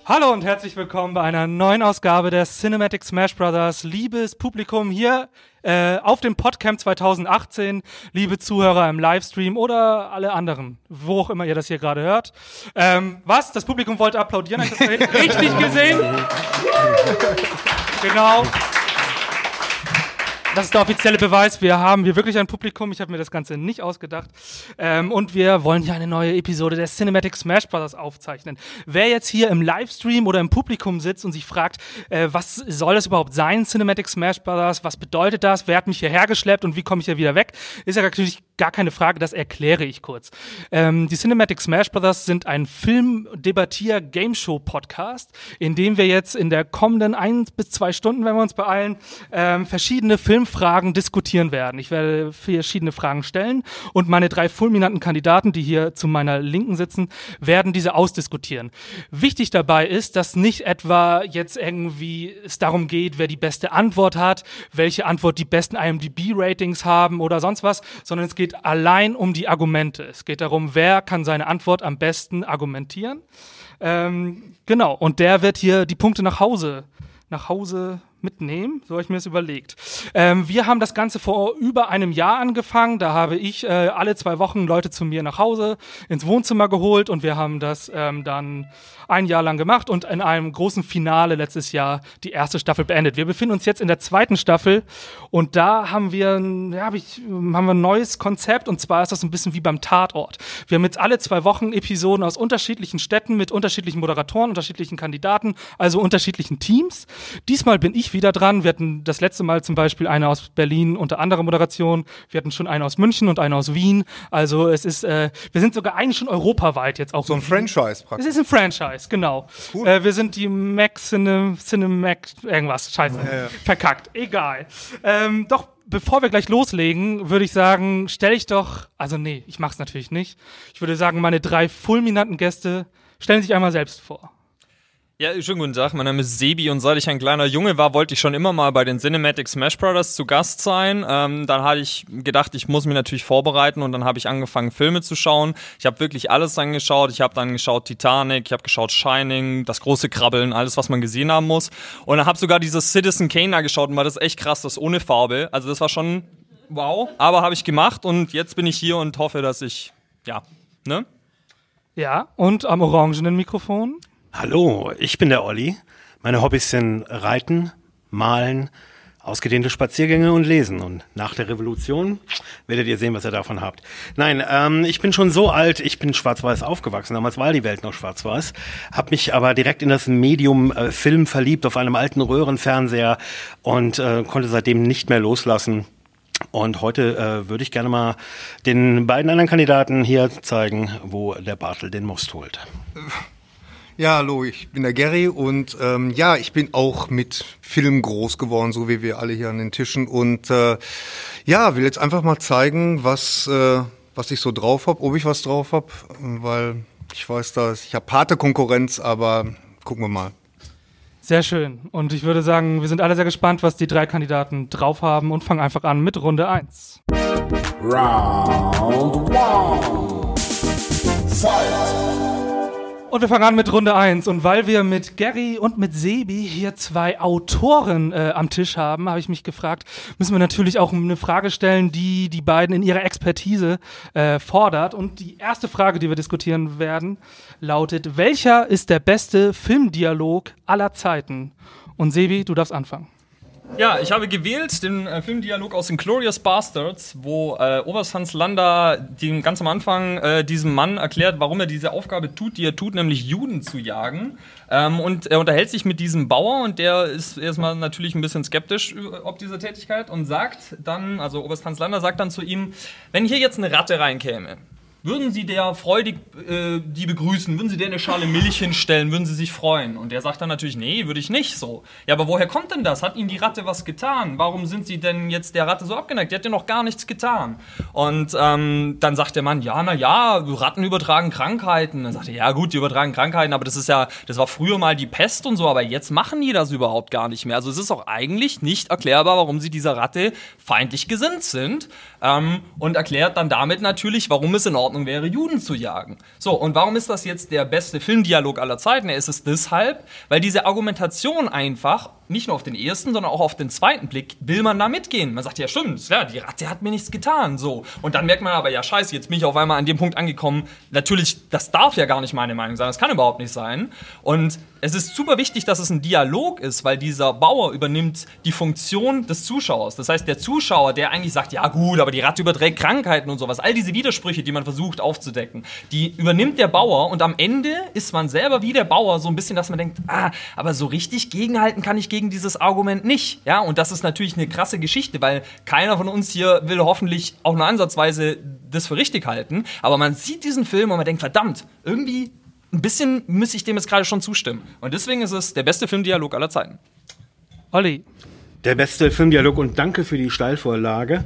Hallo und herzlich willkommen bei einer neuen Ausgabe der Cinematic Smash Brothers. Liebes Publikum hier auf dem Podcamp 2018, liebe Zuhörer im Livestream oder alle anderen, wo auch immer ihr das hier gerade hört. Was? Das Publikum wollte applaudieren, habe ich das da hinten richtig gesehen? Genau. Das ist der offizielle Beweis, wir haben hier wirklich ein Publikum, ich habe mir das Ganze nicht ausgedacht und wir wollen hier eine neue Episode der Cinematic Smash Brothers aufzeichnen. Wer jetzt hier im Livestream oder im Publikum sitzt und sich fragt, was soll das überhaupt sein, Cinematic Smash Brothers, was bedeutet das, wer hat mich hierher geschleppt und wie komme ich hier wieder weg, ist ja natürlich gar keine Frage, das erkläre ich kurz. Die Cinematic Smash Brothers sind ein Film-Debattier-Game-Show-Podcast, in dem wir jetzt in der kommenden 1 bis 2 Stunden, wenn wir uns beeilen, verschiedene Filmfragen diskutieren werden. Ich werde verschiedene Fragen stellen und meine 3 fulminanten Kandidaten, die hier zu meiner Linken sitzen, werden diese ausdiskutieren. Wichtig dabei ist, dass nicht etwa jetzt irgendwie es darum geht, wer die beste Antwort hat, welche Antwort die besten IMDb-Ratings haben oder sonst was, sondern es geht allein um die Argumente. Es geht darum, wer kann seine Antwort am besten argumentieren. Genau, und der wird hier die Punkte nach Hause mitnehmen, so habe ich mir das überlegt. Wir haben das Ganze vor über einem Jahr angefangen, da habe ich alle 2 Wochen Leute zu mir nach Hause ins Wohnzimmer geholt und wir haben das dann ein Jahr lang gemacht und in einem großen Finale letztes Jahr die erste Staffel beendet. Wir befinden uns jetzt in der 2. Staffel und da haben wir ein neues Konzept und zwar ist das ein bisschen wie beim Tatort. Wir haben jetzt alle 2 Wochen Episoden aus unterschiedlichen Städten mit unterschiedlichen Moderatoren, unterschiedlichen Kandidaten, also unterschiedlichen Teams. Diesmal bin ich wieder dran. Wir hatten das letzte Mal zum Beispiel eine aus Berlin unter anderer Moderation. Wir hatten schon eine aus München und eine aus Wien. Also es ist, wir sind sogar eigentlich schon europaweit jetzt auch. So ein Franchise praktisch. Es ist ein Franchise, genau. Cool. Wir sind die Cinemac irgendwas, scheiße, verkackt, egal. Doch, bevor wir gleich loslegen, würde ich sagen, ich mach's natürlich nicht. Ich würde sagen, meine 3 fulminanten Gäste stellen sich einmal selbst vor. Ja, schönen guten Tag, mein Name ist Sebi und seit ich ein kleiner Junge war, wollte ich schon immer mal bei den Cinematic Smash Brothers zu Gast sein. Dann hatte ich gedacht, ich muss mich natürlich vorbereiten und dann habe ich angefangen, Filme zu schauen. Ich habe wirklich alles angeschaut. Ich habe dann geschaut Titanic, ich habe geschaut Shining, das große Krabbeln, alles, was man gesehen haben muss. Und dann habe sogar dieses Citizen Kane da geschaut und war das echt krass, das ohne Farbe. Also das war schon wow, aber habe ich gemacht und jetzt bin ich hier und hoffe, dass ich, Ja, und am orangenen Mikrofon? Hallo, ich bin der Olli. Meine Hobbys sind Reiten, Malen, ausgedehnte Spaziergänge und Lesen. Und nach der Revolution werdet ihr sehen, was ihr davon habt. Nein, ich bin schon so alt, ich bin schwarz-weiß aufgewachsen. Damals war die Welt noch schwarz-weiß. Hab mich aber direkt in das Medium Film verliebt auf einem alten Röhrenfernseher und konnte seitdem nicht mehr loslassen. Und heute würde ich gerne mal den beiden anderen Kandidaten hier zeigen, wo der Bartel den Most holt. Ja, hallo, ich bin der Gary und ich bin auch mit Film groß geworden, so wie wir alle hier an den Tischen und will jetzt einfach mal zeigen, was ich so drauf habe, ob ich was drauf habe, weil ich weiß, ich habe harte Konkurrenz, aber gucken wir mal. Sehr schön und ich würde sagen, wir sind alle sehr gespannt, was die 3 Kandidaten drauf haben und fangen einfach an mit Runde 1. Round 1. Fight! Und wir fangen an mit Runde 1 und weil wir mit Gary und mit Sebi hier 2 Autoren am Tisch haben, habe ich mich gefragt, müssen wir natürlich auch eine Frage stellen, die die beiden in ihrer Expertise fordert. Und die erste Frage, die wir diskutieren werden, lautet, welcher ist der beste Filmdialog aller Zeiten? Und Sebi, du darfst anfangen. Ja, ich habe gewählt den Filmdialog aus Inglourious Basterds, wo Oberst Hans Landa ganz am Anfang diesem Mann erklärt, warum er diese Aufgabe tut, die er tut, nämlich Juden zu jagen. Und er unterhält sich mit diesem Bauer und der ist erstmal natürlich ein bisschen skeptisch ob dieser Tätigkeit und sagt dann, also Oberst Hans Landa sagt dann zu ihm, wenn hier jetzt eine Ratte reinkäme, würden Sie der freudig die begrüßen? Würden Sie der eine Schale Milch hinstellen? Würden Sie sich freuen? Und der sagt dann natürlich, nee, würde ich nicht so. Ja, aber woher kommt denn das? Hat Ihnen die Ratte was getan? Warum sind Sie denn jetzt der Ratte so abgeneigt? Die hat ja noch gar nichts getan. Und dann sagt der Mann, Ratten übertragen Krankheiten. Dann sagt er, ja gut, die übertragen Krankheiten, aber das war früher mal die Pest und so, aber jetzt machen die das überhaupt gar nicht mehr. Also es ist auch eigentlich nicht erklärbar, warum sie dieser Ratte feindlich gesinnt sind. Und erklärt dann damit natürlich, warum es in Ordnung Ordnung wäre, Juden zu jagen. So, und warum ist das jetzt der beste Filmdialog aller Zeiten? Er ist es deshalb, weil diese Argumentation einfach, nicht nur auf den ersten, sondern auch auf den zweiten Blick, will man da mitgehen. Man sagt, ja stimmt, ja, die Ratte hat mir nichts getan. So. Und dann merkt man aber, ja scheiße, jetzt bin ich auf einmal an dem Punkt angekommen, natürlich, das darf ja gar nicht meine Meinung sein, das kann überhaupt nicht sein. Und es ist super wichtig, dass es ein Dialog ist, weil dieser Bauer übernimmt die Funktion des Zuschauers. Das heißt, der Zuschauer, der eigentlich sagt, ja gut, aber die Ratte überträgt Krankheiten und sowas, all diese Widersprüche, die man versucht aufzudecken, die übernimmt der Bauer und am Ende ist man selber wie der Bauer so ein bisschen, dass man denkt, aber so richtig gegenhalten kann ich gegen dieses Argument nicht. Ja, und das ist natürlich eine krasse Geschichte, weil keiner von uns hier will hoffentlich auch nur ansatzweise das für richtig halten, aber man sieht diesen Film und man denkt, verdammt, irgendwie ein bisschen müsste ich dem jetzt gerade schon zustimmen. Und deswegen ist es der beste Filmdialog aller Zeiten. Olli. Der beste Filmdialog, und danke für die Steilvorlage,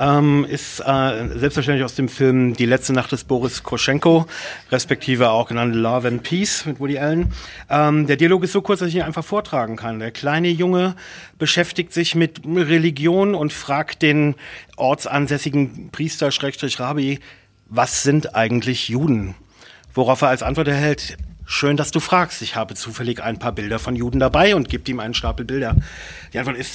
ist selbstverständlich aus dem Film Die letzte Nacht des Boris Koschenko, respektive auch genannt Love and Peace mit Woody Allen. Der Dialog ist so kurz, dass ich ihn einfach vortragen kann. Der kleine Junge beschäftigt sich mit Religion und fragt den ortsansässigen Priester /Rabbi, was sind eigentlich Juden? Worauf er als Antwort erhält: Schön, dass du fragst. Ich habe zufällig ein paar Bilder von Juden dabei, und gibt ihm einen Stapel Bilder. Die Antwort ist,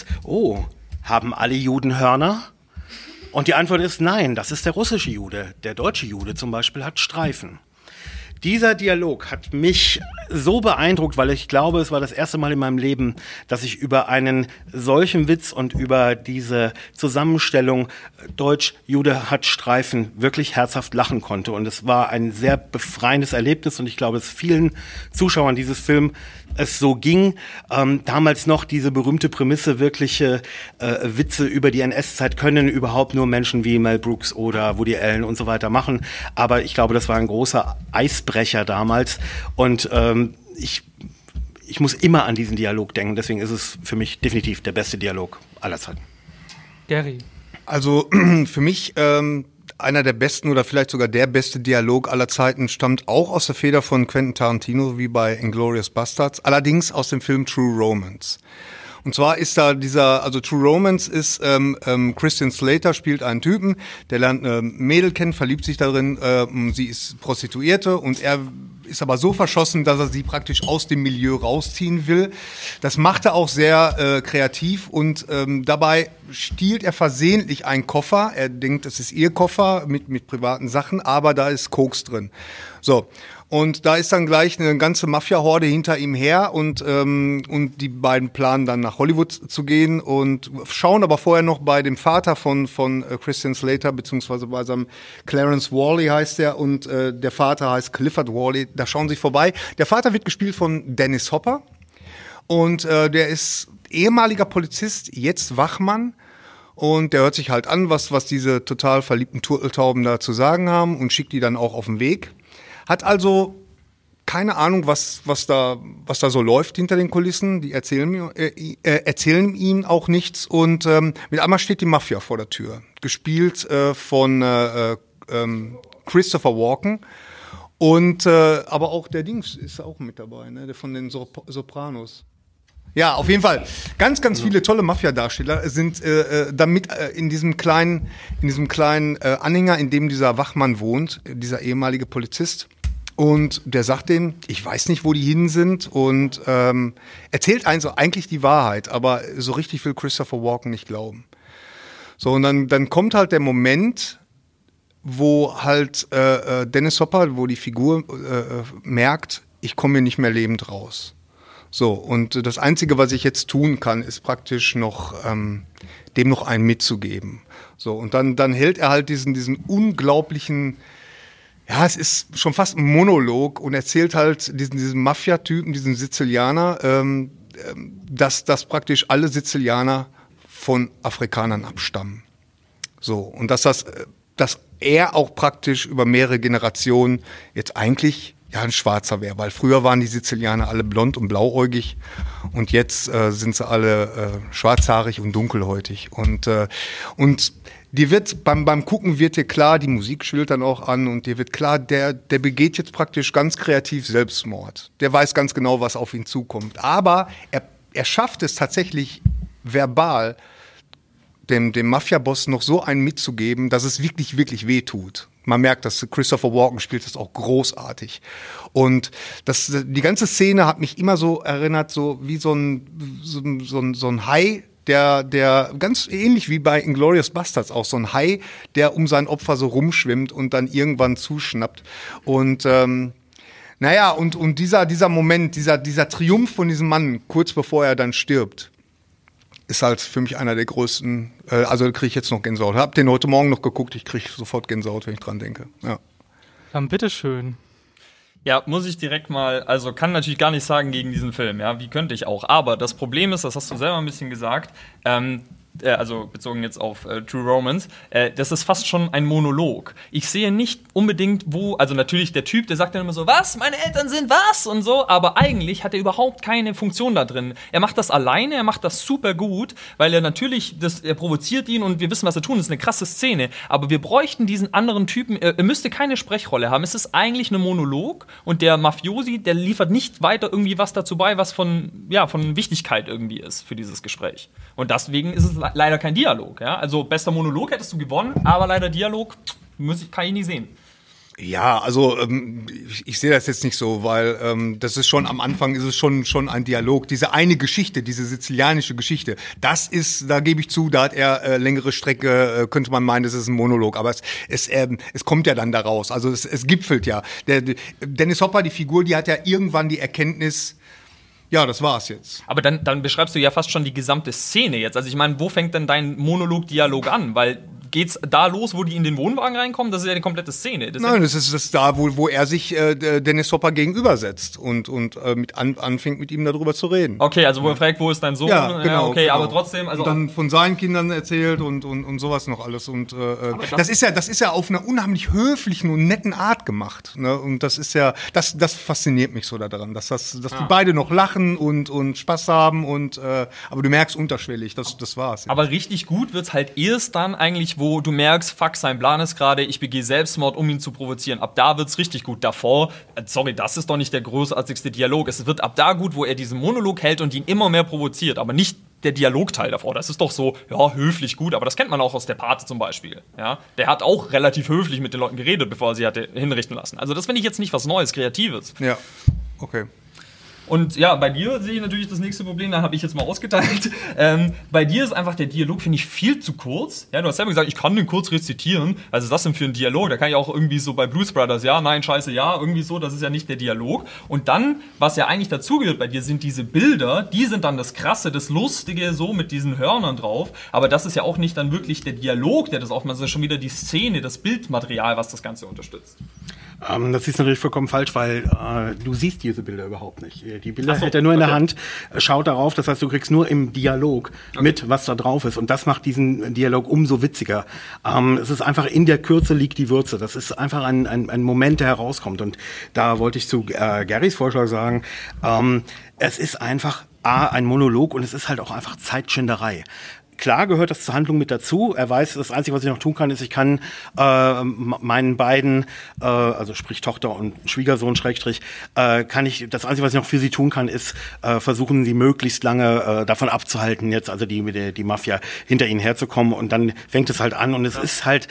haben alle Juden Hörner? Und die Antwort ist, nein, das ist der russische Jude. Der deutsche Jude zum Beispiel hat Streifen. Dieser Dialog hat mich so beeindruckt, weil ich glaube, es war das erste Mal in meinem Leben, dass ich über einen solchen Witz und über diese Zusammenstellung Deutsch-Jude hat Streifen wirklich herzhaft lachen konnte. Und es war ein sehr befreiendes Erlebnis, und ich glaube, es vielen Zuschauern dieses Films es so ging. Damals noch diese berühmte Prämisse, wirkliche Witze über die NS-Zeit können überhaupt nur Menschen wie Mel Brooks oder Woody Allen und so weiter machen. Aber ich glaube, das war ein großer Eisbrecher damals. Und ich muss immer an diesen Dialog denken. Deswegen ist es für mich definitiv der beste Dialog aller Zeiten. Gary. Also für mich einer der besten oder vielleicht sogar der beste Dialog aller Zeiten stammt auch aus der Feder von Quentin Tarantino, wie bei Inglourious Basterds, allerdings aus dem Film True Romance. Und zwar ist da True Romance ist, Christian Slater spielt einen Typen, der lernt eine Mädel kennen, verliebt sich darin, sie ist Prostituierte, und er ist aber so verschossen, dass er sie praktisch aus dem Milieu rausziehen will. Das macht er auch sehr kreativ, und dabei stiehlt er versehentlich einen Koffer. Er denkt, es ist ihr Koffer mit privaten Sachen, aber da ist Koks drin. So. Und da ist dann gleich eine ganze Mafia-Horde hinter ihm her, und die beiden planen dann nach Hollywood zu gehen und schauen aber vorher noch bei dem Vater von Christian Slater, beziehungsweise bei seinem Clarence Worley heißt er, und der Vater heißt Clifford Worley. Da schauen sie vorbei. Der Vater wird gespielt von Dennis Hopper, und der ist ehemaliger Polizist, jetzt Wachmann. Und der hört sich halt an, was diese total verliebten Turteltauben da zu sagen haben, und schickt die dann auch auf den Weg. Hat also keine Ahnung, was da so läuft hinter den Kulissen. Die erzählen ihm auch nichts. Und mit einmal steht die Mafia vor der Tür. Gespielt von Christopher Walken. Und aber auch der Dings ist auch mit dabei, ne? Der von den Sopranos. Ja, auf jeden Fall. Ganz, ganz viele tolle Mafia-Darsteller sind damit in diesem kleinen Anhänger, in dem dieser Wachmann wohnt, dieser ehemalige Polizist. Und der sagt denen, ich weiß nicht, wo die hin sind, und erzählt eigentlich die Wahrheit, aber so richtig will Christopher Walken nicht glauben. So, und dann kommt halt der Moment, wo halt Dennis Hopper, wo die Figur merkt, ich komme hier nicht mehr lebend raus. So, und das Einzige, was ich jetzt tun kann, ist praktisch noch dem noch einen mitzugeben. So, und dann hält er halt diesen unglaublichen, ja, es ist schon fast ein Monolog, und erzählt halt diesen Mafia-Typen, diesen Sizilianer, dass praktisch alle Sizilianer von Afrikanern abstammen. So, und dass er auch praktisch über mehrere Generationen jetzt eigentlich ein Schwarzer wäre, weil früher waren die Sizilianer alle blond und blauäugig, und jetzt sind sie alle schwarzhaarig und dunkelhäutig. Und dir wird beim Gucken wird dir klar, die Musik schwillt dann auch an, und dir wird klar, der begeht jetzt praktisch ganz kreativ Selbstmord. Der weiß ganz genau, was auf ihn zukommt. Aber er schafft es tatsächlich verbal, dem Mafia-Boss noch so einen mitzugeben, dass es wirklich, wirklich weh tut. man merkt, dass Christopher Walken spielt das auch großartig. Und die ganze Szene hat mich immer so erinnert, so wie so ein Hai, der ganz ähnlich wie bei Inglourious Basterds auch so ein Hai, der um sein Opfer so rumschwimmt und dann irgendwann zuschnappt. Und naja, und dieser Moment, dieser Triumph von diesem Mann, kurz bevor er dann stirbt, ist halt für mich einer der größten, also kriege ich jetzt noch Gänsehaut. Hab den heute Morgen noch geguckt, ich kriege sofort Gänsehaut, wenn ich dran denke. Ja. Dann bitteschön. Ja, muss ich direkt mal, also kann natürlich gar nicht sagen gegen diesen Film, ja, wie könnte ich auch. Aber das Problem ist, das hast du selber ein bisschen gesagt, also bezogen jetzt auf True Romance, das ist fast schon ein Monolog. Ich sehe nicht unbedingt, also natürlich der Typ, der sagt dann immer so, was, meine Eltern sind was und so, aber eigentlich hat er überhaupt keine Funktion da drin. Er macht das alleine, er macht das super gut, weil er natürlich, er provoziert ihn und wir wissen, was er tun, das ist eine krasse Szene, aber wir bräuchten diesen anderen Typen, er müsste keine Sprechrolle haben, es ist eigentlich ein Monolog und der Mafiosi, der liefert nicht weiter irgendwie was dazu bei, was von Wichtigkeit irgendwie ist für dieses Gespräch. Und deswegen ist es leider kein Dialog. Ja? Also bester Monolog hättest du gewonnen, aber leider Dialog kann ich nicht sehen. Ja, also ich sehe das jetzt nicht so, weil das ist schon am Anfang ist es schon ein Dialog. Diese eine Geschichte, diese sizilianische Geschichte, das ist, da gebe ich zu, da hat er längere Strecke, könnte man meinen, das ist ein Monolog, aber es kommt ja dann daraus. Also es gipfelt ja. Dennis Hopper, die Figur, die hat ja irgendwann die Erkenntnis, ja, das war's jetzt. Aber dann beschreibst du ja fast schon die gesamte Szene jetzt. Also ich meine, wo fängt denn dein Monolog-Dialog an? Weil geht's da los, wo die in den Wohnwagen reinkommen? Das ist ja eine komplette Szene. Nein, das ist da, wo er sich Dennis Hopper gegenübersetzt und anfängt, mit ihm darüber zu reden. Okay, also wo er fragt, wo ist dein Sohn? Ja, genau. Okay, genau. Aber trotzdem, also und dann von seinen Kindern erzählt und sowas noch alles. Und das ist ja auf einer unheimlich höflichen und netten Art gemacht. Ne? Und das ist ja, das fasziniert mich so daran, dass die beide noch lachen und Spaß haben aber du merkst unterschwellig, das war's. Ja. Aber richtig gut wird's halt erst dann eigentlich, wo du merkst, fuck, sein Plan ist gerade, ich begehe Selbstmord, um ihn zu provozieren. Ab da wird's richtig gut. Davor, sorry, das ist doch nicht der großartigste Dialog. Es wird ab da gut, wo er diesen Monolog hält und ihn immer mehr provoziert, aber nicht der Dialogteil davor. Das ist doch so, ja, höflich gut, aber das kennt man auch aus der Pate zum Beispiel. Ja? Der hat auch relativ höflich mit den Leuten geredet, bevor er sie hatte hinrichten lassen. Also das finde ich jetzt nicht was Neues, Kreatives. Ja, okay. Und ja, bei dir sehe ich natürlich das nächste Problem, da habe ich jetzt mal ausgeteilt. Bei dir ist einfach der Dialog, finde ich, viel zu kurz. Ja, du hast selber gesagt, ich kann den kurz rezitieren. Also das denn für ein Dialog? Da kann ich auch irgendwie so bei Blues Brothers, ja, nein, scheiße, ja, irgendwie so, das ist ja nicht der Dialog. Und dann, was ja eigentlich dazugehört bei dir, sind diese Bilder, die sind dann das Krasse, das Lustige, so mit diesen Hörnern drauf. Aber das ist ja auch nicht dann wirklich der Dialog, der das aufmacht, sondern schon wieder die Szene, das Bildmaterial, was das Ganze unterstützt. Das ist natürlich vollkommen falsch, weil du siehst diese Bilder überhaupt nicht. Die Bilder hält er nur in der Hand, schaut darauf, das heißt, du kriegst nur im Dialog mit, was da drauf ist. Und das macht diesen Dialog umso witziger. Es ist einfach, in der Kürze liegt die Würze. Das ist einfach ein Moment, der herauskommt. Und da wollte ich zu Garys Vorschlag sagen, es ist einfach ein Monolog und es ist halt auch einfach Zeitschinderei. Klar gehört das zur Handlung mit dazu. Er weiß, das Einzige, was ich noch tun kann, ist, ich kann meinen beiden, also sprich Tochter und Schwiegersohn, Schrägstrich, das Einzige, was ich noch für sie tun kann, ist versuchen, sie möglichst lange davon abzuhalten, jetzt also die Mafia hinter ihnen herzukommen. Und dann fängt es halt an und es ist halt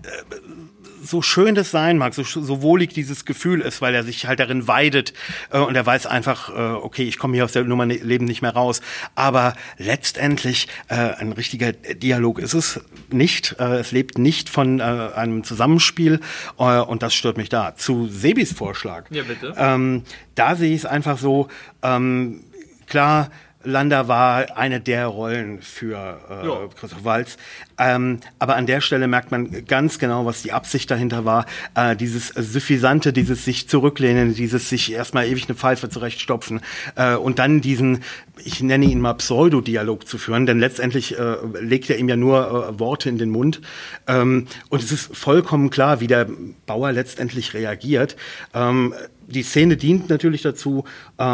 so schön das sein mag, so wohlig dieses Gefühl ist, weil er sich halt darin weidet und er weiß einfach, okay, ich komme hier aus der Nummer Leben nicht mehr raus. Aber letztendlich ein richtiger Dialog ist es nicht. Es lebt nicht von einem Zusammenspiel und das stört mich da. Zu Sebis Vorschlag. Ja, bitte. Da sehe ich es einfach so, klar, Landa war eine der Rollen für Christoph Waltz. Aber an der Stelle merkt man ganz genau, was die Absicht dahinter war. Dieses Suffisante, dieses sich zurücklehnen, dieses sich erstmal ewig eine Pfeife zurechtstopfen und dann diesen, ich nenne ihn mal Pseudo-Dialog zu führen, denn letztendlich legt er ihm ja nur Worte in den Mund. Und es ist vollkommen klar, wie der Bauer letztendlich reagiert. die Szene dient natürlich dazu,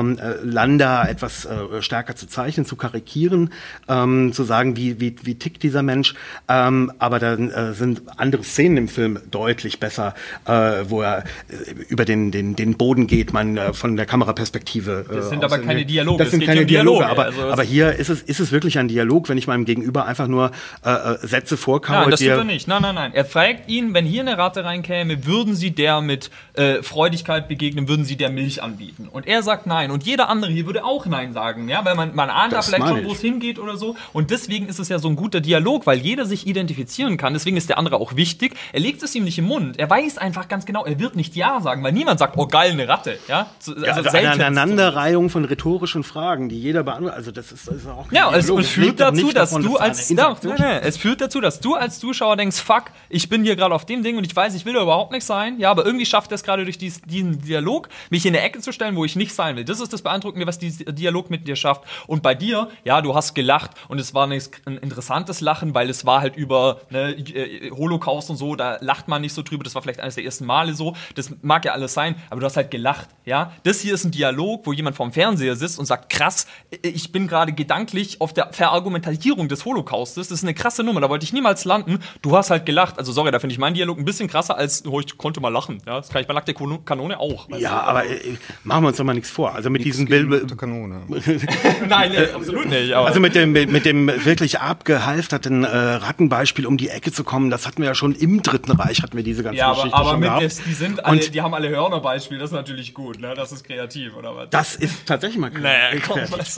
Landa etwas stärker zu zeichnen, zu karikieren, zu sagen, wie tickt dieser Mensch. Aber dann sind andere Szenen im Film deutlich besser, wo er über den Boden geht, man von der Kameraperspektive. Das sind aber keine Dialoge. Das sind keine Dialoge, aber hier ist es wirklich ein Dialog, wenn ich meinem Gegenüber einfach nur Sätze vorkaue. Nein, das tut er nicht. Nein. Er fragt ihn, wenn hier eine Ratte reinkäme, würden Sie der mit Freudigkeit begegnen, würden Sie der Milch anbieten? Und er sagt nein. Und jeder andere hier würde auch nein sagen, ja, weil man ahnt da vielleicht schon, wo es hingeht oder so. Und deswegen ist es ja so ein guter Dialog, weil jeder sich identifizieren kann. Deswegen ist der andere auch wichtig. Er legt es ihm nicht im Mund. Er weiß einfach ganz genau, er wird nicht Ja sagen, weil niemand sagt, oh geil, eine Ratte. Ja? Also eine Aneinanderreihung von rhetorischen Fragen, die jeder beantwortet. Also das ist auch ja, es führt dazu, dass du es führt dazu, dass du als Zuschauer denkst, fuck, ich bin hier gerade auf dem Ding und ich weiß, ich will da überhaupt nicht sein. Ja, aber irgendwie schafft er es gerade durch diesen Dialog, mich in eine Ecke zu stellen, wo ich nicht sein will. Das ist das Beeindruckende, was dieser Dialog mit dir schafft. Und bei dir, ja, du hast gelacht und es war ein interessantes Lachen, weil es war halt über Holocaust und so, da lacht man nicht so drüber. Das war vielleicht eines der ersten Male so. Das mag ja alles sein, aber du hast halt gelacht, ja. Das hier ist ein Dialog, wo jemand vorm Fernseher sitzt und sagt, krass, ich bin gerade gedanklich auf der Verargumentierung des Holocaustes. Das ist eine krasse Nummer, da wollte ich niemals landen. Du hast halt gelacht. Also sorry, da finde ich meinen Dialog ein bisschen krasser als, ich konnte mal lachen. Ja, das kann ich bei nackter Kanone auch. Ja, aber machen wir uns doch mal nichts vor. Also mit diesen Bildern. Kanone. Nein, absolut nicht. Aber Also mit dem wirklich abgehalfterten Rattenbeispiel um die Ecke zu kommen, das hatten wir ja schon im Dritten Reich, hatten wir diese ganze Geschichte aber schon gehabt. Die haben alle Hörnerbeispiele, das ist natürlich gut, ne? Das ist kreativ, oder was? Das ist tatsächlich mal kreativ.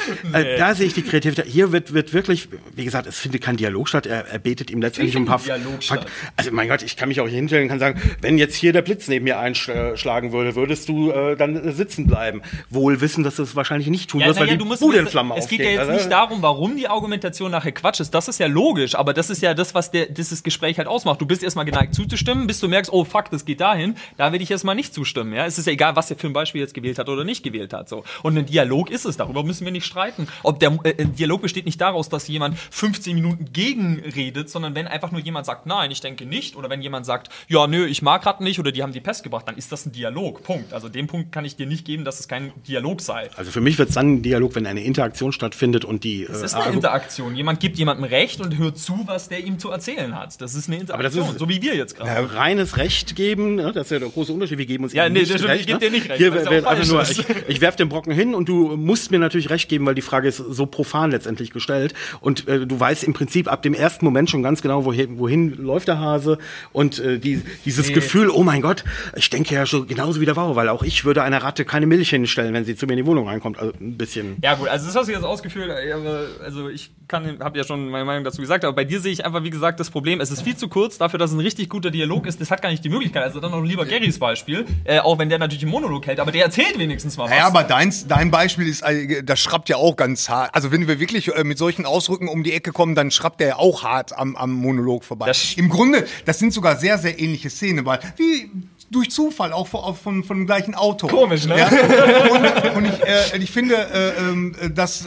Da sehe ich die Kreativität. Hier wird wirklich, wie gesagt, es findet kein Dialog statt. Er betet ihm letztendlich um ein paar Fakten. Also mein Gott, ich kann mich auch hier hinstellen und kann sagen, wenn jetzt hier der Blitz neben mir einschlagen würde, würdest du dann sitzen bleiben. Wohl wissen, dass du es wahrscheinlich nicht tun wirst, weil die Bude in Flammen aufgeht. Es geht ja jetzt nicht darum, warum die Argumentation nachher Quatsch ist. Das ist ja logisch, aber das ist ja das, was dieses Gespräch halt ausmacht. Du bist erstmal geneigt zuzustimmen, bis du merkst, oh fuck, das geht dahin, da will ich erstmal nicht zustimmen. Ja? Es ist ja egal, was der für ein Beispiel jetzt gewählt hat oder nicht gewählt hat. So. Und ein Dialog ist es, darüber müssen wir nicht streiten. Ob der Dialog besteht nicht daraus, dass jemand 15 Minuten gegenredet, sondern wenn einfach nur jemand sagt, nein, ich denke nicht, oder wenn jemand sagt, ja, nö, ich mag gerade nicht, oder die haben die Pest gebracht, dann ist das ein Dialog. Punkt. Also den Punkt kann ich dir nicht geben, dass es kein Dialog sei. Also für mich wird es dann ein Dialog, wenn eine Interaktion stattfindet und die... Es ist eine Interaktion. Jemand gibt jemandem Recht und hört zu, was der ihm zu erzählen hat. Das ist eine Interaktion, aber das ist, so wie wir jetzt gerade. Ja, reines Recht geben, ne? Das ist ja der große Unterschied. Wir geben uns ja, nicht Recht. Ich gebe dir nicht Recht. Hier wird einfach nur, ich werfe den Brocken hin und du musst mir natürlich Recht geben, weil die Frage ist so profan letztendlich gestellt. Und du weißt im Prinzip ab dem ersten Moment schon ganz genau, wohin läuft der Hase. Und dieses Gefühl, oh mein Gott, ich denke ja schon genauso wie der Wow, weil auch ich würde einer Ratte keine Milch hinstellen, wenn sie zu mir in die Wohnung reinkommt. Also ein bisschen. Ja gut, also das hast du jetzt ausgeführt. Also ich habe ja schon meine Meinung dazu gesagt, aber bei dir sehe ich einfach, wie gesagt, das Problem, es ist viel zu kurz dafür, dass es ein richtig guter Dialog ist. Das hat gar nicht die Möglichkeit. Also dann noch lieber Garys Beispiel, auch wenn der natürlich einen Monolog hält, aber der erzählt wenigstens mal was. Ja, aber dein Beispiel ist, das schrappt ja auch ganz hart. Also wenn wir wirklich mit solchen Ausdrücken um die Ecke kommen, dann schrappt der ja auch hart am Monolog vorbei. Im Grunde, das sind sogar sehr, sehr ähnliche Szenen, weil wie durch Zufall auch von dem gleichen Auto. Komisch, ne? Ja? Und ich finde, dass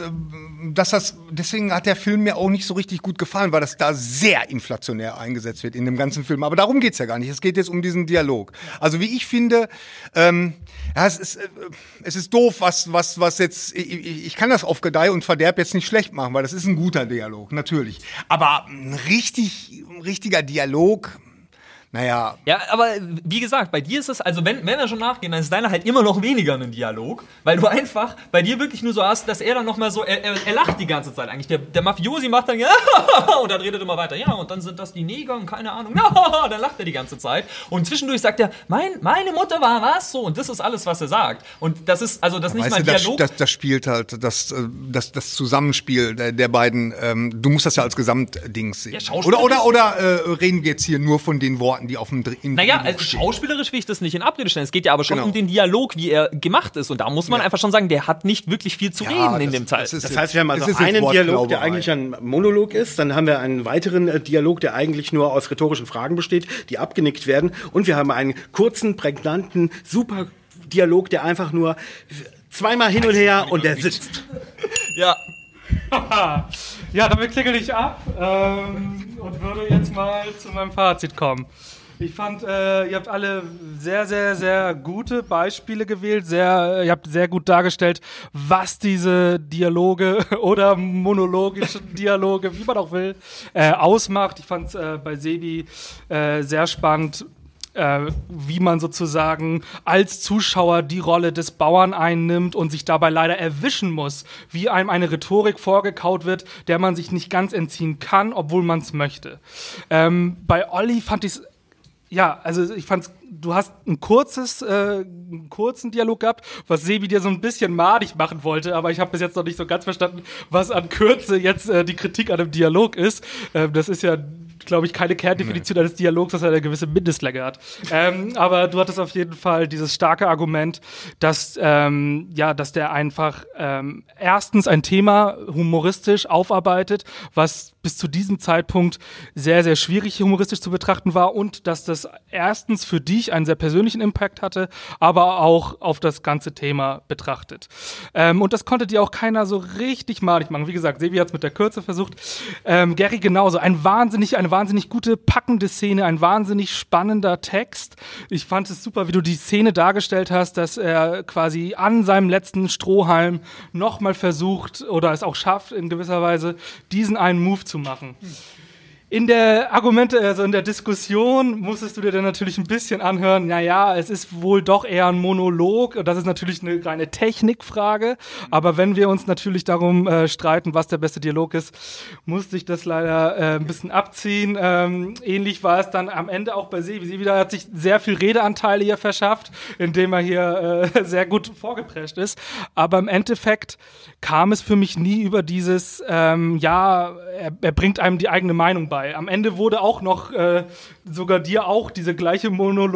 deswegen hat der Film mir auch nicht so richtig gut gefallen, weil das da sehr inflationär eingesetzt wird in dem ganzen Film. Aber darum geht's ja gar nicht. Es geht jetzt um diesen Dialog. Also wie ich finde, es ist doof, was jetzt, ich kann das auf Gedeih und Verderb jetzt nicht schlecht machen, weil das ist ein guter Dialog, natürlich. Aber ein richtiger Dialog, naja. Ja, aber wie gesagt, bei dir ist es, also wenn wir schon nachgehen, dann ist deiner halt immer noch weniger ein Dialog, weil du einfach bei dir wirklich nur so hast, dass er dann nochmal so, er lacht die ganze Zeit eigentlich. Der Mafiosi macht dann, ja, und dann redet immer weiter, ja, und dann sind das die Neger und keine Ahnung, ja, dann lacht er die ganze Zeit. Und zwischendurch sagt er, meine Mutter war was, so, und das ist alles, was er sagt. Und das ist, also das nicht mal ein Dialog. Das spielt halt, das Zusammenspiel der beiden, du musst das ja als Gesamtding sehen. Ja, oder reden wir jetzt hier nur von den Worten, die auf dem Naja, also schauspielerisch will ich das nicht in Abrede stellen. Es geht ja aber schon um den Dialog, wie er gemacht ist. Und da muss man einfach schon sagen, der hat nicht wirklich viel zu reden in dem Teil. Das heißt, wir haben also einen Dialog, der eigentlich ein Monolog ist. Dann haben wir einen weiteren Dialog, der eigentlich nur aus rhetorischen Fragen besteht, die abgenickt werden. Und wir haben einen kurzen, prägnanten, super Dialog, der einfach nur zweimal hin und her und der sitzt. Ja. Ja, damit klingel ich ab und würde jetzt mal zu meinem Fazit kommen. Ich fand, ihr habt alle sehr, sehr, sehr gute Beispiele gewählt. Ihr habt sehr gut dargestellt, was diese Dialoge oder monologischen Dialoge, wie man auch will, ausmacht. Ich fand es bei Sebi sehr spannend, wie man sozusagen als Zuschauer die Rolle des Bauern einnimmt und sich dabei leider erwischen muss, wie einem eine Rhetorik vorgekaut wird, der man sich nicht ganz entziehen kann, obwohl man es möchte. Bei Olli fand ich es, ja, also ich fand's, du hast einen kurzen Dialog gehabt, was Sebi dir so ein bisschen madig machen wollte, aber ich habe bis jetzt noch nicht so ganz verstanden, was an Kürze jetzt die Kritik an dem Dialog ist. Das ist ja, glaube ich, keine Kerndefinition eines Dialogs, dass er eine gewisse Mindestlänge hat. Aber du hattest auf jeden Fall dieses starke Argument, dass der einfach erstens ein Thema humoristisch aufarbeitet, was bis zu diesem Zeitpunkt sehr, sehr schwierig humoristisch zu betrachten war und dass das erstens für dich einen sehr persönlichen Impact hatte, aber auch auf das ganze Thema betrachtet. Und das konnte dir auch keiner so richtig malig machen. Wie gesagt, Sebi hat es mit der Kürze versucht. Gary genauso. Eine wahnsinnig gute, packende Szene, ein wahnsinnig spannender Text. Ich fand es super, wie du die Szene dargestellt hast, dass er quasi an seinem letzten Strohhalm nochmal versucht oder es auch schafft, in gewisser Weise diesen einen Move zu machen. In der Diskussion musstest du dir dann natürlich ein bisschen anhören, naja, es ist wohl doch eher ein Monolog, und das ist natürlich eine reine Technikfrage, aber wenn wir uns natürlich darum streiten, was der beste Dialog ist, musste ich das leider ein bisschen abziehen. Ähnlich war es dann am Ende auch bei Sebi. Sebi hat sich sehr viel Redeanteile hier verschafft, indem er hier sehr gut vorgeprescht ist, aber im Endeffekt kam es für mich nie über dieses, er bringt einem die eigene Meinung bei. Am Ende wurde auch noch sogar dir auch diese gleiche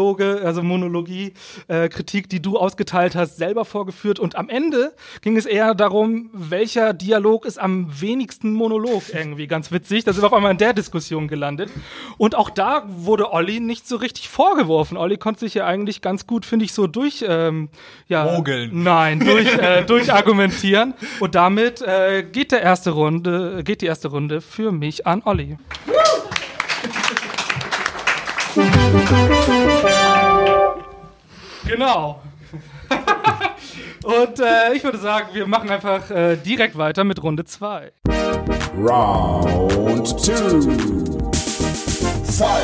Monologie-Kritik, die du ausgeteilt hast, selber vorgeführt. Und am Ende ging es eher darum, welcher Dialog ist am wenigsten Monolog irgendwie. Ganz witzig. Da sind wir auf einmal in der Diskussion gelandet. Und auch da wurde Olli nicht so richtig vorgeworfen. Olli konnte sich ja eigentlich ganz gut, finde ich, so mogeln. Nein, durchargumentieren. Und damit geht die erste Runde für mich an Olli. Genau. Und ich würde sagen, wir machen einfach direkt weiter mit Runde 2. Round 2. Fight!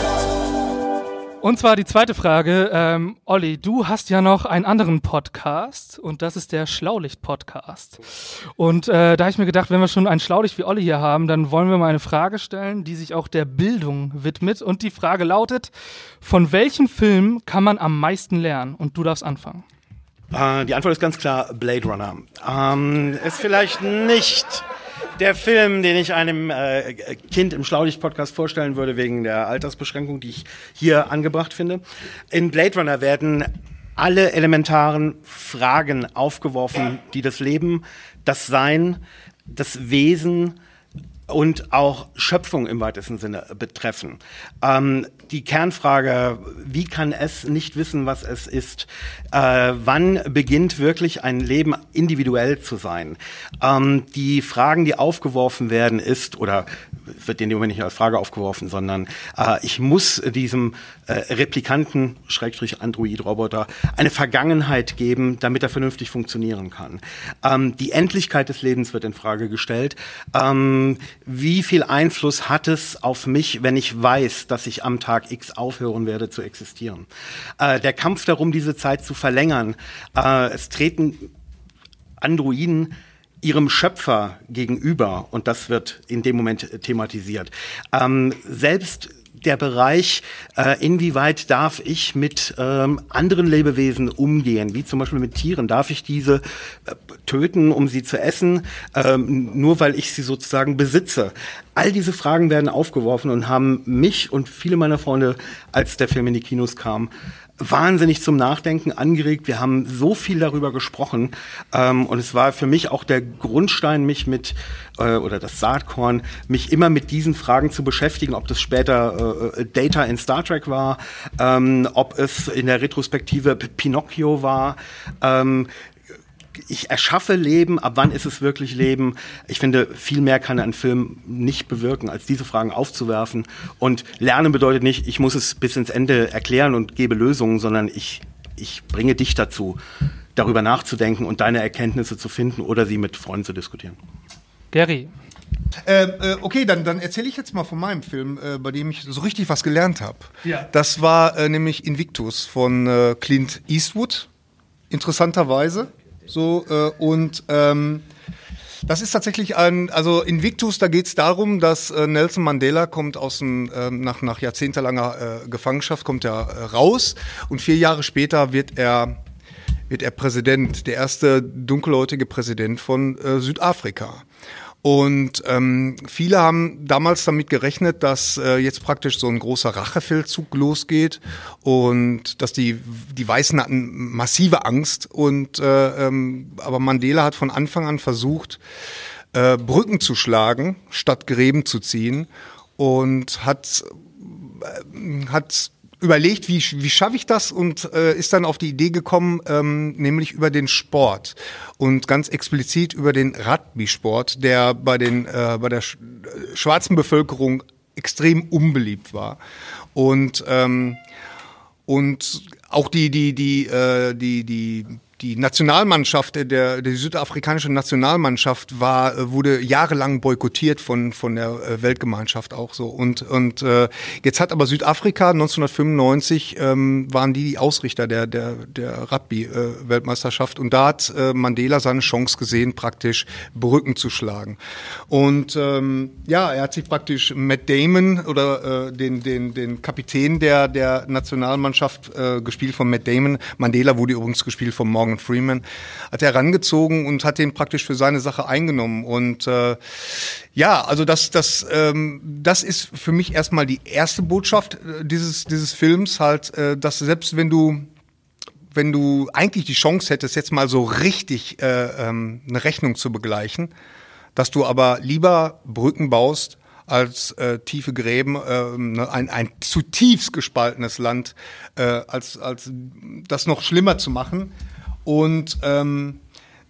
Und zwar die zweite Frage. Olli, du hast ja noch einen anderen Podcast und das ist der Schlaulicht-Podcast. Und da habe ich mir gedacht, wenn wir schon einen Schlaulicht wie Olli hier haben, dann wollen wir mal eine Frage stellen, die sich auch der Bildung widmet. Und die Frage lautet, von welchem Film kann man am meisten lernen? Und du darfst anfangen. Die Antwort ist ganz klar Blade Runner. Ist vielleicht nicht der Film, den ich einem Kind im Schlaulicht-Podcast vorstellen würde, wegen der Altersbeschränkung, die ich hier angebracht finde. In Blade Runner werden alle elementaren Fragen aufgeworfen, die das Leben, das Sein, das Wesen und auch Schöpfung im weitesten Sinne betreffen. Die Kernfrage, wie kann es nicht wissen, was es ist? Wann beginnt wirklich ein Leben individuell zu sein? Die Fragen, die aufgeworfen werden, oder wird in dem Moment nicht als Frage aufgeworfen, sondern ich muss diesem Replikanten, Android-Roboter, eine Vergangenheit geben, damit er vernünftig funktionieren kann. Die Endlichkeit des Lebens wird in Frage gestellt. Wie viel Einfluss hat es auf mich, wenn ich weiß, dass ich am Tag X aufhören werde zu existieren? Der Kampf darum, diese Zeit zu verlängern. Es treten Androiden ihrem Schöpfer gegenüber und das wird in dem Moment thematisiert. Selbst der Bereich, inwieweit darf ich mit anderen Lebewesen umgehen, wie zum Beispiel mit Tieren. Darf ich diese töten, um sie zu essen, nur weil ich sie sozusagen besitze? All diese Fragen werden aufgeworfen und haben mich und viele meiner Freunde, als der Film in die Kinos kam, wahnsinnig zum Nachdenken angeregt. Wir haben so viel darüber gesprochen und es war für mich auch der Grundstein, mich oder das Saatkorn, mich immer mit diesen Fragen zu beschäftigen, ob das später Data in Star Trek war, ob es in der Retrospektive Pinocchio war. ich erschaffe Leben, ab wann ist es wirklich Leben? Ich finde, viel mehr kann ein Film nicht bewirken, als diese Fragen aufzuwerfen. Und lernen bedeutet nicht, ich muss es bis ins Ende erklären und gebe Lösungen, sondern ich bringe dich dazu, darüber nachzudenken und deine Erkenntnisse zu finden oder sie mit Freunden zu diskutieren. Gary. Okay, dann erzähle ich jetzt mal von meinem Film, bei dem ich so richtig was gelernt habe. Ja. Das war nämlich Invictus von Clint Eastwood, interessanterweise. So, das ist tatsächlich also Invictus, da geht es darum, dass Nelson Mandela kommt nach jahrzehntelanger Gefangenschaft, kommt er raus und 4 Jahre später wird er Präsident, der erste dunkelhäutige Präsident von Südafrika. Und viele haben damals damit gerechnet, dass jetzt praktisch so ein großer Rachefeldzug losgeht und dass die Weißen hatten massive Angst. Aber Mandela hat von Anfang an versucht, Brücken zu schlagen, statt Gräben zu ziehen und hat überlegt, wie schaffe ich das und ist dann auf die Idee gekommen, nämlich über den Sport und ganz explizit über den Rugby-Sport, der bei der schwarzen Bevölkerung extrem unbeliebt war und auch die Nationalmannschaft, die südafrikanische Nationalmannschaft wurde jahrelang boykottiert von der Weltgemeinschaft auch so. Und jetzt hat aber Südafrika 1995 waren die Ausrichter der Rugby-Weltmeisterschaft und da hat Mandela seine Chance gesehen, praktisch Brücken zu schlagen. Und er hat sich praktisch Matt Damon oder den Kapitän der Nationalmannschaft gespielt von Matt Damon. Mandela wurde übrigens gespielt von Morgan Freeman, hat er herangezogen und hat den praktisch für seine Sache eingenommen. Und also das ist für mich erstmal die erste Botschaft dieses Films, halt, dass selbst wenn du eigentlich die Chance hättest, jetzt mal so richtig eine Rechnung zu begleichen, dass du aber lieber Brücken baust, als tiefe Gräben, ein zutiefst gespaltenes Land, als das noch schlimmer zu machen. Und und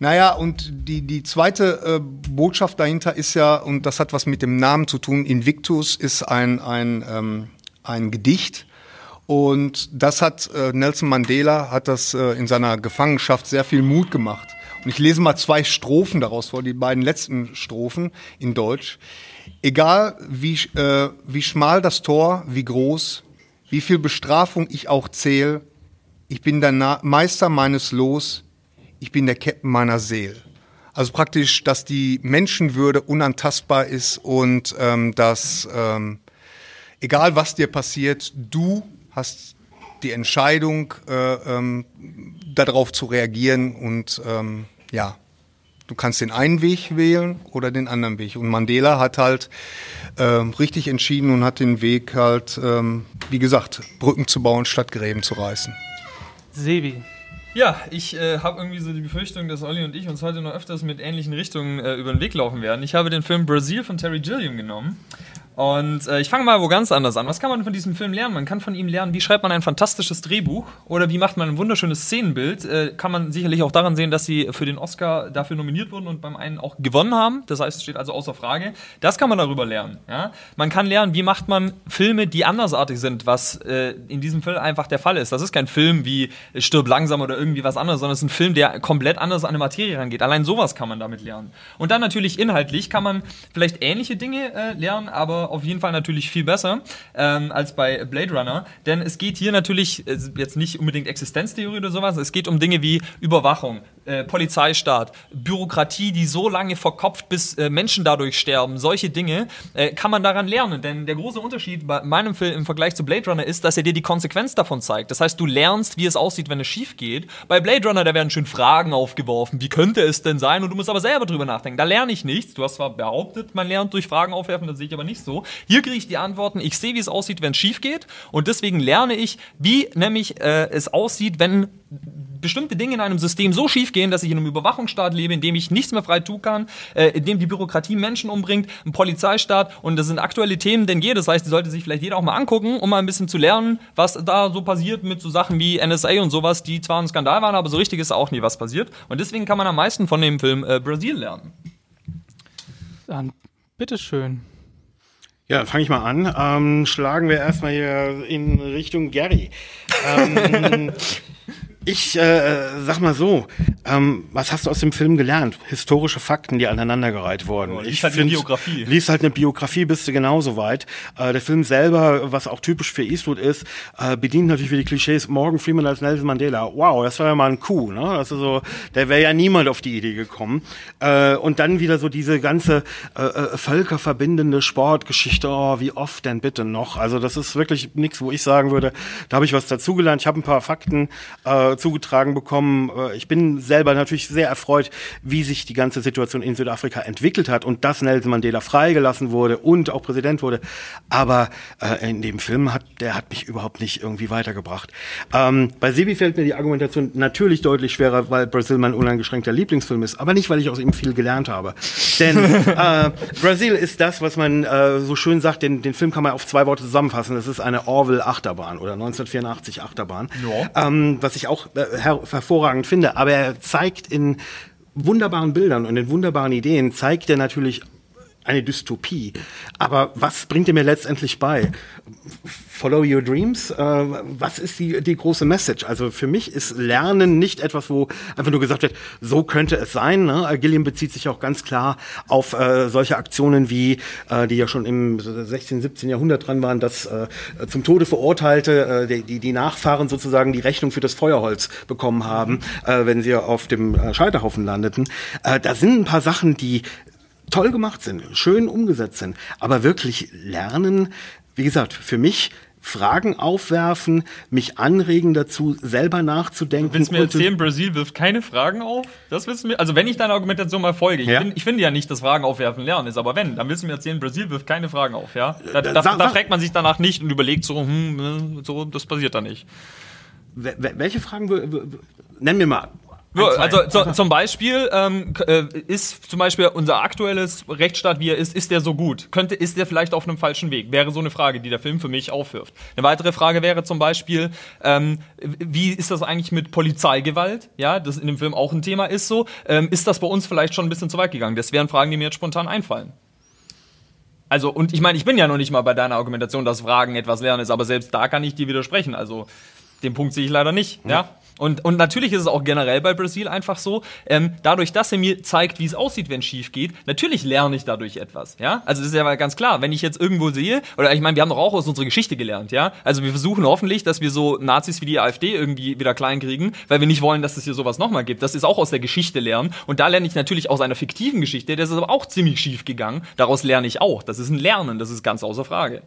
die zweite Botschaft dahinter ist ja, und das hat was mit dem Namen zu tun, Invictus ist ein Gedicht. Und das hat Nelson Mandela hat das in seiner Gefangenschaft sehr viel Mut gemacht. Und ich lese mal 2 Strophen daraus vor, die beiden letzten Strophen in Deutsch. Egal wie schmal das Tor, wie groß, wie viel Bestrafung ich auch zähl, ich bin der Meister meines Los, ich bin der Captain meiner Seele. Also praktisch, dass die Menschenwürde unantastbar ist und dass egal was dir passiert, du hast die Entscheidung, darauf zu reagieren und du kannst den einen Weg wählen oder den anderen Weg. Und Mandela hat halt richtig entschieden und hat den Weg halt, wie gesagt, Brücken zu bauen, statt Gräben zu reißen. Sebi. Ja, ich habe irgendwie so die Befürchtung, dass Olli und ich uns heute noch öfters mit ähnlichen Richtungen über den Weg laufen werden. Ich habe den Film Brazil von Terry Gilliam genommen. Und ich fange mal wo ganz anders an. Was kann man von diesem Film lernen? Man kann von ihm lernen, wie schreibt man ein fantastisches Drehbuch oder wie macht man ein wunderschönes Szenenbild. Kann man sicherlich auch daran sehen, dass sie für den Oscar dafür nominiert wurden und beim einen auch gewonnen haben. Das heißt, es steht also außer Frage. Das kann man darüber lernen. Ja? Man kann lernen, wie macht man Filme, die andersartig sind, was in diesem Film einfach der Fall ist. Das ist kein Film wie Stirb langsam oder irgendwie was anderes, sondern es ist ein Film, der komplett anders an eine Materie rangeht. Allein sowas kann man damit lernen. Und dann natürlich inhaltlich kann man vielleicht ähnliche Dinge lernen, aber auf jeden Fall natürlich viel besser als bei Blade Runner, denn es geht hier natürlich jetzt nicht unbedingt Existenztheorie oder sowas, es geht um Dinge wie Überwachung, Polizeistaat, Bürokratie, die so lange verkopft, bis Menschen dadurch sterben, solche Dinge kann man daran lernen, denn der große Unterschied bei meinem Film im Vergleich zu Blade Runner ist, dass er dir die Konsequenz davon zeigt. Das heißt, du lernst, wie es aussieht, wenn es schief geht. Bei Blade Runner, da werden schön Fragen aufgeworfen, wie könnte es denn sein, und du musst aber selber drüber nachdenken. Da lerne ich nichts. Du hast zwar behauptet, man lernt durch Fragen aufwerfen, das sehe ich aber nicht so. Hier kriege ich die Antworten, ich sehe, wie es aussieht, wenn es schief geht, und deswegen lerne ich, wie nämlich es aussieht, wenn bestimmte Dinge in einem System so schief gehen, dass ich in einem Überwachungsstaat lebe, in dem ich nichts mehr frei tun kann, in dem die Bürokratie Menschen umbringt, ein Polizeistaat, und das sind aktuelle Themen denn je. Das heißt, die sollte sich vielleicht jeder auch mal angucken, um mal ein bisschen zu lernen, was da so passiert mit so Sachen wie NSA und sowas, die zwar ein Skandal waren, aber so richtig ist auch nie was passiert. Und deswegen kann man am meisten von dem Film Brasil lernen. Dann bitteschön. Ja, fange ich mal an. Schlagen wir erstmal hier in Richtung Gary. Ich sag mal so, was hast du aus dem Film gelernt? Historische Fakten, die aneinandergereiht wurden. Lies halt eine Biografie. Lies halt eine Biografie, bist du genauso weit. Der Film selber, was auch typisch für Eastwood ist, bedient natürlich wie die Klischees Morgan Freeman als Nelson Mandela. Wow, das war ja mal ein Coup, ne? Das ist so, da wäre ja niemand auf die Idee gekommen. Und dann wieder so diese ganze völkerverbindende Sportgeschichte. Oh, wie oft denn bitte noch? Also das ist wirklich nichts, wo ich sagen würde, da habe ich was dazugelernt. Ich habe ein paar Fakten zugetragen bekommen. Ich bin selber natürlich sehr erfreut, wie sich die ganze Situation in Südafrika entwickelt hat und dass Nelson Mandela freigelassen wurde und auch Präsident wurde. Aber in dem Film hat mich überhaupt nicht irgendwie weitergebracht. Bei Sebi fällt mir die Argumentation natürlich deutlich schwerer, weil Brasil mein uneingeschränkter Lieblingsfilm ist, aber nicht, weil ich aus ihm viel gelernt habe. Denn Brasil ist das, was man so schön sagt, den Film kann man auf 2 Worte zusammenfassen. Das ist eine Orwell-Achterbahn oder 1984 Achterbahn. Ja. Was ich auch hervorragend finde, aber er zeigt in wunderbaren Bildern und in wunderbaren Ideen, zeigt er natürlich eine Dystopie. Aber was bringt er mir letztendlich bei? Follow your dreams? Was ist die große Message? Also für mich ist Lernen nicht etwas, wo einfach nur gesagt wird, so könnte es sein. Ne? Gilliam bezieht sich auch ganz klar auf solche Aktionen wie, die ja schon im 16., 17. Jahrhundert dran waren, dass zum Tode Verurteilte die Nachfahren sozusagen die Rechnung für das Feuerholz bekommen haben, wenn sie auf dem Scheiterhaufen landeten. Da sind ein paar Sachen, die toll gemacht sind, schön umgesetzt sind, aber wirklich lernen, wie gesagt, für mich Fragen aufwerfen, mich anregen dazu, selber nachzudenken. Du willst mir erzählen, Brasil wirft keine Fragen auf? Das willst du mir, also wenn ich deiner Argumentation mal folge, ich finde ja nicht, dass Fragen aufwerfen lernen ist, aber dann willst du mir erzählen, Brasil wirft keine Fragen auf, ja? Da fragt man sich danach nicht und überlegt so, das passiert da nicht. Welche Fragen, nenn mir mal. Also zum Beispiel ist zum Beispiel unser aktuelles Rechtsstaat, wie er ist der so gut? Ist der vielleicht auf einem falschen Weg? Wäre so eine Frage, die der Film für mich aufwirft. Eine weitere Frage wäre zum Beispiel, wie ist das eigentlich mit Polizeigewalt? Ja, das in dem Film auch ein Thema ist so. Ist das bei uns vielleicht schon ein bisschen zu weit gegangen? Das wären Fragen, die mir jetzt spontan einfallen. Also, und ich meine, ich bin ja noch nicht mal bei deiner Argumentation, dass Fragen etwas lernen ist, aber selbst da kann ich dir widersprechen. Also, den Punkt sehe ich leider nicht, ja. Und natürlich ist es auch generell bei Brasil einfach so, dadurch, dass er mir zeigt, wie es aussieht, wenn es schief geht, natürlich lerne ich dadurch etwas, ja? Also das ist ja mal ganz klar, wenn ich jetzt irgendwo sehe, oder ich meine, wir haben doch auch aus unserer Geschichte gelernt, ja? Also wir versuchen hoffentlich, dass wir so Nazis wie die AfD irgendwie wieder klein kriegen, weil wir nicht wollen, dass es hier sowas nochmal gibt. Das ist auch aus der Geschichte lernen. Und da lerne ich natürlich aus einer fiktiven Geschichte, das ist aber auch ziemlich schief gegangen. Daraus lerne ich auch. Das ist ein Lernen, das ist ganz außer Frage.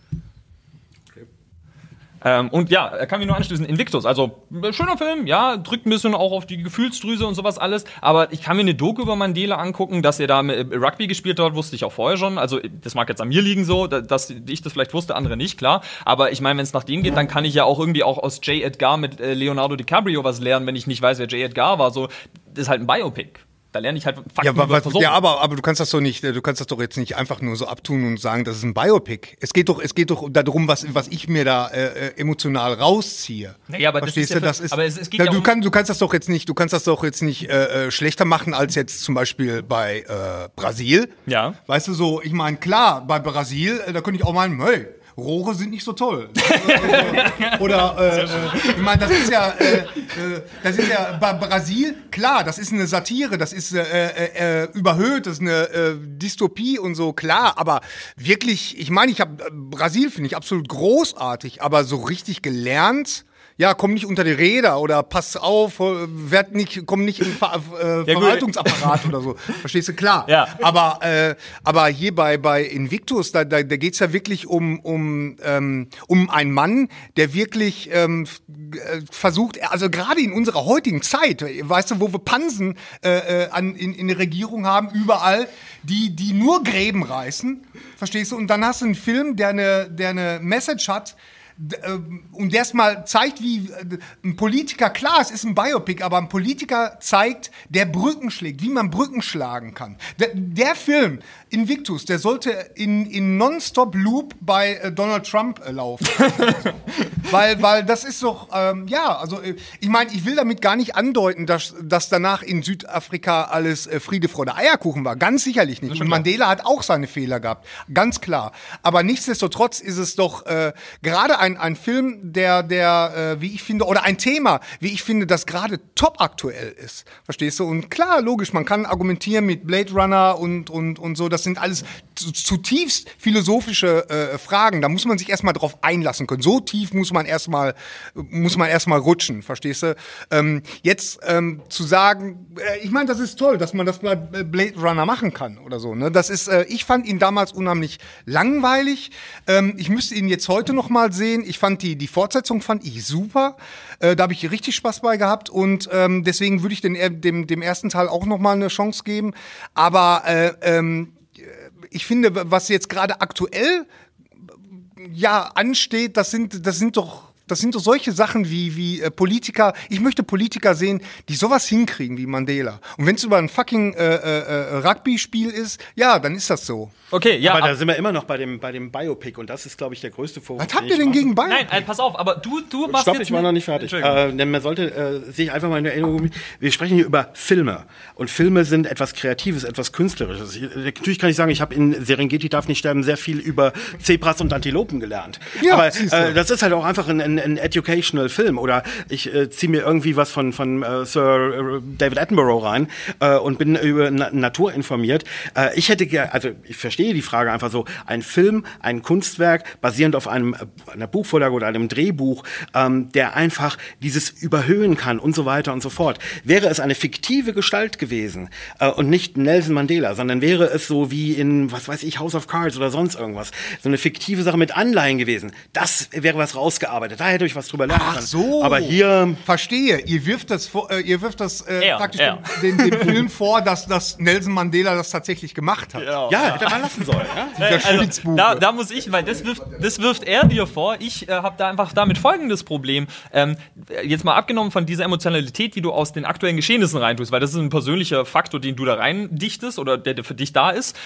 Und ja, er kann mich nur anschließen, Invictus, also schöner Film, ja, drückt ein bisschen auch auf die Gefühlsdrüse und sowas alles, aber ich kann mir eine Doku über Mandela angucken, dass er da Rugby gespielt hat, wusste ich auch vorher schon, also das mag jetzt an mir liegen so, dass ich das vielleicht wusste, andere nicht, klar, aber ich meine, wenn es nach dem geht, dann kann ich ja auch irgendwie auch aus J. Edgar mit Leonardo DiCaprio was lernen, wenn ich nicht weiß, wer J. Edgar war, so, das ist halt ein Biopic. Da lerne ich halt Fakten über Personen. Ja, aber du kannst das doch nicht, du kannst das doch jetzt nicht einfach nur so abtun und sagen, das ist ein Biopic. Es geht doch darum, was ich mir da emotional rausziehe. Naja, aber verstehst das du, das ist, aber es geht ja, ja du kannst das doch jetzt nicht, schlechter machen als jetzt zum Beispiel bei Brasil. Ja. Weißt du so, ich meine, klar, bei Brasil, da könnte ich auch meinen, hey, Rohre sind nicht so toll. Oder, ich meine, das ist ja bei Brasil, klar, das ist eine Satire, das ist überhöht, das ist eine Dystopie und so, klar, aber wirklich, ich meine, Brasil finde ich absolut großartig, aber so richtig gelernt, ja, komm nicht unter die Räder oder pass auf, komm nicht in Verwaltungsapparat oder so. Verstehst du? Klar. Ja. Aber hier bei Invictus, da geht's ja wirklich um einen Mann, der wirklich versucht, also gerade in unserer heutigen Zeit, weißt du, wo wir Pansen in der Regierung haben, überall, die nur Gräben reißen. Verstehst du? Und dann hast du einen Film, der eine Message hat, und der es mal zeigt, wie ein Politiker, klar, es ist ein Biopic, aber ein Politiker zeigt, der Brücken schlägt, wie man Brücken schlagen kann. Der Film, Invictus, der sollte in Non-Stop-Loop bei Donald Trump laufen. weil das ist doch, ich meine, ich will damit gar nicht andeuten, dass danach in Südafrika alles Friede, Freude, Eierkuchen war. Ganz sicherlich nicht. Und Mandela hat auch seine Fehler gehabt. Ganz klar. Aber nichtsdestotrotz ist es doch gerade ein Film, der wie ich finde, oder ein Thema, wie ich finde, das gerade top aktuell ist. Verstehst du? Und klar, logisch, man kann argumentieren mit Blade Runner und so. Das sind alles zutiefst philosophische Fragen. Da muss man sich erstmal drauf einlassen können. So tief muss man erstmal rutschen. Verstehst du? Jetzt zu sagen, ich meine, das ist toll, dass man das bei Blade Runner machen kann oder so. Ne? Das ist, ich fand ihn damals unheimlich langweilig. Ich müsste ihn jetzt heute noch mal sehen. Ich fand die Fortsetzung fand ich super. Da habe ich richtig Spaß bei gehabt und deswegen würde ich dem ersten Teil auch noch mal eine Chance geben. Aber ich finde, was jetzt gerade aktuell ansteht, das sind doch solche Sachen wie Politiker. Ich möchte Politiker sehen, die sowas hinkriegen wie Mandela. Und wenn es über ein fucking Rugby-Spiel ist, ja, dann ist das so. Okay, ja. Aber da sind wir immer noch bei dem Biopic und das ist, glaube ich, der größte Vorwurf. Was habt ihr denn gegen Biopic? Nein, pass auf, aber du machst Stopp, jetzt... ich war noch nicht fertig. Denn man sollte sich einfach mal in Erinnerung, wir sprechen hier über Filme. Und Filme sind etwas Kreatives, etwas Künstlerisches. Natürlich kann ich sagen, ich habe in Serengeti darf nicht sterben sehr viel über Zebras und Antilopen gelernt. Ja, aber das ist halt auch einfach ein educational Film. Oder ich ziehe mir irgendwie was von Sir David Attenborough rein und bin über Natur informiert. Ich verstehe die Frage einfach so, ein Film, ein Kunstwerk, basierend auf einer Buchvorlage oder einem Drehbuch, der einfach dieses überhöhen kann und so weiter und so fort. Wäre es eine fiktive Gestalt gewesen und nicht Nelson Mandela, sondern wäre es so wie in, was weiß ich, House of Cards oder sonst irgendwas, so eine fiktive Sache mit Anleihen gewesen, das wäre was rausgearbeitet, da hätte ich was drüber lernen können. Ach so. Aber hier... Verstehe, ihr wirft das praktisch den Film vor, dass Nelson Mandela das tatsächlich gemacht hat. Ja, hätte man lassen sollen. Ja? Da muss ich, weil das wirft er dir vor. Ich habe da einfach damit folgendes Problem. Jetzt mal abgenommen von dieser Emotionalität, die du aus den aktuellen Geschehnissen reintust, weil das ist ein persönlicher Faktor, den du da rein dichtest oder der für dich da ist.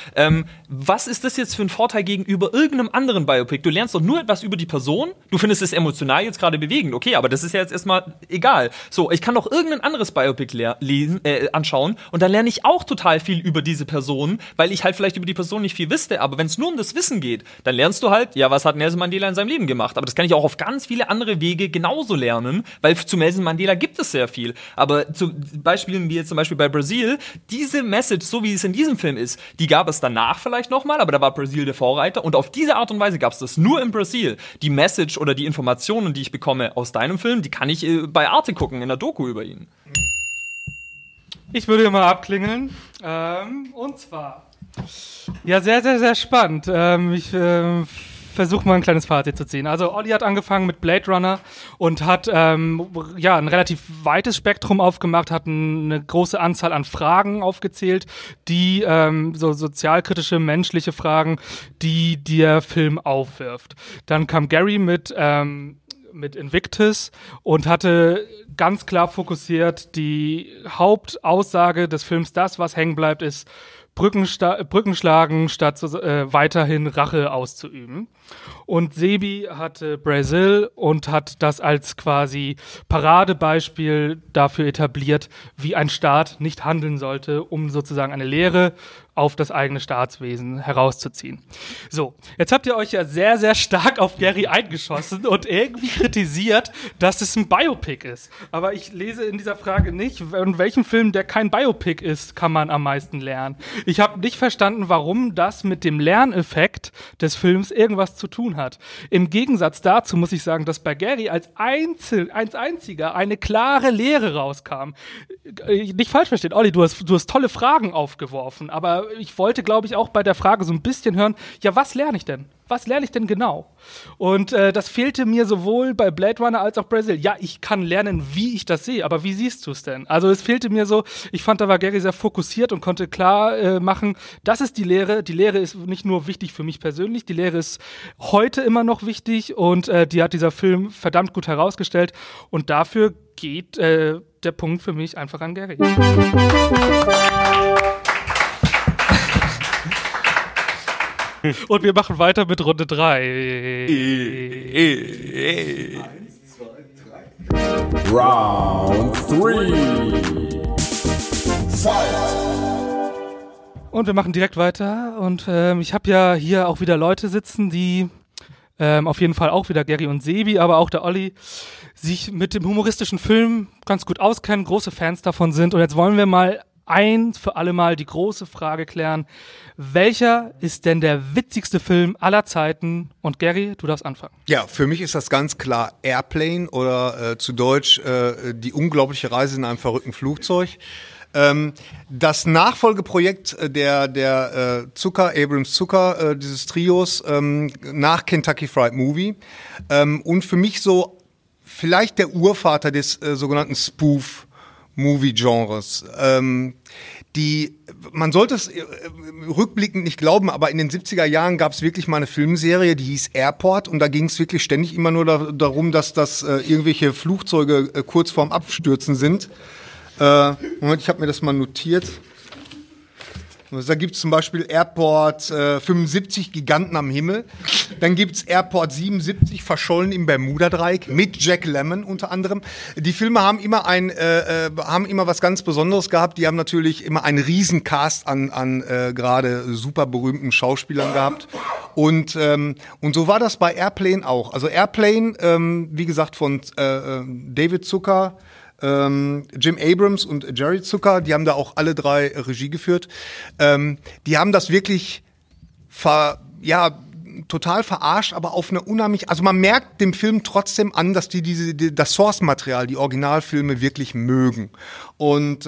Was ist das jetzt für ein Vorteil gegenüber irgendeinem anderen Biopic? Du lernst doch nur etwas über die Person, du findest es emotional jetzt gerade bewegend, okay, aber das ist ja jetzt erstmal egal. So, ich kann doch irgendein anderes Biopic anschauen und dann lerne ich auch total viel über diese Person, weil ich halt vielleicht über die Person nicht viel wüsste, aber wenn es nur um das Wissen geht, dann lernst du halt, ja, was hat Nelson Mandela in seinem Leben gemacht? Aber das kann ich auch auf ganz viele andere Wege genauso lernen, weil zu Nelson Mandela gibt es sehr viel. Aber zu Beispielen wie jetzt zum Beispiel bei Brasil, diese Message, so wie es in diesem Film ist, die gab es danach vielleicht nochmal, aber da war Brasil der Vorreiter und auf diese Art und Weise gab es das nur in Brasil. Die Message oder die Informationen, die ich bekomme aus deinem Film, die kann ich bei Arte gucken, in der Doku über ihn. Ich würde mal abklingeln. Und zwar... Ja, sehr, sehr, sehr spannend. Ich versuche mal ein kleines Fazit zu ziehen. Also Olli hat angefangen mit Blade Runner und hat ein relativ weites Spektrum aufgemacht, hat eine große Anzahl an Fragen aufgezählt, die so sozialkritische, menschliche Fragen, die der Film aufwirft. Dann kam Gary mit Invictus und hatte ganz klar fokussiert die Hauptaussage des Films, das, was hängen bleibt, ist Brücken schlagen, statt weiterhin Rache auszuüben. Und Sebi hatte Brasil und hat das als quasi Paradebeispiel dafür etabliert, wie ein Staat nicht handeln sollte, um sozusagen eine Lehre auf das eigene Staatswesen herauszuziehen. So, jetzt habt ihr euch ja sehr, sehr stark auf Gary eingeschossen und irgendwie kritisiert, dass es ein Biopic ist. Aber ich lese in dieser Frage nicht, in welchem Film, der kein Biopic ist, kann man am meisten lernen. Ich habe nicht verstanden, warum das mit dem Lerneffekt des Films irgendwas zu tun hat. Im Gegensatz dazu muss ich sagen, dass bei Gary als einziger eine klare Lehre rauskam. Nicht falsch verstehen, Olli, du hast tolle Fragen aufgeworfen, aber ich wollte, glaube ich, auch bei der Frage so ein bisschen hören, ja, was lerne ich denn was lerne ich denn genau? Und das fehlte mir sowohl bei Blade Runner als auch Brazil. Ja, ich kann lernen, wie ich das sehe, aber wie siehst du es denn? Also es fehlte mir so, ich fand, da war Gary sehr fokussiert und konnte klar machen, das ist die Lehre. Die Lehre ist nicht nur wichtig für mich persönlich, die Lehre ist heute immer noch wichtig und die hat dieser Film verdammt gut herausgestellt. Und dafür geht der Punkt für mich einfach an Gary. Und wir machen weiter mit Runde 3. Round 3. Fight! Und wir machen direkt weiter. Und ich habe ja hier auch wieder Leute sitzen, die auf jeden Fall auch wieder Gary und Sebi, aber auch der Olli, sich mit dem humoristischen Film ganz gut auskennen, große Fans davon sind. Und jetzt wollen wir mal ein für alle Mal die große Frage klären. Welcher ist denn der witzigste Film aller Zeiten? Und Gary, du darfst anfangen. Ja, für mich ist das ganz klar Airplane oder zu Deutsch die unglaubliche Reise in einem verrückten Flugzeug. Das Nachfolgeprojekt der Abrams Zucker, dieses Trios, nach Kentucky Fried Movie. Und für mich so vielleicht der Urvater des sogenannten Spoof-Movie-Genres. Man sollte es rückblickend nicht glauben, aber in den 70er Jahren gab es wirklich mal eine Filmserie, die hieß Airport, und da ging es wirklich ständig immer nur darum, dass irgendwelche Flugzeuge kurz vorm Abstürzen sind. Moment, ich habe mir das mal notiert. Da gibt es zum Beispiel Airport 75, Giganten am Himmel. Dann gibt es Airport 77, verschollen im Bermuda-Dreieck, mit Jack Lemmon unter anderem. Die Filme haben immer was ganz Besonderes gehabt. Die haben natürlich immer einen riesen Cast an gerade super berühmten Schauspielern gehabt. Und so war das bei Airplane auch. Also Airplane, wie gesagt, von David Zucker, Jim Abrams und Jerry Zucker, die haben da auch alle drei Regie geführt. Die haben das wirklich total verarscht, aber auf eine unheimlich, also man merkt dem Film trotzdem an, dass die das Source-Material, die Originalfilme wirklich mögen. Und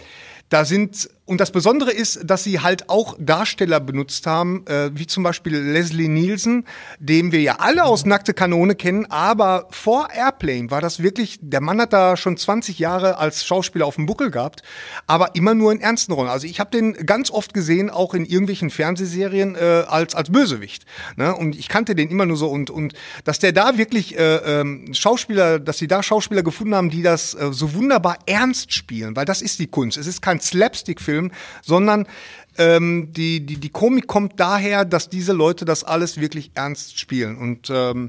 und das Besondere ist, dass sie halt auch Darsteller benutzt haben, wie zum Beispiel Leslie Nielsen, den wir ja alle aus Nackte Kanone kennen, aber vor Airplane war das wirklich, der Mann hat da schon 20 Jahre als Schauspieler auf dem Buckel gehabt, aber immer nur in ernsten Rollen. Also ich habe den ganz oft gesehen, auch in irgendwelchen Fernsehserien als Bösewicht. Ne? Und ich kannte den immer nur so und dass der da wirklich dass sie da Schauspieler gefunden haben, die das so wunderbar ernst spielen, weil das ist die Kunst. Es ist kein Slapstick-Film, sondern die Komik kommt daher, dass diese Leute das alles wirklich ernst spielen. Und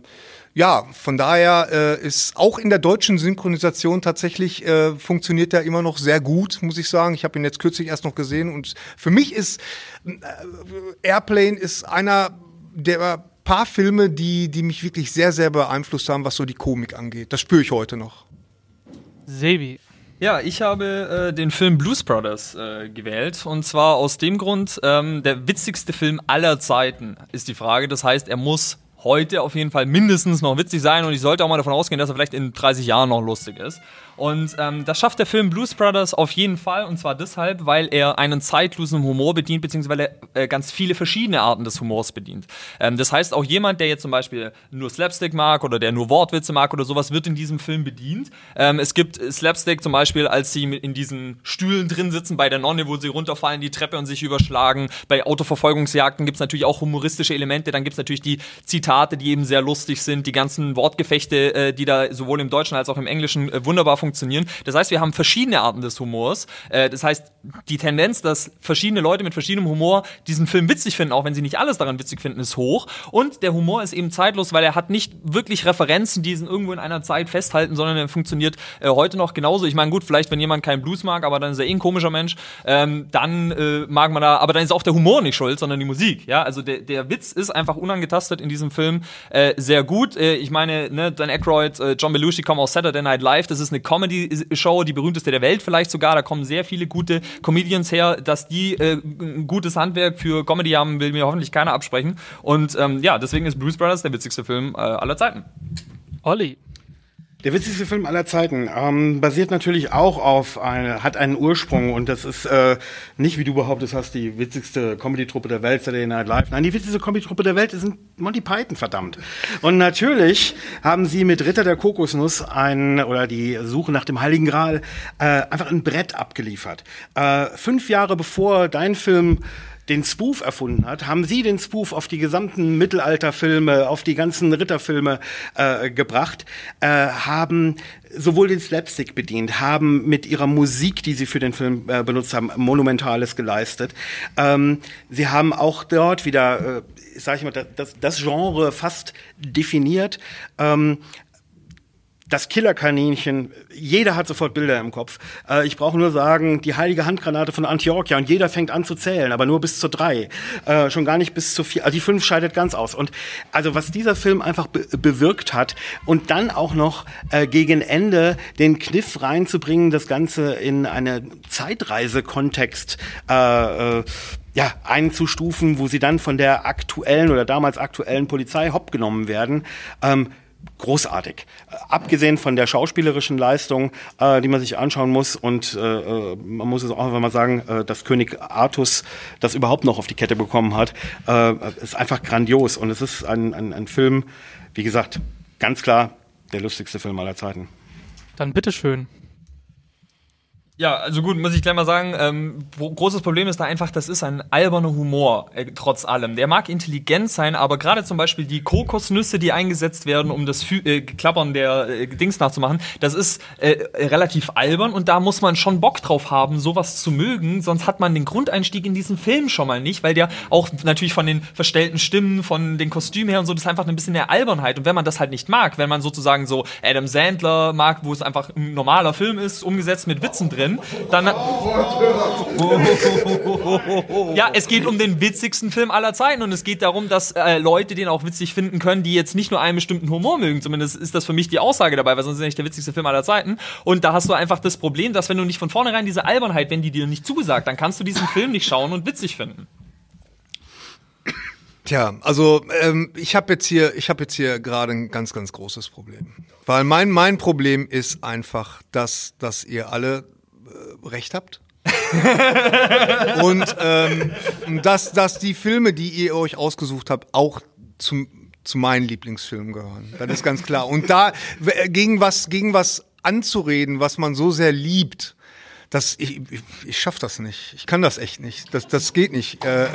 von daher ist auch in der deutschen Synchronisation tatsächlich funktioniert der immer noch sehr gut, muss ich sagen. Ich habe ihn jetzt kürzlich erst noch gesehen und für mich ist Airplane ist einer der paar Filme, die mich wirklich sehr, sehr beeinflusst haben, was so die Komik angeht. Das spüre ich heute noch. Sebi. Ja, ich habe den Film Blues Brothers gewählt, und zwar aus dem Grund, der witzigste Film aller Zeiten ist die Frage. Das heißt, er muss heute auf jeden Fall mindestens noch witzig sein, und ich sollte auch mal davon ausgehen, dass er vielleicht in 30 Jahren noch lustig ist. Und das schafft der Film Blues Brothers auf jeden Fall, und zwar deshalb, weil er einen zeitlosen Humor bedient, beziehungsweise weil er ganz viele verschiedene Arten des Humors bedient. Das heißt, auch jemand, der jetzt zum Beispiel nur Slapstick mag oder der nur Wortwitze mag oder sowas, wird in diesem Film bedient. Es gibt Slapstick zum Beispiel, als sie in diesen Stühlen drin sitzen bei der Nonne, wo sie runterfallen, die Treppe und sich überschlagen. Bei Autoverfolgungsjagden gibt es natürlich auch humoristische Elemente. Dann gibt es natürlich die Zitate, die eben sehr lustig sind, die ganzen Wortgefechte, die da sowohl im Deutschen als auch im Englischen wunderbar funktionieren. Das heißt, wir haben verschiedene Arten des Humors. Das heißt, die Tendenz, dass verschiedene Leute mit verschiedenem Humor diesen Film witzig finden, auch wenn sie nicht alles daran witzig finden, ist hoch. Und der Humor ist eben zeitlos, weil er hat nicht wirklich Referenzen, die irgendwo in einer Zeit festhalten, sondern er funktioniert heute noch genauso. Ich meine, gut, vielleicht, wenn jemand keinen Blues mag, aber dann ist er ein komischer Mensch, dann mag man aber dann ist auch der Humor nicht schuld, sondern die Musik. Ja? Also der Witz ist einfach unangetastet in diesem Film sehr gut. Ich meine, ne, Dan Aykroyd, John Belushi kommen aus Saturday Night Live, das ist eine Comedy-Show, die berühmteste der Welt vielleicht sogar, da kommen sehr viele gute Comedians her, dass die ein gutes Handwerk für Comedy haben, will mir hoffentlich keiner absprechen. Und deswegen ist Blues Brothers der witzigste Film aller Zeiten. Olli. Der witzigste Film aller Zeiten basiert natürlich auch hat einen Ursprung und das ist nicht, wie du behauptest hast, die witzigste Comedy-Truppe der Welt, Saturday Night Live. Nein, die witzigste Comedy-Truppe der Welt sind Monty Python, verdammt. Und natürlich haben sie mit Ritter der Kokosnuss oder die Suche nach dem Heiligen Gral einfach ein Brett abgeliefert. 5 Jahre bevor dein Film den Spoof erfunden hat, haben sie den Spoof auf die gesamten Mittelalterfilme, auf die ganzen Ritterfilme gebracht, haben sowohl den Slapstick bedient, haben mit ihrer Musik, die sie für den Film benutzt haben, Monumentales geleistet. Sie haben auch dort wieder, sag ich mal, das Genre fast definiert. Das Killerkaninchen, jeder hat sofort Bilder im Kopf. Ich brauche nur sagen, die heilige Handgranate von Antiochia und jeder fängt an zu zählen, aber nur bis zu 3. Schon gar nicht bis zu 4. Also die 5 scheidet ganz aus. Und also was dieser Film einfach bewirkt hat und dann auch noch gegen Ende den Kniff reinzubringen, das Ganze in eine Zeitreise-Kontext einzustufen, wo sie dann von der aktuellen oder damals aktuellen Polizei hopp genommen werden. Großartig. Abgesehen von der schauspielerischen Leistung, die man sich anschauen muss und man muss es auch einfach mal sagen, dass König Artus das überhaupt noch auf die Kette bekommen hat, ist einfach grandios und es ist ein Film, wie gesagt, ganz klar der lustigste Film aller Zeiten. Dann bitteschön. Ja, also gut, muss ich gleich mal sagen, großes Problem ist da einfach, das ist ein alberner Humor, trotz allem. Der mag intelligent sein, aber gerade zum Beispiel die Kokosnüsse, die eingesetzt werden, um das Klappern der Dings nachzumachen, das ist relativ albern und da muss man schon Bock drauf haben, sowas zu mögen, sonst hat man den Grundeinstieg in diesen Film schon mal nicht, weil der auch natürlich von den verstellten Stimmen, von den Kostümen her und so, das ist einfach ein bisschen mehr Albernheit und wenn man das halt nicht mag, wenn man sozusagen so Adam Sandler mag, wo es einfach ein normaler Film ist, umgesetzt mit Witzen drin, dann ja, es geht um den witzigsten Film aller Zeiten und es geht darum, dass Leute den auch witzig finden können, die jetzt nicht nur einen bestimmten Humor mögen. Zumindest ist das für mich die Aussage dabei, weil sonst ist er nicht der witzigste Film aller Zeiten. Und da hast du einfach das Problem, dass wenn du nicht von vornherein diese Albernheit, wenn die dir nicht zugesagt, dann kannst du diesen Film nicht schauen und witzig finden. Tja, also ich habe jetzt hier gerade ein ganz, ganz großes Problem. Weil mein Problem ist einfach, dass ihr alle recht habt. Und dass die Filme, die ihr euch ausgesucht habt, auch zu meinen Lieblingsfilmen gehören. Das ist ganz klar. Und da gegen was anzureden, was man so sehr liebt, ich schaff das nicht. Ich kann das echt nicht. Das geht nicht.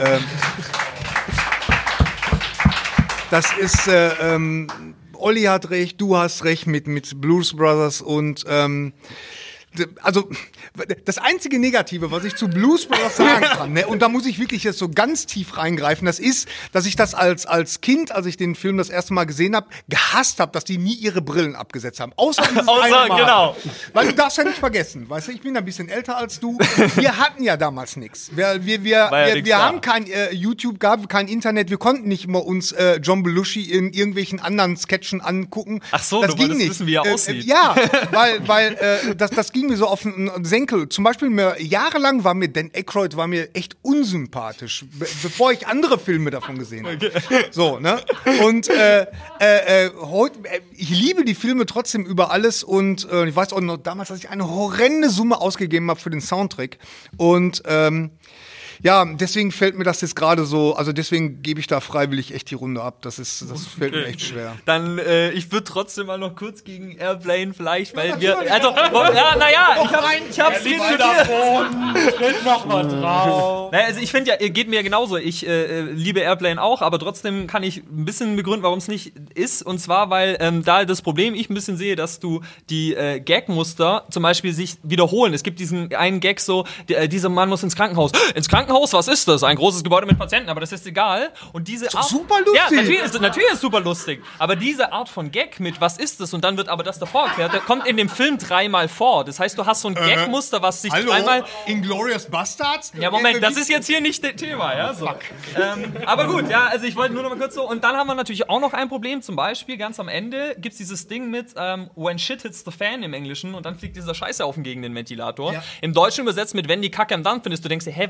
Das ist Olli hat recht, du hast recht mit Blues Brothers und also das einzige Negative, was ich zu Blues Brothers sagen kann, ne, und da muss ich wirklich jetzt so ganz tief reingreifen, das ist, dass ich das als Kind, als ich den Film das erste Mal gesehen habe, gehasst habe, dass die nie ihre Brillen abgesetzt haben. Außer einmal. Genau. Weil du darfst ja nicht vergessen, weißt du, ich bin ein bisschen älter als du. Wir hatten ja damals nichts. Wir haben kein YouTube, gab kein Internet, wir konnten nicht immer uns John Belushi in irgendwelchen anderen Sketchen angucken. Ach so, das ging nicht. Wissen, wie er aussieht. Ja, weil das ging mir so auf den Senkel. Zum Beispiel jahrelang war mir Dan Aykroyd echt unsympathisch, bevor ich andere Filme davon gesehen habe. Okay. So, ne? Und heute, ich liebe die Filme trotzdem über alles und ich weiß auch noch damals, dass ich eine horrende Summe ausgegeben habe für den Soundtrack und ja, deswegen fällt mir das jetzt gerade so, also deswegen gebe ich da freiwillig echt die Runde ab. Das fällt mir echt schwer. Dann, ich würde trotzdem mal noch kurz gegen Airplane vielleicht, weil wir, also, ja, naja, ich hab's davon. Tritt noch mal drauf. Naja, also ich finde ja, geht mir ja genauso. Ich liebe Airplane auch, aber trotzdem kann ich ein bisschen begründen, warum es nicht ist. Und zwar, weil da das Problem ich ein bisschen sehe, dass du die Gagmuster zum Beispiel sich wiederholen. Es gibt diesen einen Gag so, dieser Mann muss ins Krankenhaus. Ins Krankenhaus, was ist das? Ein großes Gebäude mit Patienten, aber das ist egal. Und diese Art, super lustig. Ja, natürlich ist es super lustig. Aber diese Art von Gag mit was ist das und dann wird aber das davor erklärt, der kommt in dem Film 3-mal vor. Das heißt, du hast so ein Gagmuster, was sich dreimal. Inglourious Bastards? Ja, Moment, das ist jetzt hier nicht das Thema, ja? So. Aber gut, ja, also ich wollte nur noch mal kurz so. Und dann haben wir natürlich auch noch ein Problem. Zum Beispiel, ganz am Ende gibt's dieses Ding mit When shit hits the fan im Englischen und dann fliegt dieser Scheißhaufen gegen den Ventilator. Ja. Im Deutschen übersetzt mit wenn die Kacke am Dampf findest, du denkst dir, hey, was soll das?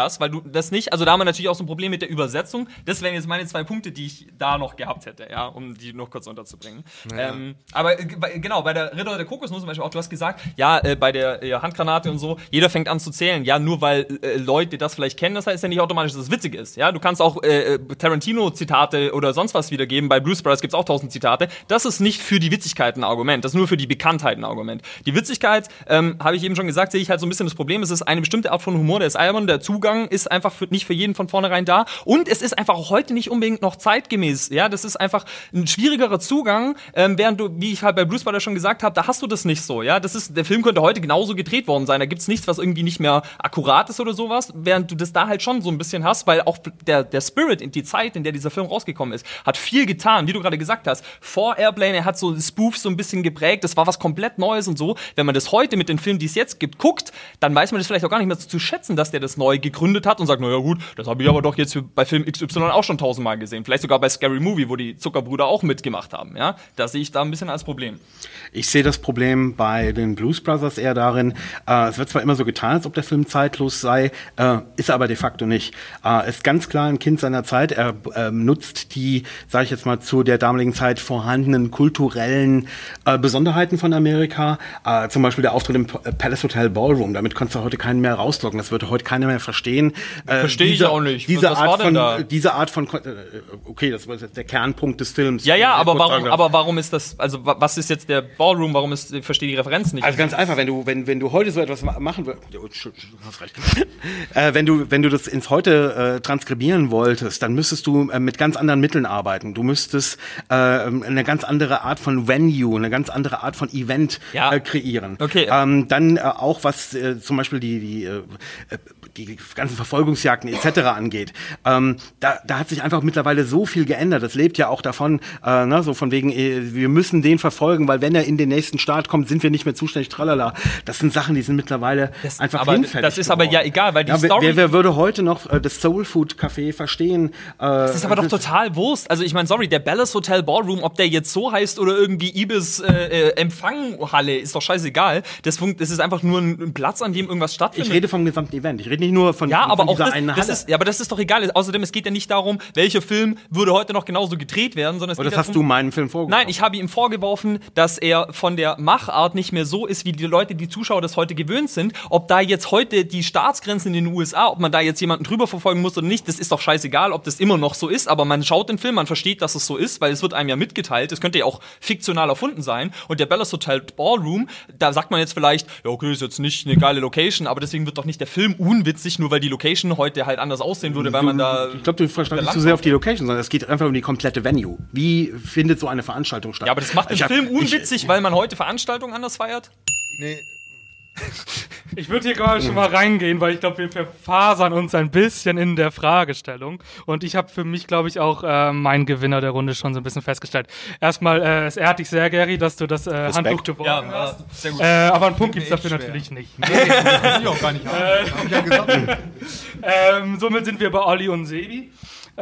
hast, weil du das nicht, also da haben wir natürlich auch so ein Problem mit der Übersetzung. Das wären jetzt meine 2 Punkte, die ich da noch gehabt hätte, ja, um die noch kurz unterzubringen. Ja. Aber genau, bei der Ritter der Kokosnuss zum Beispiel auch, du hast gesagt, ja, bei der Handgranate und so, jeder fängt an zu zählen. Ja, nur weil Leute das vielleicht kennen, das heißt ja nicht automatisch, dass es witzig ist. Ja, du kannst auch Tarantino-Zitate oder sonst was wiedergeben. Bei Blues Brothers gibt's auch 1000 Zitate. Das ist nicht für die Witzigkeit ein Argument, das ist nur für die Bekanntheit ein Argument. Die Witzigkeit, habe ich eben schon gesagt, sehe ich halt so ein bisschen das Problem. Es ist eine bestimmte Art von Humor, der ist albern, der Zugang ist einfach nicht für jeden von vornherein da und es ist einfach auch heute nicht unbedingt noch zeitgemäß. Ja, das ist einfach ein schwierigerer Zugang, während du, wie ich halt bei Blues Brothers schon gesagt habe, da hast du das nicht so. Ja, der Film könnte heute genauso gedreht worden sein. Da gibt's nichts, was irgendwie nicht mehr akkurat ist oder sowas, während du das da halt schon so ein bisschen hast, weil auch der Spirit in die Zeit, in der dieser Film rausgekommen ist, hat viel getan, wie du gerade gesagt hast. Vor Airplane, er hat so Spoofs so ein bisschen geprägt, das war was komplett Neues und so. Wenn man das heute mit den Filmen, die es jetzt gibt, guckt, dann weiß man das vielleicht auch gar nicht mehr zu schätzen, dass der das neu gegründet hat und sagt, naja gut, das habe ich aber doch jetzt bei Film XY auch schon 1000-mal gesehen. Vielleicht sogar bei Scary Movie, wo die Zuckerbrüder auch mitgemacht haben. Ja? Das sehe ich da ein bisschen als Problem. Ich sehe das Problem bei den Blues Brothers eher darin, es wird zwar immer so getan, als ob der Film zeitlos sei, ist er aber de facto nicht. Ist ganz klar ein Kind seiner Zeit. Er nutzt die, sage ich jetzt mal, zu der damaligen Zeit vorhandenen kulturellen Besonderheiten von Amerika. Zum Beispiel der Auftritt im Palace Hotel Ballroom. Damit kannst du heute keinen mehr rauslocken. Das würde heute keiner mehr verstehen. Verstehe ich auch nicht. Diese Art von, okay, das war der Kernpunkt des Films. Ja, aber warum ist das, also was ist jetzt der Ballroom, verstehe die Referenz nicht? Also ganz einfach, wenn du heute so etwas machen würdest, hast recht. Wenn du das ins Heute transkribieren wolltest, dann müsstest du mit ganz anderen Mitteln arbeiten. Du müsstest eine ganz andere Art von Venue, eine ganz andere Art von Event kreieren. Okay. Dann auch was zum Beispiel die ganzen Verfolgungsjagden etc. angeht. Da hat sich einfach mittlerweile so viel geändert. Das lebt ja auch davon, so von wegen, wir müssen den verfolgen, weil wenn er in den nächsten Staat kommt, sind wir nicht mehr zuständig, tralala. Das sind Sachen, die sind mittlerweile einfach hinfällig. Das ist aber ja egal, weil die Story... Wer würde heute noch das Soul Food Café verstehen? Das ist aber doch total Wurst. Also ich meine, sorry, der Palace Hotel Ballroom, ob der jetzt so heißt oder irgendwie Ibis Empfanghalle, ist doch scheißegal. Das ist einfach nur ein Platz, an dem irgendwas stattfindet. Ich rede vom gesamten Event. Ich rede nicht nur von dieser einen Halle. Aber das ist doch egal. Außerdem, es geht ja nicht darum, welcher Film würde heute noch genauso gedreht werden, sondern es geht das hast du meinem Film vorgeworfen. Nein, ich habe ihm vorgeworfen, dass er von der Machart nicht mehr so ist, wie die Leute, die Zuschauer das heute gewöhnt sind. Ob da jetzt heute die Staatsgrenzen in den USA, ob man da jetzt jemanden drüber verfolgen muss oder nicht, das ist doch scheißegal, ob das immer noch so ist, aber man schaut den Film, man versteht, dass es so ist, weil es wird einem ja mitgeteilt. Es könnte ja auch fiktional erfunden sein. Und der Palace Hotel Ballroom, da sagt man jetzt vielleicht, ja okay, ist jetzt nicht eine geile Location, aber deswegen wird doch nicht der Film unwitzig, nur weil die Location heute halt anders aussehen würde, weil man da... Ich glaube, du verstehst nicht zu sehr auf die Location, sondern es geht einfach um die komplette Venue. Wie findet so eine Veranstaltung statt? Ja, aber das macht den Film unwitzig, weil man heute Veranstaltungen anders feiert? Nee. Ich würde hier gerade schon mal reingehen, weil ich glaube, wir verfasern uns ein bisschen in der Fragestellung. Und ich habe für mich, glaube ich, auch meinen Gewinner der Runde schon so ein bisschen festgestellt. Erstmal, es ehrt dich sehr, Gary, dass du das Handtuch gewonnen hast. Sehr gut. Aber einen Punkt gibt es dafür natürlich nicht. Nee, das kann ich auch gar nicht haben. Hab ich ja gesagt. Somit sind wir bei Olli und Sebi.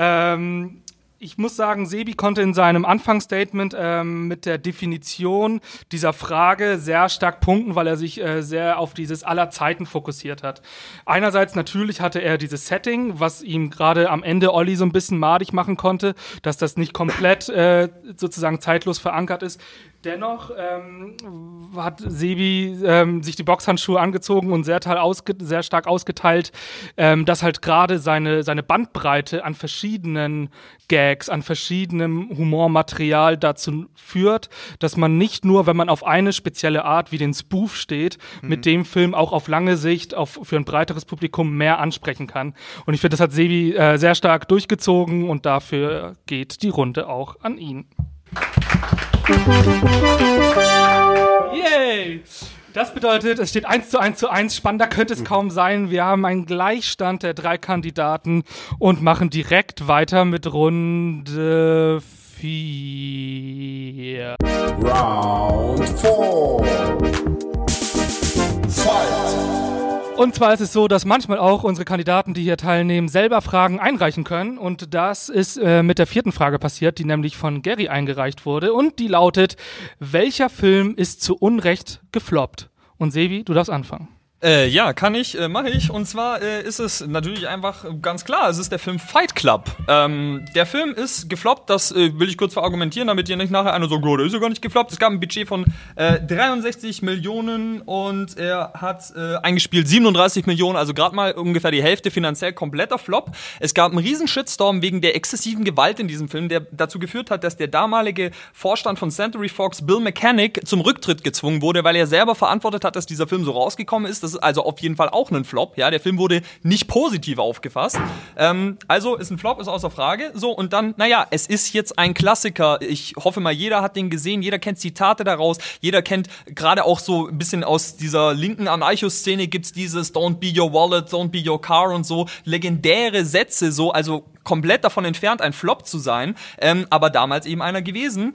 Ich muss sagen, Sebi konnte in seinem Anfangsstatement mit der Definition dieser Frage sehr stark punkten, weil er sich sehr auf dieses aller Zeiten fokussiert hat. Einerseits natürlich hatte er dieses Setting, was ihm gerade am Ende Olli so ein bisschen madig machen konnte, dass das nicht komplett sozusagen zeitlos verankert ist. Dennoch hat Sebi sich die Boxhandschuhe angezogen und sehr stark ausgeteilt, dass halt gerade seine Bandbreite an verschiedenen Gags, an verschiedenem Humormaterial dazu führt, dass man nicht nur, wenn man auf eine spezielle Art wie den Spoof steht, mit dem Film auch auf lange Sicht für ein breiteres Publikum mehr ansprechen kann. Und ich finde, das hat Sebi sehr stark durchgezogen und dafür geht die Runde auch an ihn. Yay! Das bedeutet, es steht 1:1:1. Spannender könnte es kaum sein. Wir haben einen Gleichstand der 3 Kandidaten und machen direkt weiter mit Runde 4. Round 4. Fight! Und zwar ist es so, dass manchmal auch unsere Kandidaten, die hier teilnehmen, selber Fragen einreichen können. Und das ist mit der 4. Frage passiert, die nämlich von Gary eingereicht wurde. Und die lautet, welcher Film ist zu Unrecht gefloppt? Und Sebi, du darfst anfangen. Ja, kann ich, mache ich. Und zwar ist es natürlich einfach ganz klar, es ist der Film Fight Club. Der Film ist gefloppt, das will ich kurz verargumentieren, damit ihr nicht nachher einer sagt, der ist ja gar nicht gefloppt. Es gab ein Budget von 63 Millionen und er hat eingespielt 37 Millionen, also gerade mal ungefähr die Hälfte, finanziell kompletter Flop. Es gab einen riesen Shitstorm wegen der exzessiven Gewalt in diesem Film, der dazu geführt hat, dass der damalige Vorstand von Century Fox, Bill Mechanic, zum Rücktritt gezwungen wurde, weil er selber verantwortet hat, dass dieser Film so rausgekommen ist. Das ist also auf jeden Fall auch ein Flop. Ja, der Film wurde nicht positiv aufgefasst. Also ist ein Flop, ist außer Frage. So, und dann, naja, es ist jetzt ein Klassiker. Ich hoffe mal, jeder hat den gesehen, jeder kennt Zitate daraus, jeder kennt gerade auch so ein bisschen aus dieser linken Anarcho-Szene gibt's dieses Don't be your wallet, don't be your car und so. Legendäre Sätze, so, also komplett davon entfernt, ein Flop zu sein, aber damals eben einer gewesen.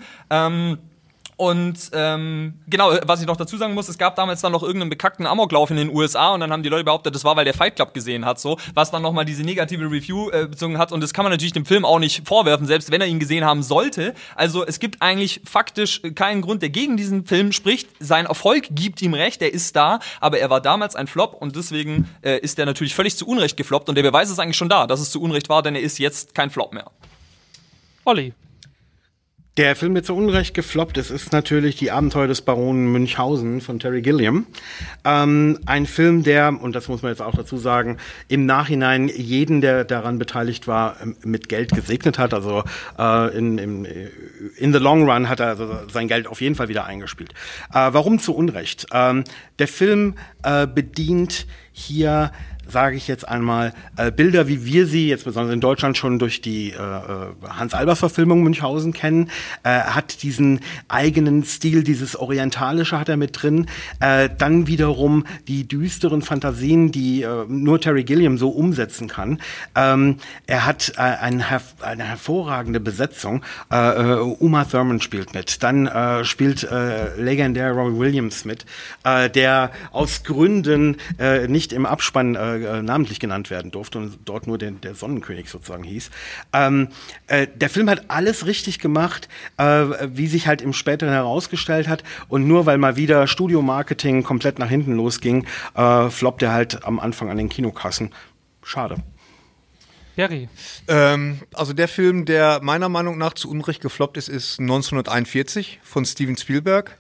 Genau, was ich noch dazu sagen muss, es gab damals dann noch irgendeinen bekackten Amoklauf in den USA und dann haben die Leute behauptet, das war, weil der Fight Club gesehen hat, so, was dann nochmal diese negative Review bezogen hat und das kann man natürlich dem Film auch nicht vorwerfen, selbst wenn er ihn gesehen haben sollte. Also es gibt eigentlich faktisch keinen Grund, der gegen diesen Film spricht. Sein Erfolg gibt ihm recht, er ist da, aber er war damals ein Flop und deswegen ist er natürlich völlig zu Unrecht gefloppt und der Beweis ist eigentlich schon da, dass es zu Unrecht war, denn er ist jetzt kein Flop mehr. Olli. Der Film, der zu Unrecht gefloppt ist natürlich Die Abenteuer des Baronen Münchhausen von Terry Gilliam. Ein Film, der, und das muss man jetzt auch dazu sagen, im Nachhinein jeden, der daran beteiligt war, mit Geld gesegnet hat. Also in the long run hat er also sein Geld auf jeden Fall wieder eingespielt. Warum zu Unrecht? Der Film bedient hier, sage ich jetzt einmal, Bilder, wie wir sie jetzt besonders in Deutschland schon durch die Hans-Albers-Verfilmung Münchhausen kennen, hat diesen eigenen Stil, dieses Orientalische hat er mit drin, dann wiederum die düsteren Fantasien, die nur Terry Gilliam so umsetzen kann. Er hat eine hervorragende Besetzung, Uma Thurman spielt mit, dann spielt legendär Robbie Williams mit, der aus Gründen nicht im Abspann namentlich genannt werden durfte und dort nur der Sonnenkönig sozusagen hieß. Der Film hat alles richtig gemacht, wie sich halt im Späteren herausgestellt hat und nur weil mal wieder Studiomarketing komplett nach hinten losging, floppt er halt am Anfang an den Kinokassen. Schade. Gary. Also der Film, der meiner Meinung nach zu Unrecht gefloppt ist 1941 von Steven Spielberg.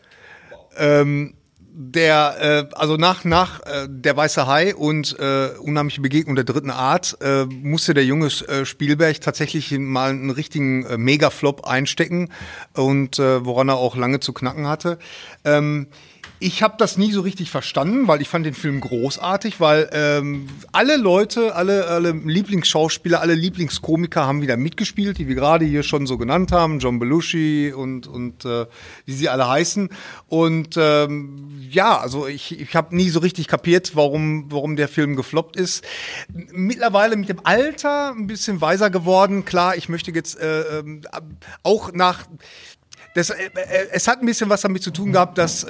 Also nach Der Weiße Hai und Unheimliche Begegnung der dritten Art musste der junge Spielberg tatsächlich mal einen richtigen Mega-Flop einstecken und woran er auch lange zu knacken hatte. Ich habe das nie so richtig verstanden, weil ich fand den Film großartig, weil alle Leute, alle Lieblingsschauspieler, alle Lieblingskomiker haben wieder mitgespielt, die wir gerade hier schon so genannt haben, John Belushi und wie sie alle heißen. Und ja, also ich habe nie so richtig kapiert, warum der Film gefloppt ist. Mittlerweile mit dem Alter ein bisschen weiser geworden. Klar, ich möchte jetzt auch nach... es hat ein bisschen was damit zu tun gehabt, dass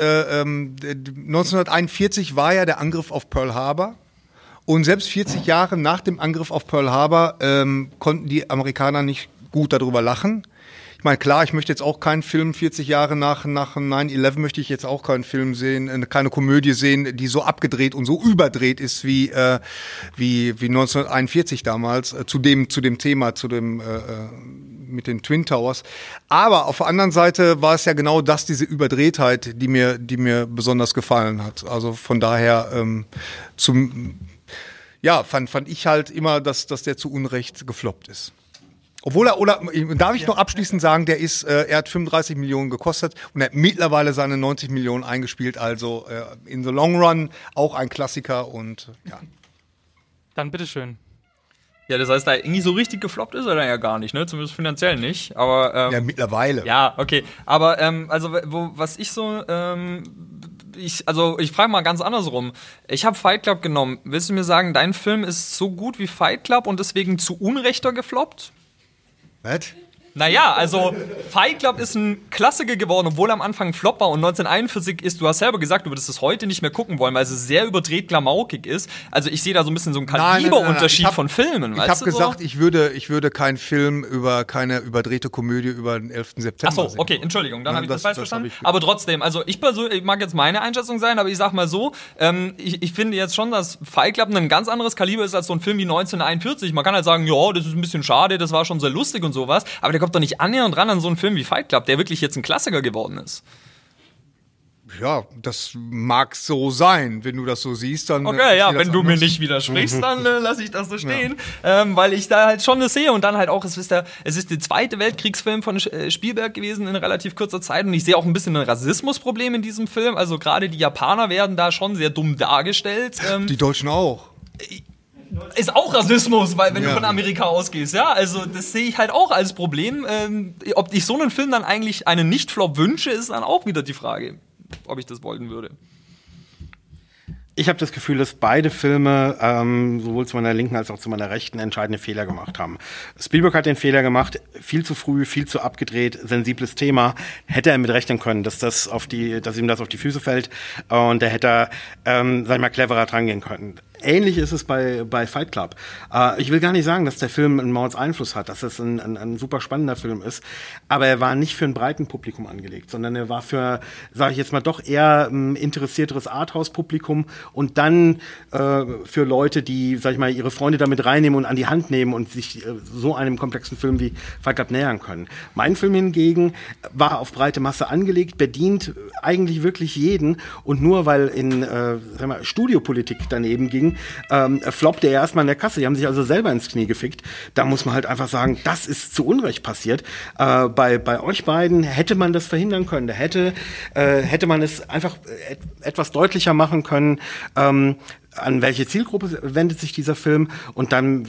1941 war ja der Angriff auf Pearl Harbor und selbst 40 Jahre nach dem Angriff auf Pearl Harbor konnten die Amerikaner nicht gut darüber lachen. Ich meine, klar, ich möchte jetzt auch keinen Film 40 Jahre nach 9/11 möchte ich jetzt auch keinen Film sehen, keine Komödie sehen, die so abgedreht und so überdreht ist wie 1941 damals zu dem Thema, mit den Twin Towers. Aber auf der anderen Seite war es ja genau das, diese Überdrehtheit, die mir besonders gefallen hat. Also von daher fand ich halt immer, dass der zu Unrecht gefloppt ist. Obwohl darf ich noch abschließend sagen, er hat 35 Millionen gekostet und er hat mittlerweile seine 90 Millionen eingespielt, also in the long run auch ein Klassiker und ja. Dann bitteschön. Ja, das heißt, da irgendwie so richtig gefloppt ist er dann ja gar nicht, ne? Zumindest finanziell nicht. Aber ja, mittlerweile. Ja, okay. Aber was ich so ich frage mal ganz andersrum. Ich habe Fight Club genommen. Willst du mir sagen, dein Film ist so gut wie Fight Club und deswegen zu Unrechter gefloppt? Was? Naja, also Fight Club ist ein Klassiker geworden, obwohl er am Anfang ein Flop war. Und 1941 ist, du hast selber gesagt, du würdest es heute nicht mehr gucken wollen, weil es sehr überdreht glamaukig ist. Also ich sehe da so ein bisschen so einen Kaliberunterschied von Filmen. Ich habe gesagt, ich würde keinen Film über keine überdrehte Komödie über den 11. September sehen. Okay, Entschuldigung, dann habe ich das falsch verstanden. Aber trotzdem, also ich persönlich, mag jetzt meine Einschätzung sein, aber ich sag mal so, ich finde jetzt schon, dass Fight Club ein ganz anderes Kaliber ist als so ein Film wie 1941. Man kann halt sagen, ja, das ist ein bisschen schade, das war schon sehr lustig und sowas, aber der kommt doch nicht annähernd ran an so einen Film wie Fight Club, der wirklich jetzt ein Klassiker geworden ist. Ja, das mag so sein. Wenn du das so siehst, dann... Okay, ja, wenn du mir nicht widersprichst, dann lasse ich das so stehen. Ja. Weil ich da halt schon das sehe und dann halt auch, es ist der zweite Weltkriegsfilm von Spielberg gewesen in relativ kurzer Zeit und ich sehe auch ein bisschen ein Rassismusproblem in diesem Film. Also gerade die Japaner werden da schon sehr dumm dargestellt. Die Deutschen auch. Ist auch Rassismus, weil wenn du von Amerika ausgehst, ja, also das sehe ich halt auch als Problem. Ob ich so einen Film dann eigentlich einen Nicht-Flop wünsche, ist dann auch wieder die Frage, ob ich das wollen würde. Ich habe das Gefühl, dass beide Filme sowohl zu meiner linken als auch zu meiner rechten entscheidende Fehler gemacht haben. Spielberg hat den Fehler gemacht, viel zu früh, viel zu abgedreht, sensibles Thema. Hätte er mit rechnen können, dass ihm das auf die Füße fällt und er hätte, sag ich mal, cleverer drangehen können. Ähnlich ist es bei Fight Club. Ich will gar nicht sagen, dass der Film einen Mordseinfluss hat, dass es ein super spannender Film ist, aber er war nicht für ein breiten Publikum angelegt, sondern er war für, sage ich jetzt mal, doch eher interessierteres Arthouse-Publikum und dann für Leute, die, sag ich mal, ihre Freunde damit reinnehmen und an die Hand nehmen und sich so einem komplexen Film wie Fight Club nähern können. Mein Film hingegen war auf breite Masse angelegt, bedient eigentlich wirklich jeden und nur weil in sag mal, Studiopolitik daneben ging, floppte er erstmal in der Kasse. Die haben sich also selber ins Knie gefickt. Da muss man halt einfach sagen, das ist zu Unrecht passiert. Bei euch beiden hätte man das verhindern können. Da hätte man es einfach etwas deutlicher machen können, an welche Zielgruppe wendet sich dieser Film. Und dann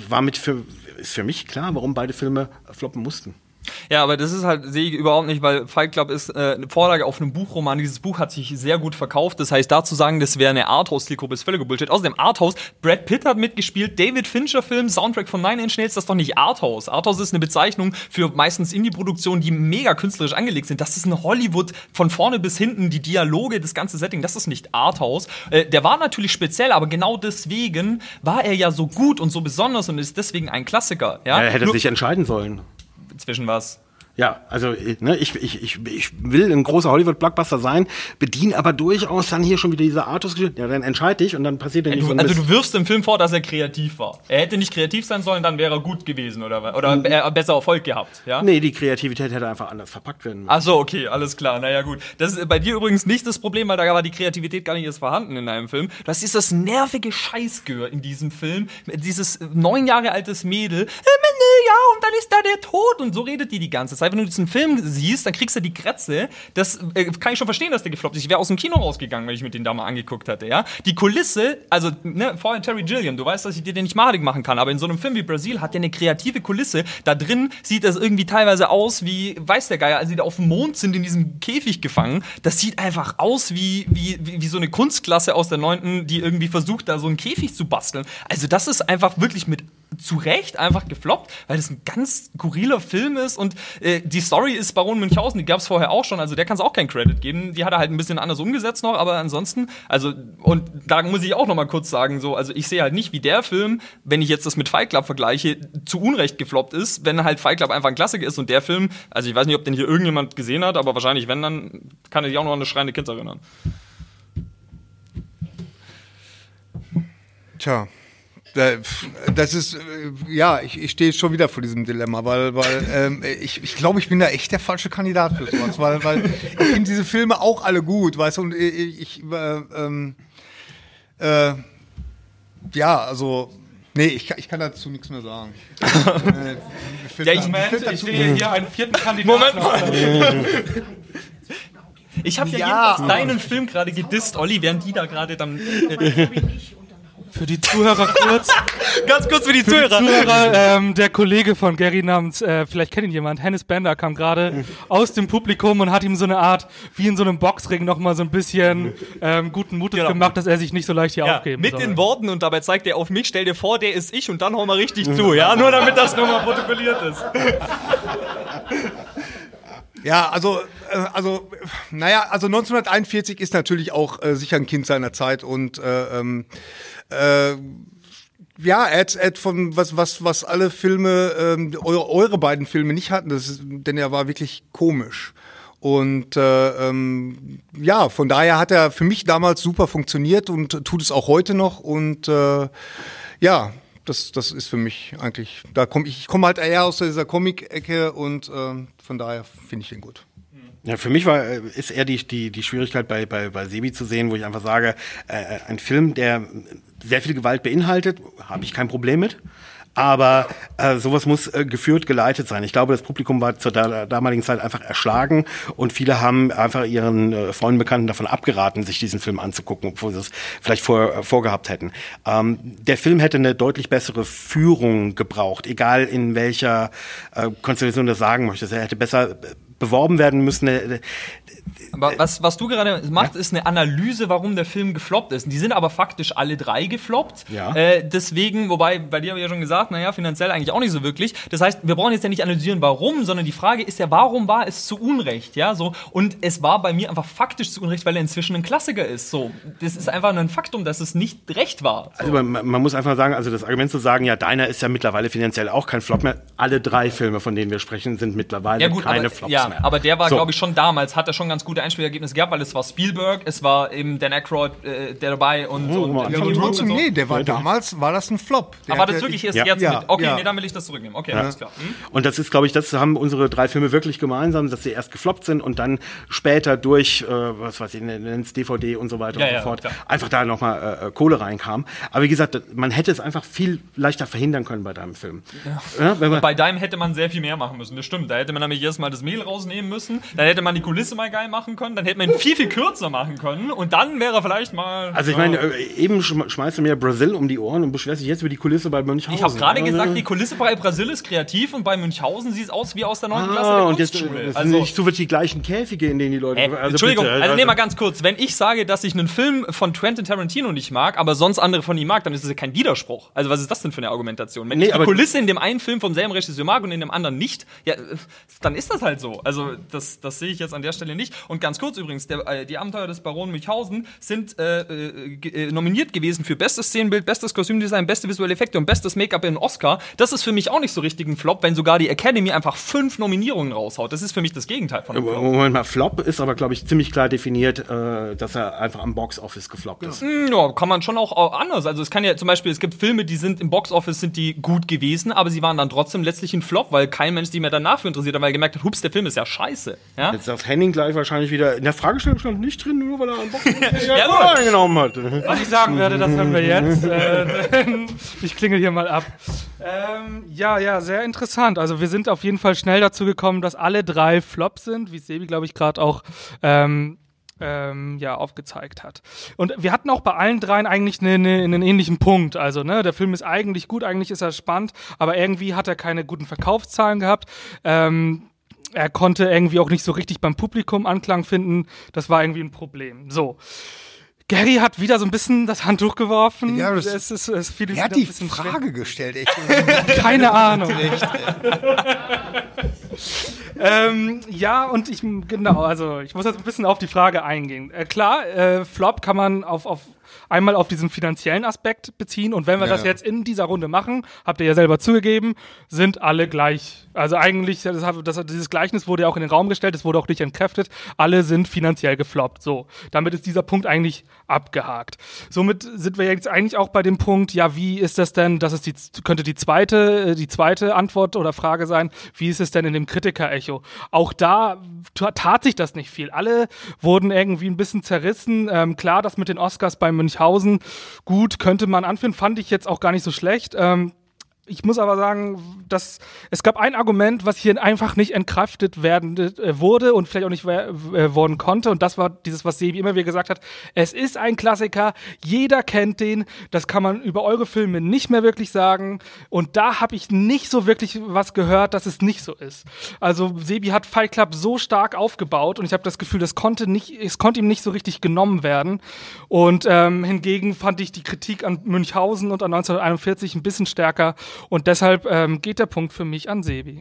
ist für mich klar, warum beide Filme floppen mussten. Ja, aber das ist halt, sehe ich überhaupt nicht, weil Fight Club ist eine Vorlage auf einem Buchroman. Dieses Buch hat sich sehr gut verkauft. Das heißt, dazu sagen, das wäre eine Arthouse-Zielgruppe, ist völliger Bullshit. Außerdem Arthouse, Brad Pitt hat mitgespielt, David Fincher-Film, Soundtrack von Nine Inch Nails, das ist doch nicht Arthouse. Arthouse ist eine Bezeichnung für meistens Indie-Produktionen, die mega künstlerisch angelegt sind. Das ist ein Hollywood von vorne bis hinten, die Dialoge, das ganze Setting, das ist nicht Arthouse. Der war natürlich speziell, aber genau deswegen war er ja so gut und so besonders und ist deswegen ein Klassiker. Ja? Er hätte sich entscheiden sollen. Zwischen was? Ja, also ne, ich will ein großer Hollywood-Blockbuster sein, bediene aber durchaus dann hier schon wieder diese Artus-Geschichte. Ja, dann entscheide ich und dann passiert ja nicht so ein Also du wirfst im Film vor, dass er kreativ war. Er hätte nicht kreativ sein sollen, dann wäre er gut gewesen oder besser Erfolg gehabt. Ja? Nee, die Kreativität hätte einfach anders verpackt werden müssen. Ach so, okay, alles klar, naja gut. Das ist bei dir übrigens nicht das Problem, weil da war die Kreativität gar nicht erst vorhanden in deinem Film. Das ist das nervige Scheißgehör in diesem Film. Dieses 9 Jahre altes Mädel. Ja, und dann ist da der Tod. Und so redet die ganze Zeit. Wenn du diesen Film siehst, dann kriegst du die Krätze. Das kann ich schon verstehen, dass der gefloppt ist. Ich wäre aus dem Kino rausgegangen, wenn ich mir den da mal angeguckt hätte, ja. Die Kulisse, also, ne, vorher Terry Gilliam, du weißt, dass ich dir den nicht madig machen kann, aber in so einem Film wie Brasil hat der eine kreative Kulisse. Da drin sieht das irgendwie teilweise aus wie, weiß der Geier, als die da auf dem Mond sind, in diesem Käfig gefangen. Das sieht einfach aus wie so eine Kunstklasse aus der 9., die irgendwie versucht, da so einen Käfig zu basteln. Also das ist einfach wirklich mit zu Recht einfach gefloppt, weil das ein ganz skurriler Film ist und die Story ist Baron Münchhausen, die gab es vorher auch schon, also der kann es auch keinen Credit geben, die hat er halt ein bisschen anders umgesetzt noch, aber ansonsten, also, und da muss ich auch noch mal kurz sagen, so, also ich sehe halt nicht, wie der Film, wenn ich jetzt das mit Fight Club vergleiche, zu Unrecht gefloppt ist, wenn halt Fight Club einfach ein Klassiker ist und der Film, also ich weiß nicht, ob den hier irgendjemand gesehen hat, aber wahrscheinlich, wenn, dann kann er sich auch noch an das schreiende Kind erinnern. Tja. Das ist, ja, ich stehe schon wieder vor diesem Dilemma, weil ich glaube, ich bin da echt der falsche Kandidat für sowas, weil ich finde diese Filme auch alle gut, weißt du, und ja, also, nee, ich kann dazu nichts mehr sagen. Ich stehe hier einen vierten Kandidaten. Moment mal. Ich habe ja jedenfalls deinen Film gerade gedisst, Olli, während die da gerade dann... Für die Zuhörer kurz. Ganz kurz für die Für Zuhörer. die Zuhörer, der Kollege von Gary namens, vielleicht kennt ihn jemand, Hennis Bender kam gerade aus dem Publikum und hat ihm so eine Art, wie in so einem Boxring nochmal so ein bisschen guten Mutes gemacht, dass er sich nicht so leicht hier aufgeben mit soll. den Worten, und dabei zeigt er auf mich, stell dir vor, der ist ich, und dann hau mal richtig zu, ja? Nur damit das nochmal protokolliert ist. Ja, also 1941 ist natürlich auch sicher ein Kind seiner Zeit und ja, er hat von was alle Filme, eure beiden Filme nicht hatten, denn er war wirklich komisch. Und ja, von daher hat er für mich damals super funktioniert und tut es auch heute noch. Und ja, das ist für mich eigentlich, ich komme halt eher aus dieser Comic-Ecke und von daher finde ich den gut. Ja, für mich ist eher die Schwierigkeit bei Sebi zu sehen, wo ich einfach sage, ein Film, der sehr viel Gewalt beinhaltet, habe ich kein Problem mit. Aber sowas muss geführt, geleitet sein. Ich glaube, das Publikum war zur damaligen Zeit einfach erschlagen und viele haben einfach ihren Freunden, Bekannten davon abgeraten, sich diesen Film anzugucken, obwohl sie es vielleicht vorgehabt hätten. Der Film hätte eine deutlich bessere Führung gebraucht, egal in welcher Konstellation du das sagen möchtest. Er hätte besser beworben werden müssen. Aber was du gerade machst, ist eine Analyse, warum der Film gefloppt ist. Die sind aber faktisch alle drei gefloppt. Ja. Deswegen, wobei, bei dir habe ich ja schon gesagt, naja, finanziell eigentlich auch nicht so wirklich. Das heißt, wir brauchen jetzt ja nicht analysieren, warum, sondern die Frage ist ja, warum war es zu Unrecht? Ja, so. Und es war bei mir einfach faktisch zu Unrecht, weil er inzwischen ein Klassiker ist. So. Das ist einfach ein Faktum, dass es nicht recht war. So. Also man muss einfach sagen, also das Argument zu sagen, ja, deiner ist ja mittlerweile finanziell auch kein Flop mehr. Alle drei Filme, von denen wir sprechen, sind mittlerweile keine Flops mehr. Aber der war, so. glaube ich, schon damals, hat er schon ganz gute Einspielergebnisse gehabt, weil es war Spielberg, es war eben Dan Aykroyd, der dabei und Nee, der war damals, war das ein Flop. Aber das wirklich erst jetzt mit. Okay, ja. Nee, dann will ich das zurücknehmen. Okay, alles klar. Und das ist, glaube ich, das haben unsere drei Filme wirklich gemeinsam, dass sie erst gefloppt sind und dann später durch, was weiß ich, nennt's DVD und so weiter und so fort, klar. Einfach da nochmal Kohle reinkam. Aber wie gesagt, man hätte es einfach viel leichter verhindern können bei deinem Film. Ja, bei deinem hätte man sehr viel mehr machen müssen, das stimmt. Da hätte man nämlich erstmal das Mehl rausnehmen müssen, dann hätte man die Kulisse mal geil machen können, dann hätte man ihn viel, viel kürzer machen können und dann wäre vielleicht mal... Also ich meine, eben schmeißt du mir Brasil um die Ohren und beschwerst dich jetzt über die Kulisse bei Münchhausen. Ich habe gerade gesagt, die Kulisse bei Brasil ist kreativ und bei Münchhausen sieht es aus wie aus der 9. Klasse der und Kunstschule. Jetzt sind nicht so die gleichen Käfige, in denen die Leute... Entschuldigung, bitte, also nehmen wir ganz kurz. Wenn ich sage, dass ich einen Film von Quentin Tarantino nicht mag, aber sonst andere von ihm mag, dann ist das ja kein Widerspruch. Also was ist das denn für eine Argumentation? Wenn ich die Kulisse in dem einen Film vom selben Regisseur mag und in dem anderen nicht, ja, dann ist das halt so. Also das sehe ich jetzt an der Stelle nicht. Und ganz kurz übrigens, die Abenteuer des Baron Münchhausen sind nominiert gewesen für bestes Szenenbild, bestes Kostümdesign, beste visuelle Effekte und bestes Make-up in Oscar. Das ist für mich auch nicht so richtig ein Flop, wenn sogar die Academy einfach 5 Nominierungen raushaut. Das ist für mich das Gegenteil von einem Flop. Moment mal, Flop ist aber, glaube ich, ziemlich klar definiert, dass er einfach am Box-Office gefloppt ist. Ja, kann man schon auch anders. Also es kann ja zum Beispiel, es gibt Filme, die sind im Box-Office sind die gut gewesen, aber sie waren dann trotzdem letztlich ein Flop, weil kein Mensch sich mehr danach für interessiert hat, weil er gemerkt hat, hups, der Film ist ja scheiße. Ja? Jetzt sagt Henning gleich wahrscheinlich wieder, in der Fragestellung stand nicht drin, nur weil er einen Box eingenommen hat. Was ich sagen werde, das hören wir jetzt. Ich klingel hier mal ab. Ja, sehr interessant. Also wir sind auf jeden Fall schnell dazu gekommen, dass alle drei Flops sind, wie Sebi, glaube ich, gerade auch aufgezeigt hat. Und wir hatten auch bei allen dreien eigentlich einen ähnlichen Punkt. Also, ne, der Film ist eigentlich gut, eigentlich ist er spannend, aber irgendwie hat er keine guten Verkaufszahlen gehabt. Er konnte irgendwie auch nicht so richtig beim Publikum Anklang finden. Das war irgendwie ein Problem. So. Gary hat wieder so ein bisschen das Handtuch geworfen. Ja, er hat die Frage gestellt, echt. Keine Ahnung. Und ich muss jetzt ein bisschen auf die Frage eingehen. Klar, Flop kann man einmal auf diesen finanziellen Aspekt beziehen und wenn wir das jetzt in dieser Runde machen, habt ihr ja selber zugegeben, sind alle gleich. Also eigentlich, dieses Gleichnis wurde ja auch in den Raum gestellt, es wurde auch nicht entkräftet, alle sind finanziell gefloppt. So, damit ist dieser Punkt eigentlich abgehakt. Somit sind wir jetzt eigentlich auch bei dem Punkt, ja, wie ist das denn, könnte die zweite Antwort oder Frage sein, wie ist es denn in dem Kritiker-Echo? Auch da tat sich das nicht viel. Alle wurden irgendwie ein bisschen zerrissen. Klar, das mit den Oscars bei Münchhausen, gut, könnte man anführen, fand ich jetzt auch gar nicht so schlecht. Ich muss aber sagen, dass es gab ein Argument, was hier einfach nicht entkraftet werden wurde und vielleicht auch nicht worden konnte. Und das war dieses, was Sebi immer wieder gesagt hat. Es ist ein Klassiker. Jeder kennt den. Das kann man über eure Filme nicht mehr wirklich sagen. Und da habe ich nicht so wirklich was gehört, dass es nicht so ist. Also Sebi hat Fight Club so stark aufgebaut und ich habe das Gefühl, es konnte ihm nicht so richtig genommen werden. Und hingegen fand ich die Kritik an Münchhausen und an 1941 ein bisschen stärker. Und deshalb geht der Punkt für mich an Sebi.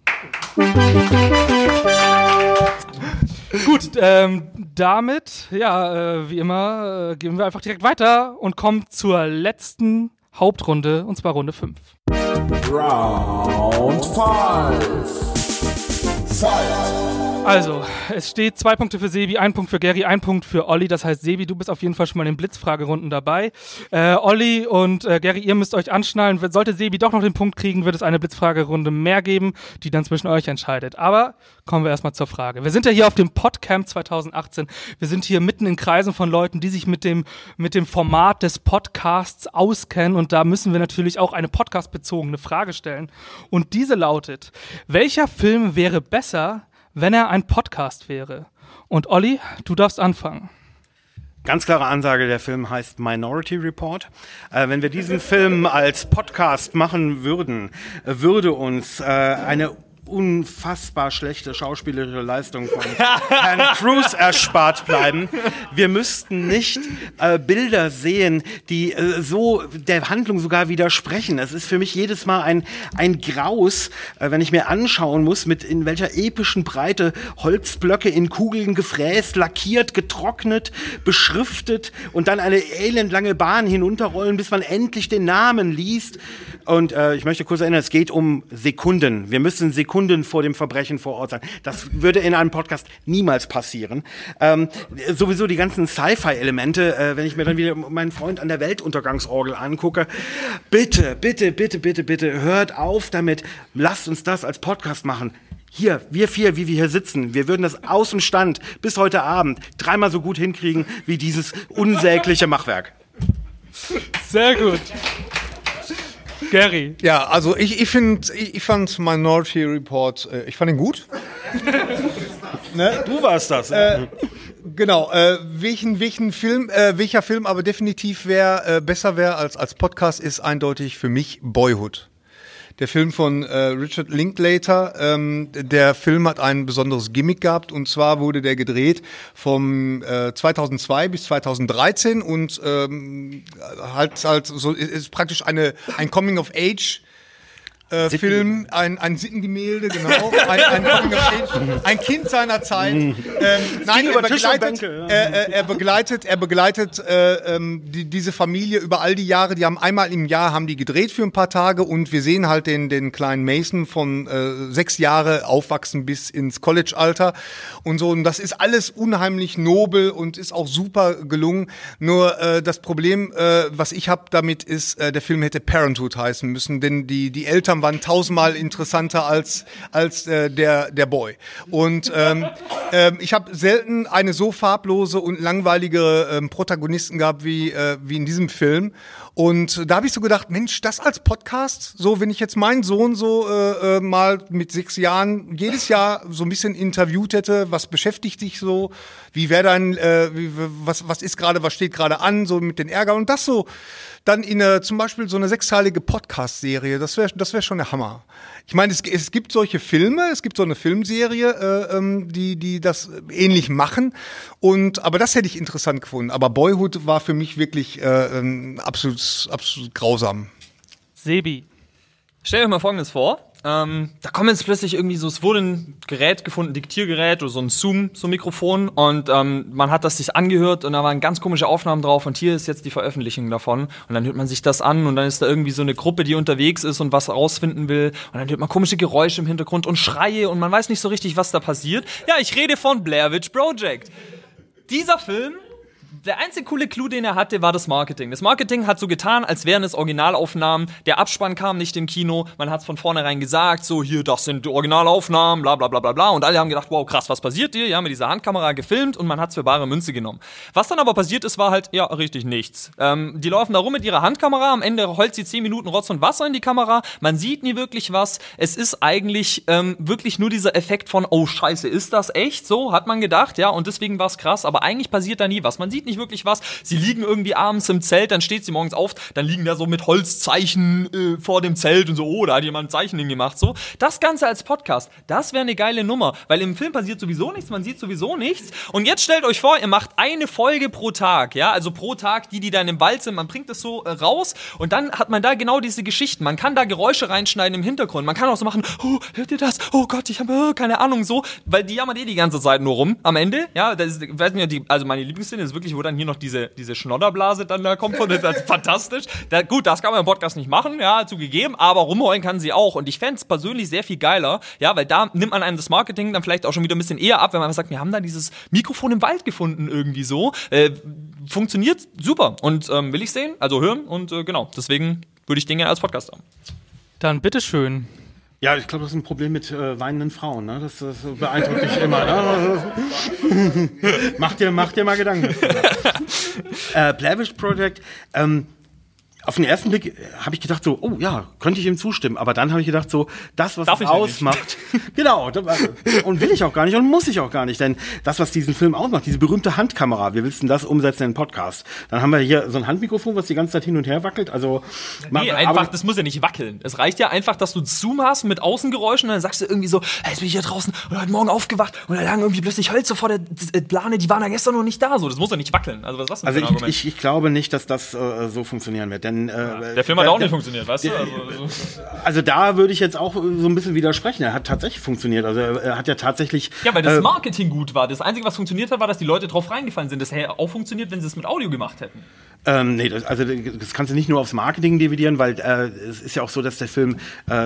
Gut, damit, wie immer, gehen wir einfach direkt weiter und kommen zur letzten Hauptrunde, und zwar Runde 5. Round 5. Fight! Also, es steht 2 Punkte für Sebi, 1 Punkt für Gary, 1 Punkt für Olli. Das heißt, Sebi, du bist auf jeden Fall schon mal in den Blitzfragerunden dabei. Olli und Gary, ihr müsst euch anschnallen. Sollte Sebi doch noch den Punkt kriegen, wird es eine Blitzfragerunde mehr geben, die dann zwischen euch entscheidet. Aber kommen wir erstmal zur Frage. Wir sind ja hier auf dem Podcamp 2018. Wir sind hier mitten in Kreisen von Leuten, die sich mit dem Format des Podcasts auskennen. Und da müssen wir natürlich auch eine podcastbezogene Frage stellen. Und diese lautet: Welcher Film wäre besser, wenn er ein Podcast wäre? Und Olli, du darfst anfangen. Ganz klare Ansage, der Film heißt Minority Report. Wenn wir diesen Film als Podcast machen würden, würde uns eine unfassbar schlechte schauspielerische Leistung von Herrn Cruise erspart bleiben. Wir müssten nicht Bilder sehen, die so der Handlung sogar widersprechen. Es ist für mich jedes Mal ein Graus, wenn ich mir anschauen muss, in welcher epischen Breite Holzblöcke in Kugeln gefräst, lackiert, getrocknet, beschriftet und dann eine elendlange Bahn hinunterrollen, bis man endlich den Namen liest. Und ich möchte kurz erinnern, es geht um Sekunden. Wir müssen Sekunden vor dem Verbrechen vor Ort sein. Das würde in einem Podcast niemals passieren. Sowieso die ganzen Sci-Fi-Elemente, wenn ich mir dann wieder meinen Freund an der Weltuntergangsorgel angucke. Bitte, bitte, bitte, bitte, bitte, hört auf damit. Lasst uns das als Podcast machen. Hier, wir 4, wie wir hier sitzen, wir würden das aus dem Stand bis heute Abend 3-mal so gut hinkriegen wie dieses unsägliche Machwerk. Sehr gut. Gary. Ja, also ich fand Minority Report, ich fand ihn gut. Ne? Du warst das. Genau, welcher Film aber definitiv besser wäre als Podcast, ist eindeutig für mich Boyhood. Der Film von Richard Linklater. Der Film hat ein besonderes Gimmick gehabt, und zwar wurde der gedreht vom 2002 bis 2013 und halt so ist praktisch ein Coming of Age Film, ein Sittengemälde, genau, ein Coming of Age, ein Kind seiner Zeit. Nein, er begleitet diese Familie über all die Jahre. Die haben einmal im Jahr gedreht für ein paar Tage, und wir sehen halt den kleinen Mason von 6 Jahre aufwachsen bis ins College-Alter und so. Und das ist alles unheimlich nobel und ist auch super gelungen. Nur das Problem, was ich habe damit, ist, der Film hätte Parenthood heißen müssen, denn die Eltern waren 1000-mal interessanter als der Boy. Und ich habe selten eine so farblose und langweilige Protagonisten gehabt wie in diesem Film. Und da habe ich so gedacht, Mensch, das als Podcast, so wenn ich jetzt meinen Sohn so mal mit 6 Jahren jedes Jahr so ein bisschen interviewt hätte, was beschäftigt dich so, wie wäre dein, was ist gerade, was steht gerade an, so mit den Ärger, und das so dann in zum Beispiel so eine 6-teilige Podcast-Serie, das wär schon der Hammer. Ich meine, es gibt solche Filme, es gibt so eine Filmserie, die das ähnlich machen, aber das hätte ich interessant gefunden. Aber Boyhood war für mich wirklich absolut grausam. Sebi. Stellt euch mal Folgendes vor. Da kommen jetzt plötzlich irgendwie so, es wurde ein Gerät gefunden, Diktiergerät oder so ein Zoom, so ein Mikrofon, und man hat das sich angehört und da waren ganz komische Aufnahmen drauf, und hier ist jetzt die Veröffentlichung davon, und dann hört man sich das an, und dann ist da irgendwie so eine Gruppe, die unterwegs ist und was rausfinden will, und dann hört man komische Geräusche im Hintergrund und Schreie, und man weiß nicht so richtig, was da passiert. Ja, ich rede von Blair Witch Project. Dieser Film Der einzige coole Clou, den er hatte, war das Marketing. Das Marketing hat so getan, als wären es Originalaufnahmen. Der Abspann kam nicht im Kino. Man hat es von vornherein gesagt, so hier, das sind die Originalaufnahmen, bla bla bla bla bla. Und alle haben gedacht, wow, krass, was passiert hier? Ja, mit dieser Handkamera gefilmt und man hat es für bare Münze genommen. Was dann aber passiert ist, war halt, ja, richtig nichts. Die laufen da rum mit ihrer Handkamera. Am Ende heult sie 10 Minuten Rotz und Wasser in die Kamera. Man sieht nie wirklich was. Es ist eigentlich wirklich nur dieser Effekt von, oh scheiße, ist das echt? So hat man gedacht, ja, und deswegen war es krass. Aber eigentlich passiert da nie was. Man sieht nicht wirklich was. Sie liegen irgendwie abends im Zelt, dann steht sie morgens auf, dann liegen da so mit Holzzeichen vor dem Zelt und so, oh, da hat jemand ein Zeichen hingemacht, so. Das Ganze als Podcast, das wäre eine geile Nummer, weil im Film passiert sowieso nichts, man sieht sowieso nichts. Und jetzt stellt euch vor, ihr macht eine Folge pro Tag, ja, also pro Tag, die dann im Wald sind, man bringt das so raus und dann hat man da genau diese Geschichten. Man kann da Geräusche reinschneiden im Hintergrund, man kann auch so machen, oh, hört ihr das? Oh Gott, ich habe keine Ahnung, so, weil die jammern die ganze Zeit nur rum am Ende, ja, das ist, weiß nicht, also meine Lieblingsszene ist wirklich, wo dann hier noch diese Schnodderblase dann da kommt, das ist fantastisch. Gut, das kann man im Podcast nicht machen, ja, zugegeben, aber rumheulen kann sie auch. Und ich fände es persönlich sehr viel geiler, ja, weil da nimmt man einem das Marketing dann vielleicht auch schon wieder ein bisschen eher ab, wenn man sagt, wir haben da dieses Mikrofon im Wald gefunden irgendwie so. Funktioniert super und will ich sehen, also hören und genau, deswegen würde ich den gerne als Podcast haben. Dann bitteschön. Ja, ich glaube, das ist ein Problem mit weinenden Frauen. Ne? Das beeindruckt dich immer. Ne? Mach dir mal Gedanken. Blair Witch Project, auf den ersten Blick habe ich gedacht so, oh ja, könnte ich ihm zustimmen. Aber dann habe ich gedacht so, das, was es ausmacht, genau, und will ich auch gar nicht und muss ich auch gar nicht. Denn das, was diesen Film ausmacht, diese berühmte Handkamera, wir willsten das umsetzen in einen Podcast. Dann haben wir hier so ein Handmikrofon, was die ganze Zeit hin und her wackelt. Also, nee, einfach, das muss ja nicht wackeln. Es reicht ja einfach, dass du Zoom hast mit Außengeräuschen und dann sagst du irgendwie so, hey, jetzt bin ich hier draußen und heute Morgen aufgewacht und da lagen irgendwie plötzlich Hölzer vor der Plane, die waren ja gestern noch nicht da. So, das muss ja nicht wackeln. Also was ist das denn für ein Argument? Ich glaube nicht, dass das so funktionieren wird. Denn der Film hat auch nicht funktioniert, weißt du? Also da würde ich jetzt auch so ein bisschen widersprechen. Er hat tatsächlich funktioniert. Also er hat ja tatsächlich... Ja, weil das Marketing gut war. Das Einzige, was funktioniert hat, war, dass die Leute drauf reingefallen sind. Das hätte auch funktioniert, wenn sie es mit Audio gemacht hätten. Nee, das kannst du nicht nur aufs Marketing dividieren, weil es ist ja auch so, dass der Film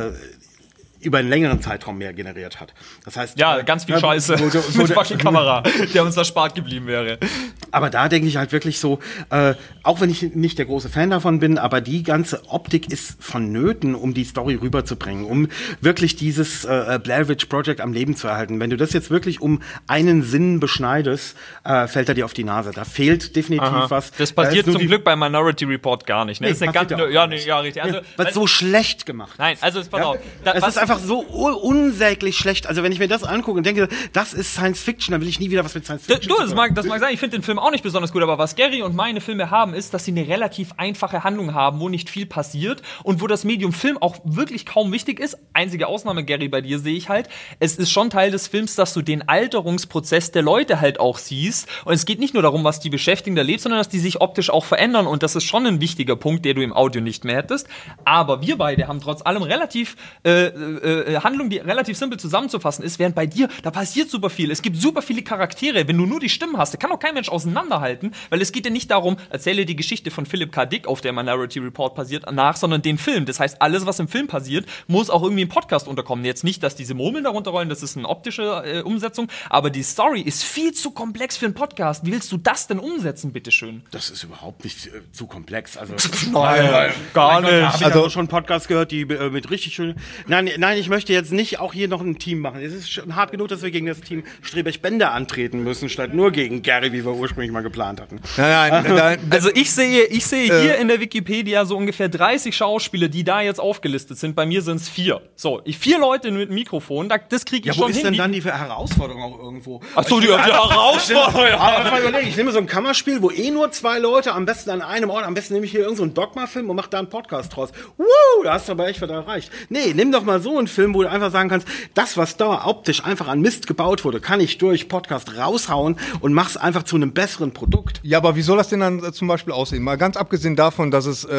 über einen längeren Zeitraum mehr generiert hat. Das heißt, ja, ganz viel Scheiße mit Wackelkamera, der uns erspart geblieben wäre. Aber da denke ich halt wirklich so, auch wenn ich nicht der große Fan davon bin, aber die ganze Optik ist vonnöten, um die Story rüberzubringen, um wirklich dieses Blair Witch Project am Leben zu erhalten. Wenn du das jetzt wirklich um einen Sinn beschneidest, fällt er dir auf die Nase. Da fehlt definitiv was. Das passiert zum Glück bei Minority Report gar nicht. Ne? Nee, ist eine ganz, ja, richtig. Also, was so schlecht gemacht. Nein, also pass auf. Es ist einfach so unsäglich schlecht. Also wenn ich mir das angucke und denke, das ist Science Fiction, dann will ich nie wieder was mit Science Fiction das mag sein. Ich finde den Film auch nicht besonders gut, aber was Gary und meine Filme haben, ist, dass sie eine relativ einfache Handlung haben, wo nicht viel passiert und wo das Medium Film auch wirklich kaum wichtig ist. Einzige Ausnahme, Gary, bei dir sehe ich halt, es ist schon Teil des Films, dass du den Alterungsprozess der Leute halt auch siehst. Und es geht nicht nur darum, was die beschäftigen da lebt, sondern dass die sich optisch auch verändern. Und das ist schon ein wichtiger Punkt, der du im Audio nicht mehr hättest. Aber wir beide haben trotz allem relativ Handlung, die relativ simpel zusammenzufassen ist, während bei dir, da passiert super viel. Es gibt super viele Charaktere. Wenn du nur die Stimmen hast, da kann auch kein Mensch auseinanderhalten, weil es geht ja nicht darum, erzähle die Geschichte von Philip K. Dick, auf der Minority Report basiert, nach, sondern den Film. Das heißt, alles, was im Film passiert, muss auch irgendwie im Podcast unterkommen. Jetzt nicht, dass diese Murmeln darunter rollen, das ist eine optische Umsetzung, aber die Story ist viel zu komplex für einen Podcast. Wie willst du das denn umsetzen, bitteschön? Das ist überhaupt nicht zu komplex. Also, nein, gar nicht. Habe ich also schon Podcasts gehört, die mit richtig schön... Nein, ich möchte jetzt nicht auch hier noch ein Team machen. Es ist schon hart genug, dass wir gegen das Team Strebeck-Bender antreten müssen, statt nur gegen Gary, wie wir ursprünglich mal geplant hatten. Nein. Also ich sehe hier in der Wikipedia so ungefähr 30 Schauspieler, die da jetzt aufgelistet sind. Bei mir sind es 4. So, 4 Leute mit Mikrofon, das kriege ich schon hin. Ja, wo ist denn dann die Herausforderung auch irgendwo? Achso, die Herausforderung. Aber ich nehme so ein Kammerspiel, wo nur 2 Leute, am besten an einem Ort, am besten nehme ich hier irgendeinen Dogma-Film und mache da einen Podcast draus. Da hast du aber echt was erreicht. Nee, nimm doch mal so einen Film, wo du einfach sagen kannst, das, was da optisch einfach an Mist gebaut wurde, kann ich durch Podcast raushauen und mach's einfach zu einem besseren Produkt. Ja, aber wie soll das denn dann zum Beispiel aussehen? Mal ganz abgesehen davon, dass es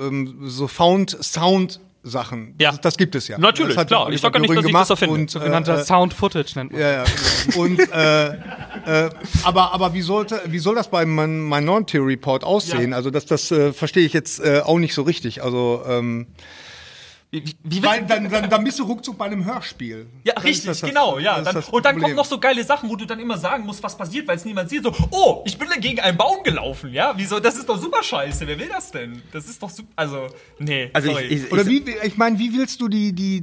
so Sound Sachen. Ja. Das gibt es ja. Natürlich, das klar. Ich sage ja nicht, dass ich das erfinde. Und, sogenannter Sound Footage nennt man. Ja, genau. Und aber wie soll das beim Minority Report aussehen? Ja. Also das verstehe ich jetzt auch nicht so richtig. Also Weil dann bist du ruckzuck bei einem Hörspiel. Ja, richtig, genau, ja. Und dann kommen noch so geile Sachen, wo du dann immer sagen musst, was passiert, weil es niemand sieht. So, oh, ich bin da gegen einen Baum gelaufen, ja? Wieso? Das ist doch super scheiße. Wer will das denn? Das ist doch super, also, nee, Also sorry. Oder wie willst du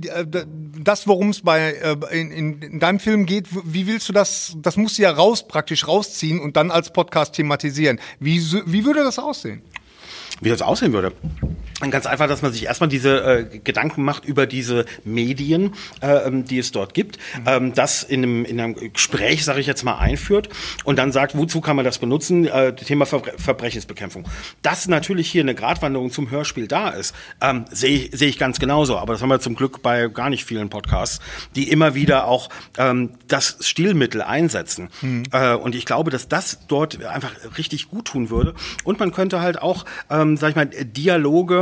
das, worum es in deinem Film geht, wie willst du das musst du ja praktisch rausziehen und dann als Podcast thematisieren. Wie würde das aussehen? Wie das aussehen würde? Ganz einfach, dass man sich erstmal diese Gedanken macht über diese Medien, die es dort gibt, das in einem Gespräch, sage ich jetzt mal, einführt und dann sagt, wozu kann man das benutzen? Thema Verbrechensbekämpfung. Dass natürlich hier eine Gratwanderung zum Hörspiel da ist, sehe ich ganz genauso. Aber das haben wir zum Glück bei gar nicht vielen Podcasts, die immer wieder auch das Stilmittel einsetzen. Und ich glaube, dass das dort einfach richtig gut tun würde. Und man könnte halt auch, sag ich mal, Dialoge,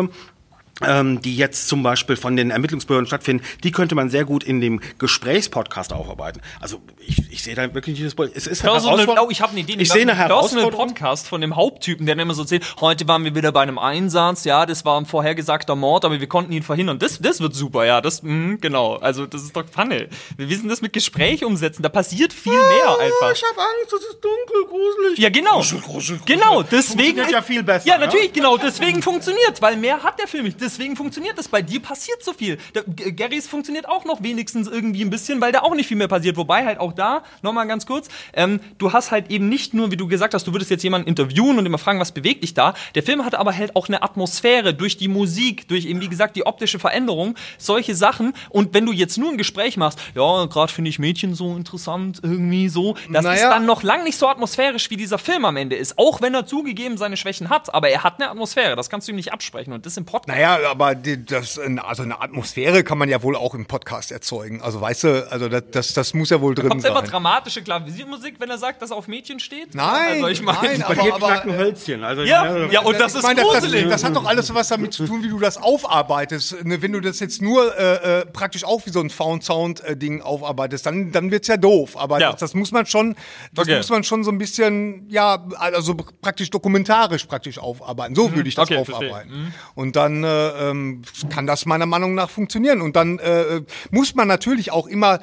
die jetzt zum Beispiel von den Ermittlungsbehörden stattfinden, die könnte man sehr gut in dem Gesprächspodcast aufarbeiten. Also ich sehe da wirklich nicht das Problem. Es ist ich habe eine Idee. Ich sehe eine Herausforderung. einen Podcast von dem Haupttypen, der dann immer so erzählt, heute waren wir wieder bei einem Einsatz, ja, das war ein vorhergesagter Mord, aber wir konnten ihn verhindern. Das wird super, ja, genau. Also das ist doch Pfanne. Wir wissen das mit Gespräch umsetzen, da passiert viel mehr einfach. Ich habe Angst, das ist dunkel, gruselig. Ja, genau. Gruselig. Genau, deswegen funktioniert ja viel besser. Ja, natürlich, genau, deswegen funktioniert, weil mehr hat der Film nicht. Deswegen funktioniert das. Bei dir passiert so viel. Garys funktioniert auch noch wenigstens irgendwie ein bisschen, weil da auch nicht viel mehr passiert. Wobei halt auch da, nochmal ganz kurz, du hast halt eben nicht nur, wie du gesagt hast, du würdest jetzt jemanden interviewen und immer fragen, was bewegt dich da. Der Film hat aber halt auch eine Atmosphäre durch die Musik, durch eben, wie gesagt, die optische Veränderung, solche Sachen. Und wenn du jetzt nur ein Gespräch machst, ja, gerade finde ich Mädchen so interessant, irgendwie so, das ist dann noch lang nicht so atmosphärisch, wie dieser Film am Ende ist. Auch wenn er zugegeben seine Schwächen hat, aber er hat eine Atmosphäre, das kannst du ihm nicht absprechen. Und das im Podcast. Naja, aber also eine Atmosphäre kann man ja wohl auch im Podcast erzeugen. Also weißt du, also das muss ja wohl drin kommt sein. Kommt immer dramatische Klaviermusik, wenn er sagt, dass er auf Mädchen steht? Nein, also ich mein, aber knacken Hölzchen. Also ja, und das ist gruselig. Das hat doch alles was damit zu tun, wie du das aufarbeitest. Wenn du das jetzt nur praktisch auch wie so ein Found-Sound-Ding aufarbeitest, dann wird's ja doof. Aber das muss man schon, muss man schon so ein bisschen, ja, also praktisch dokumentarisch aufarbeiten. So würde ich das aufarbeiten. Und dann kann das meiner Meinung nach funktionieren. Und dann muss man natürlich auch immer,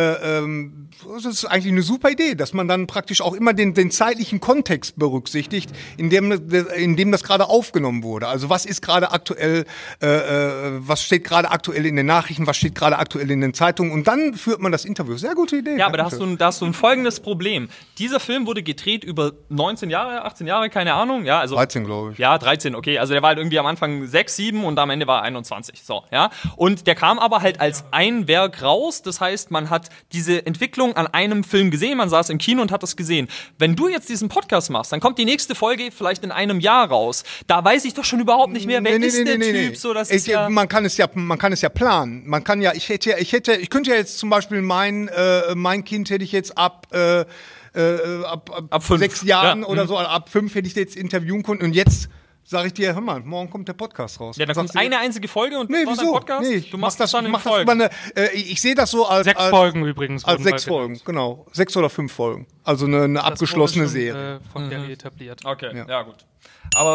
das ist eigentlich eine super Idee, dass man dann praktisch auch immer den zeitlichen Kontext berücksichtigt, in dem das gerade aufgenommen wurde. Also was ist gerade aktuell, was steht gerade aktuell in den Nachrichten, was steht gerade aktuell in den Zeitungen und dann führt man das Interview. Sehr gute Idee. Ja, aber da hast du ein folgendes Problem. Dieser Film wurde gedreht über 19 Jahre, 18 Jahre, keine Ahnung. Ja, also 13, glaube ich. Ja, 13, okay. Also der war halt irgendwie am Anfang 6, 7 und am Ende war er 21. So, ja. Und der kam aber halt als ein Werk raus. Das heißt, man hat diese Entwicklung an einem Film gesehen, man saß im Kino und hat das gesehen. Wenn du jetzt diesen Podcast machst, dann kommt die nächste Folge vielleicht in einem Jahr raus. Da weiß ich doch schon überhaupt nicht mehr, wer ist der Typ. So, das ist man kann es ja planen. Man kann ja, ich könnte ja jetzt zum Beispiel mein Kind hätte ich jetzt ab 6 Jahren oder so, ab 5 hätte ich jetzt interviewen können und jetzt sag ich dir, hör mal, morgen kommt der Podcast raus. Ja, dann kommt eine einzige Folge und das war dein Podcast? Nee, du machst das dann in Folgen. Ich sehe das so als 6 Folgen übrigens. Als 6 Folgen, genau. 6 oder 5 Folgen. Also eine abgeschlossene Serie. Von Gary etabliert. Okay, ja gut. Aber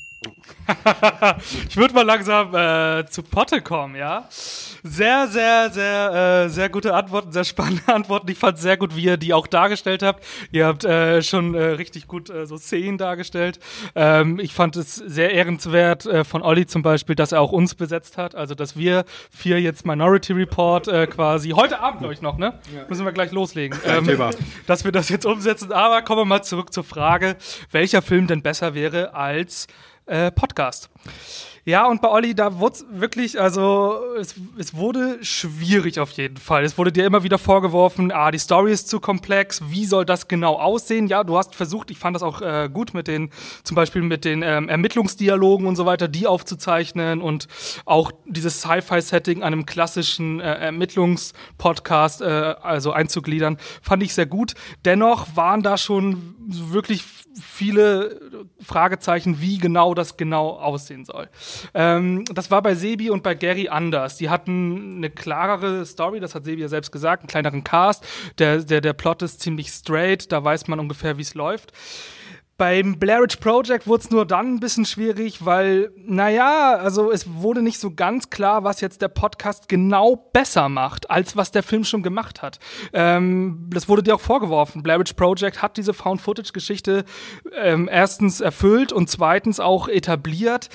ich würde mal langsam zu Potte kommen, ja. Sehr, sehr, sehr, sehr gute Antworten, sehr spannende Antworten. Ich fand es sehr gut, wie ihr die auch dargestellt habt. Ihr habt schon richtig gut so Szenen dargestellt. Ich fand es sehr ehrenswert von Olli zum Beispiel, dass er auch uns besetzt hat. Also, dass wir 4 jetzt Minority Report quasi heute Abend, glaube ich, noch, ne? Ja. Müssen wir gleich loslegen. Dass wir das jetzt umsetzen. Aber kommen wir mal zurück zur Frage, welcher Film denn besser wäre als Podcast. Ja, und bei Olli, da wurde es wirklich, also es wurde schwierig auf jeden Fall. Es wurde dir immer wieder vorgeworfen, die Story ist zu komplex, wie soll das genau aussehen? Ja, du hast versucht, ich fand das auch gut zum Beispiel mit den Ermittlungsdialogen und so weiter, die aufzuzeichnen und auch dieses Sci-Fi-Setting einem klassischen Ermittlungspodcast also einzugliedern, fand ich sehr gut. Dennoch waren da schon wirklich viele Fragezeichen, wie genau das aussehen soll. Das war bei Sebi und bei Gary anders. Die hatten eine klarere Story, das hat Sebi ja selbst gesagt, einen kleineren Cast. Der Plot ist ziemlich straight, da weiß man ungefähr, wie es läuft. Beim Blair Witch Project wurde es nur dann ein bisschen schwierig, weil, also es wurde nicht so ganz klar, was jetzt der Podcast genau besser macht, als was der Film schon gemacht hat. Das wurde dir auch vorgeworfen. Blair Witch Project hat diese Found-Footage-Geschichte erstens erfüllt und zweitens auch etabliert.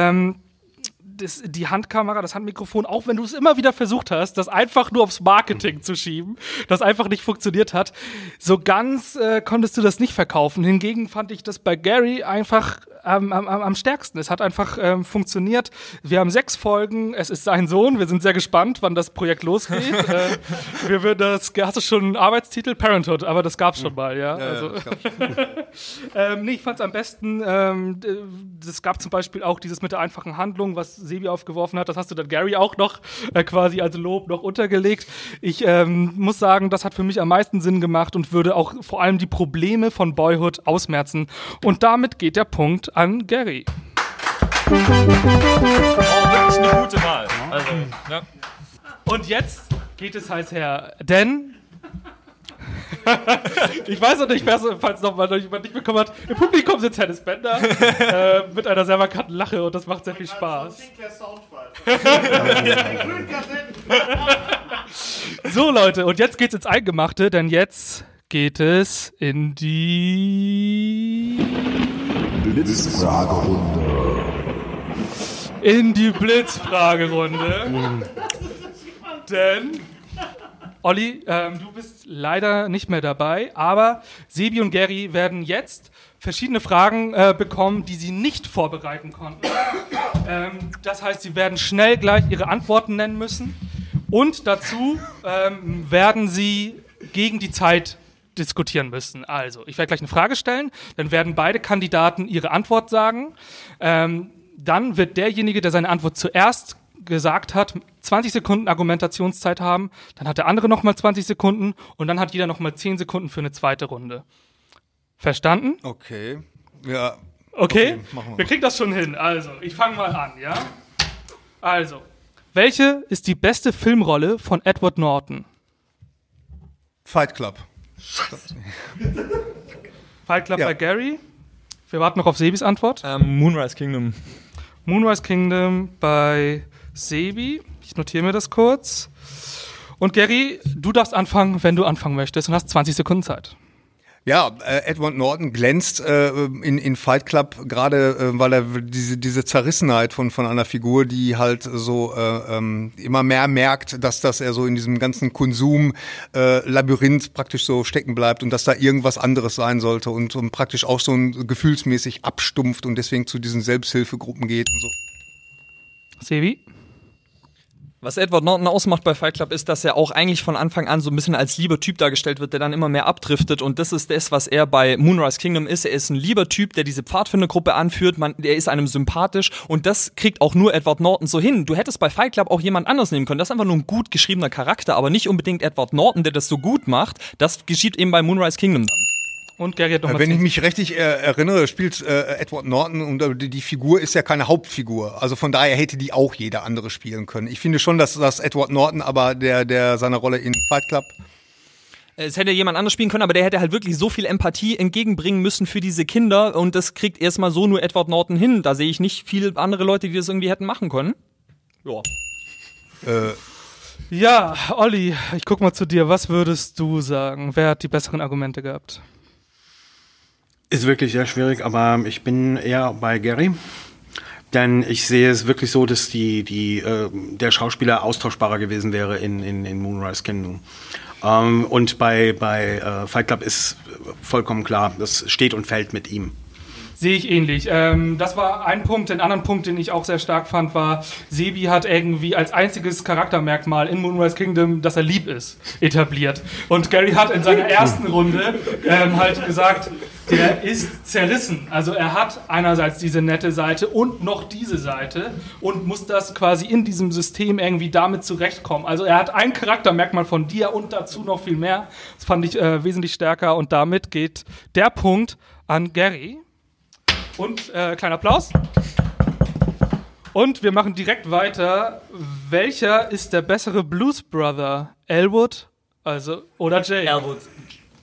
Die Handkamera, das Handmikrofon, auch wenn du es immer wieder versucht hast, das einfach nur aufs Marketing zu schieben, das einfach nicht funktioniert hat, so ganz konntest du das nicht verkaufen. Hingegen fand ich das bei Gary einfach am stärksten. Es hat einfach funktioniert. Wir haben 6 Folgen, es ist sein Sohn, wir sind sehr gespannt, wann das Projekt losgeht. Hast du schon einen Arbeitstitel? Parenthood, aber das gab's schon mal, ja. Ich fand's am besten, es gab zum Beispiel auch dieses mit der einfachen Handlung, was Sebi aufgeworfen hat, das hast du dann Gary auch noch quasi als Lob noch untergelegt. Ich muss sagen, das hat für mich am meisten Sinn gemacht und würde auch vor allem die Probleme von Boyhood ausmerzen. Und damit geht der Punkt an Gary. Wirklich eine gute Wahl. Also, ja. Und jetzt geht es heiß her, denn ich weiß noch nicht, falls noch mal jemand nicht bekommen hat, im Publikum sitzt Hennes Bender mit einer sehr markanten Lache und das macht sehr viel Spaß. So Leute, und jetzt geht's ins Eingemachte, denn jetzt geht es in die Blitzfragerunde. Denn Olli, du bist leider nicht mehr dabei, aber Sebi und Gary werden jetzt verschiedene Fragen bekommen, die sie nicht vorbereiten konnten. Das heißt, sie werden schnell gleich ihre Antworten nennen müssen und dazu werden sie gegen die Zeit diskutieren müssen. Also, ich werde gleich eine Frage stellen, dann werden beide Kandidaten ihre Antwort sagen. Dann wird derjenige, der seine Antwort zuerst gesagt hat, 20 Sekunden Argumentationszeit haben, dann hat der andere nochmal 20 Sekunden und dann hat jeder nochmal 10 Sekunden für eine zweite Runde. Verstanden? Okay. Ja. Okay? Machen wir. Wir kriegen das schon hin. Also, ich fange mal an, ja? Also, welche ist die beste Filmrolle von Edward Norton? Fight Club. Fight Club bei Gary. Wir warten noch auf Sebis Antwort. Moonrise Kingdom. Moonrise Kingdom bei Sebi. Ich notiere mir das kurz. Und Gary, du darfst anfangen, wenn du anfangen möchtest und hast 20 Sekunden Zeit. Ja, Edward Norton glänzt in Fight Club, gerade weil er diese Zerrissenheit von einer Figur, die halt so immer mehr merkt, dass er so in diesem ganzen Konsum-Labyrinth praktisch so stecken bleibt und dass da irgendwas anderes sein sollte und praktisch auch so gefühlsmäßig abstumpft und deswegen zu diesen Selbsthilfegruppen geht und so. Sebi? Was Edward Norton ausmacht bei Fight Club ist, dass er auch eigentlich von Anfang an so ein bisschen als lieber Typ dargestellt wird, der dann immer mehr abdriftet und das ist das, was er bei Moonrise Kingdom ist. Er ist ein lieber Typ, der diese Pfadfindergruppe anführt, er ist einem sympathisch und das kriegt auch nur Edward Norton so hin. Du hättest bei Fight Club auch jemand anders nehmen können. Das ist einfach nur ein gut geschriebener Charakter, aber nicht unbedingt Edward Norton, der das so gut macht. Das geschieht eben bei Moonrise Kingdom dann. Und Gary hat noch mal Wenn ich mich richtig erinnere, spielt Edward Norton und die Figur ist ja keine Hauptfigur. Also von daher hätte die auch jeder andere spielen können. Ich finde schon, dass Edward Norton aber der seine Rolle in Fight Club. Es hätte jemand anders spielen können, aber der hätte halt wirklich so viel Empathie entgegenbringen müssen für diese Kinder und das kriegt erstmal so nur Edward Norton hin. Da sehe ich nicht viele andere Leute, die das irgendwie hätten machen können. Ja. Ja, Olli, ich guck mal zu dir. Was würdest du sagen? Wer hat die besseren Argumente gehabt? Ist wirklich sehr schwierig, aber ich bin eher bei Gary. Denn ich sehe es wirklich so, dass der Schauspieler austauschbarer gewesen wäre in Moonrise Kingdom. Und bei Fight Club ist vollkommen klar, das steht und fällt mit ihm. Sehe ich ähnlich. Das war ein Punkt. Den anderen Punkt, den ich auch sehr stark fand, war, Sebi hat irgendwie als einziges Charaktermerkmal in Moonrise Kingdom, dass er lieb ist, etabliert. Und Gary hat in seiner ersten Runde halt gesagt, der ist zerrissen. Also er hat einerseits diese nette Seite und noch diese Seite und muss das quasi in diesem System irgendwie damit zurechtkommen. Also er hat ein Charaktermerkmal von dir und dazu noch viel mehr. Das fand ich wesentlich stärker und damit geht der Punkt an Gary. Und kleiner Applaus. Und wir machen direkt weiter. Welcher ist der bessere Blues Brother? Elwood oder Jay? Elwood.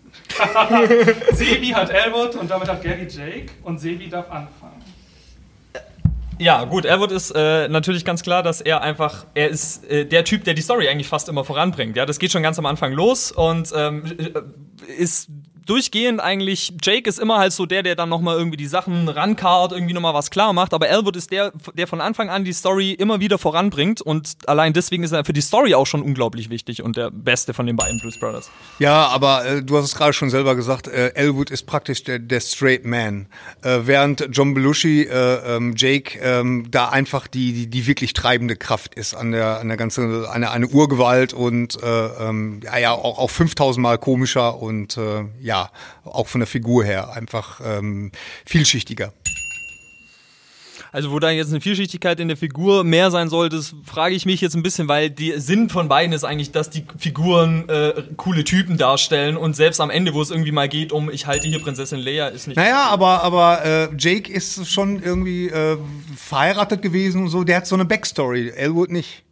Sebi hat Elwood und damit hat Gary Jake und Sebi darf anfangen. Ja, gut, Elwood ist natürlich ganz klar, dass er ist der Typ, der die Story eigentlich fast immer voranbringt. Ja, das geht schon ganz am Anfang los und ist durchgehend eigentlich, Jake ist immer halt so der dann nochmal irgendwie die Sachen rankarrt, irgendwie nochmal was klar macht, aber Elwood ist der von Anfang an die Story immer wieder voranbringt und allein deswegen ist er für die Story auch schon unglaublich wichtig und der beste von den beiden Blues Brothers. Ja, aber du hast es gerade schon selber gesagt, Elwood ist praktisch der Straight Man, während John Belushi, Jake, da einfach die wirklich treibende Kraft ist an der ganzen, eine Urgewalt und auch 5000 Mal komischer und auch von der Figur her einfach vielschichtiger. Also wo da jetzt eine Vielschichtigkeit in der Figur mehr sein soll, das frage ich mich jetzt ein bisschen, weil der Sinn von beiden ist eigentlich, dass die Figuren coole Typen darstellen und selbst am Ende, wo es irgendwie mal geht ich halte hier Prinzessin Leia, ist nicht... Naja, aber Jake ist schon irgendwie verheiratet gewesen und so, der hat so eine Backstory, Elwood nicht.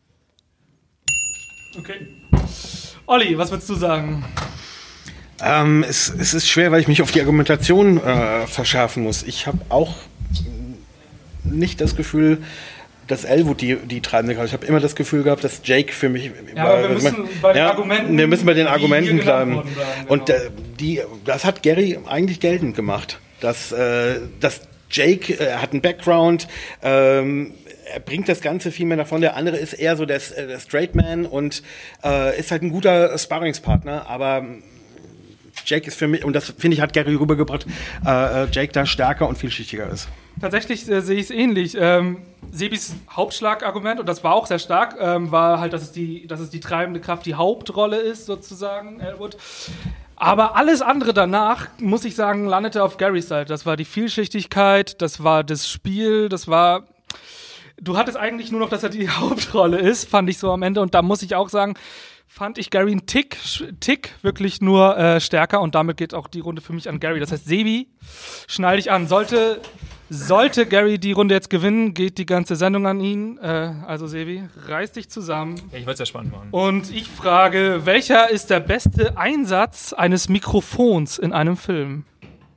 Okay. Olli, was würdest du sagen? Es ist schwer, weil ich mich auf die Argumentation verschärfen muss. Ich habe auch nicht das Gefühl, dass Elwood die treibende Kraft. Ich habe immer das Gefühl gehabt, dass Jake für mich... aber wir müssen bei den Argumenten... Wir müssen bei den Argumenten bleiben. Genau. Und das hat Gary eigentlich geltend gemacht. Dass Jake hat einen Background, er bringt das Ganze viel mehr davon. Der andere ist eher so der Straight Man und ist halt ein guter Sparringspartner, aber Jake ist für mich, und das finde ich, hat Gary rübergebracht, Jake da stärker und vielschichtiger ist. Tatsächlich sehe ich es ähnlich. Sebis Hauptschlagargument, und das war auch sehr stark, war halt, dass es die treibende Kraft, die Hauptrolle ist, sozusagen, Elwood. Aber alles andere danach, muss ich sagen, landete auf Garys Seite. Das war die Vielschichtigkeit, das war das Spiel, das war... Du hattest eigentlich nur noch, dass er die Hauptrolle ist, fand ich so am Ende. Und da muss ich auch sagen, fand ich Gary einen Tick wirklich nur stärker. Und damit geht auch die Runde für mich an Gary. Das heißt, Sebi, schnall dich an. Sollte Gary die Runde jetzt gewinnen, geht die ganze Sendung an ihn. Also Sebi, reiß dich zusammen. Ja, ich wollte es ja spannend machen. Und ich frage, welcher ist der beste Einsatz eines Mikrofons in einem Film?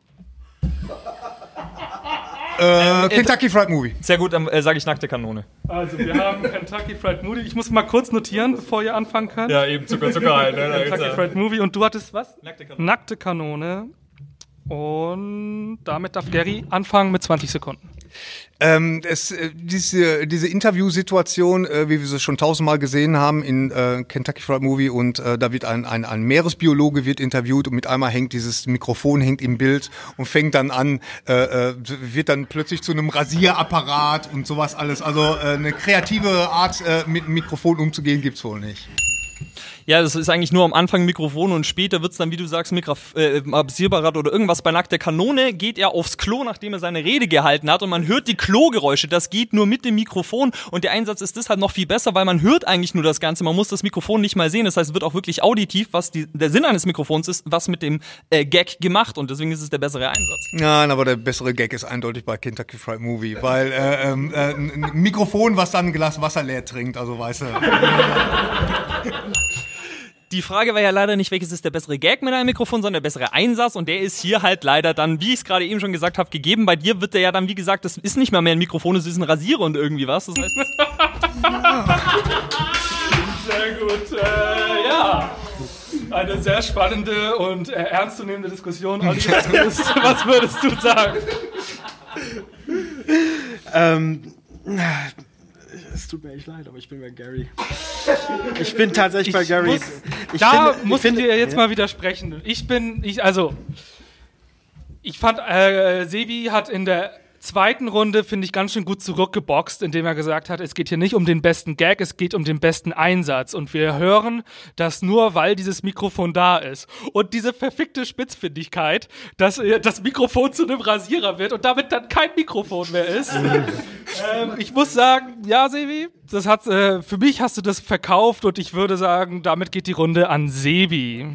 Kentucky Fried Movie. Sehr gut, dann sage ich nackte Kanone. Also, wir haben Kentucky Fried Movie. Ich muss mal kurz notieren, bevor ihr anfangen könnt. Ja, eben Zucker halt. Kentucky Fried Movie. Und du hattest was? Nackte Kanone. Nackte Kanone. Und damit darf Gary anfangen mit 20 Sekunden. Diese Interviewsituation, wie wir sie schon 1000-mal gesehen haben in Kentucky Fried Movie, und da wird ein Meeresbiologe wird interviewt und mit einmal hängt dieses Mikrofon im Bild und fängt dann an, wird dann plötzlich zu einem Rasierapparat und sowas alles. Also eine kreative Art, mit dem Mikrofon umzugehen, gibt's wohl nicht. Ja, das ist eigentlich nur am Anfang Mikrofon und später wird's dann, wie du sagst, Absierapparat oder irgendwas. Bei nackter Kanone geht er aufs Klo, nachdem er seine Rede gehalten hat, und man hört die Klogeräusche. Das geht nur mit dem Mikrofon, und der Einsatz ist deshalb noch viel besser, weil man hört eigentlich nur das Ganze. Man muss das Mikrofon nicht mal sehen. Das heißt, es wird auch wirklich auditiv, was der Sinn eines Mikrofons ist, was mit dem Gag gemacht, und deswegen ist es der bessere Einsatz. Nein, aber der bessere Gag ist eindeutig bei Kentucky Fried Movie, weil ein Mikrofon, was dann ein Glas Wasser leer trinkt, also weißt du. Die Frage war ja leider nicht, welches ist der bessere Gag mit einem Mikrofon, sondern der bessere Einsatz, und der ist hier halt leider dann, wie ich es gerade eben schon gesagt habe, gegeben. Bei dir wird der ja dann, wie gesagt, das ist nicht mehr ein Mikrofon, es ist ein Rasierer und irgendwie was. Das heißt, Sehr gut. Ja. Eine sehr spannende und ernstzunehmende Diskussion. Olli, was würdest du sagen? Es tut mir echt leid, aber ich bin bei Gary. Ich bin tatsächlich bei Gary. Muss ich dir jetzt mal widersprechen. Ich fand, Sebi hat in der zweiten Runde, finde ich, ganz schön gut zurückgeboxt, indem er gesagt hat, es geht hier nicht um den besten Gag, es geht um den besten Einsatz. Und wir hören das nur, weil dieses Mikrofon da ist. Und diese verfickte Spitzfindigkeit, dass das Mikrofon zu einem Rasierer wird und damit dann kein Mikrofon mehr ist. Ich muss sagen, ja, Sebi, für mich hast du das verkauft, und ich würde sagen, damit geht die Runde an Sebi.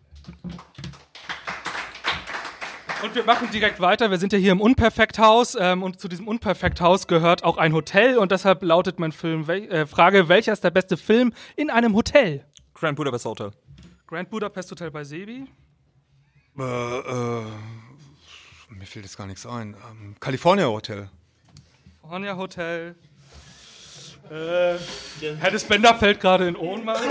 Und wir machen direkt weiter. Wir sind ja hier im Unperfekthaus, und zu diesem Unperfekthaus gehört auch ein Hotel, und deshalb lautet mein Frage, welcher ist der beste Film in einem Hotel? Grand Budapest Hotel. Grand Budapest Hotel bei Sebi. Mir fällt jetzt gar nichts ein. California Hotel. California Hotel. Herr Bender fällt gerade in Ohnmacht.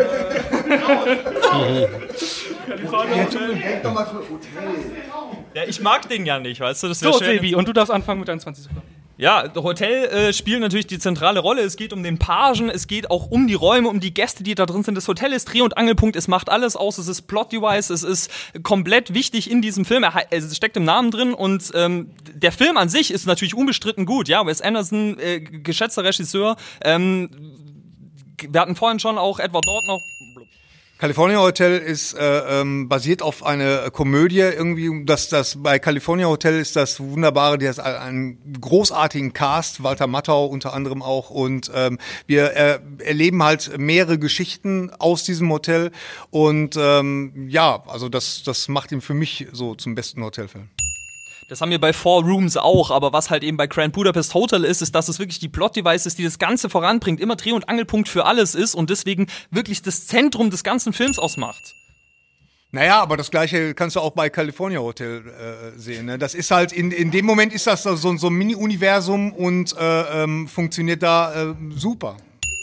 California Hotel. Ja, ich mag den ja nicht, weißt du? Das So, schön. Sebi, und du darfst anfangen mit deinen 20 Sekunden. Ja, Hotel spielt natürlich die zentrale Rolle. Es geht um den Pagen, es geht auch um die Räume, um die Gäste, die da drin sind. Das Hotel ist Dreh- und Angelpunkt, es macht alles aus, es ist Plot-Device, es ist komplett wichtig in diesem Film. Es steckt im Namen drin und der Film an sich ist natürlich unbestritten gut. Ja, Wes Anderson, geschätzter Regisseur. Wir hatten vorhin schon auch Edward Norton noch. California Hotel ist basiert auf einer Komödie irgendwie. Das bei California Hotel ist das Wunderbare, der hat einen großartigen Cast, Walter Matthau unter anderem auch, und wir erleben halt mehrere Geschichten aus diesem Hotel und also das macht ihn für mich so zum besten Hotelfilm. Das haben wir bei Four Rooms auch, aber was halt eben bei Grand Budapest Hotel ist, dass es wirklich die Plot-Device ist, die das Ganze voranbringt, immer Dreh- und Angelpunkt für alles ist und deswegen wirklich das Zentrum des ganzen Films ausmacht. Naja, aber das Gleiche kannst du auch bei California Hotel sehen. Ne? Das ist halt, in dem Moment ist das so ein Mini-Universum und funktioniert da super.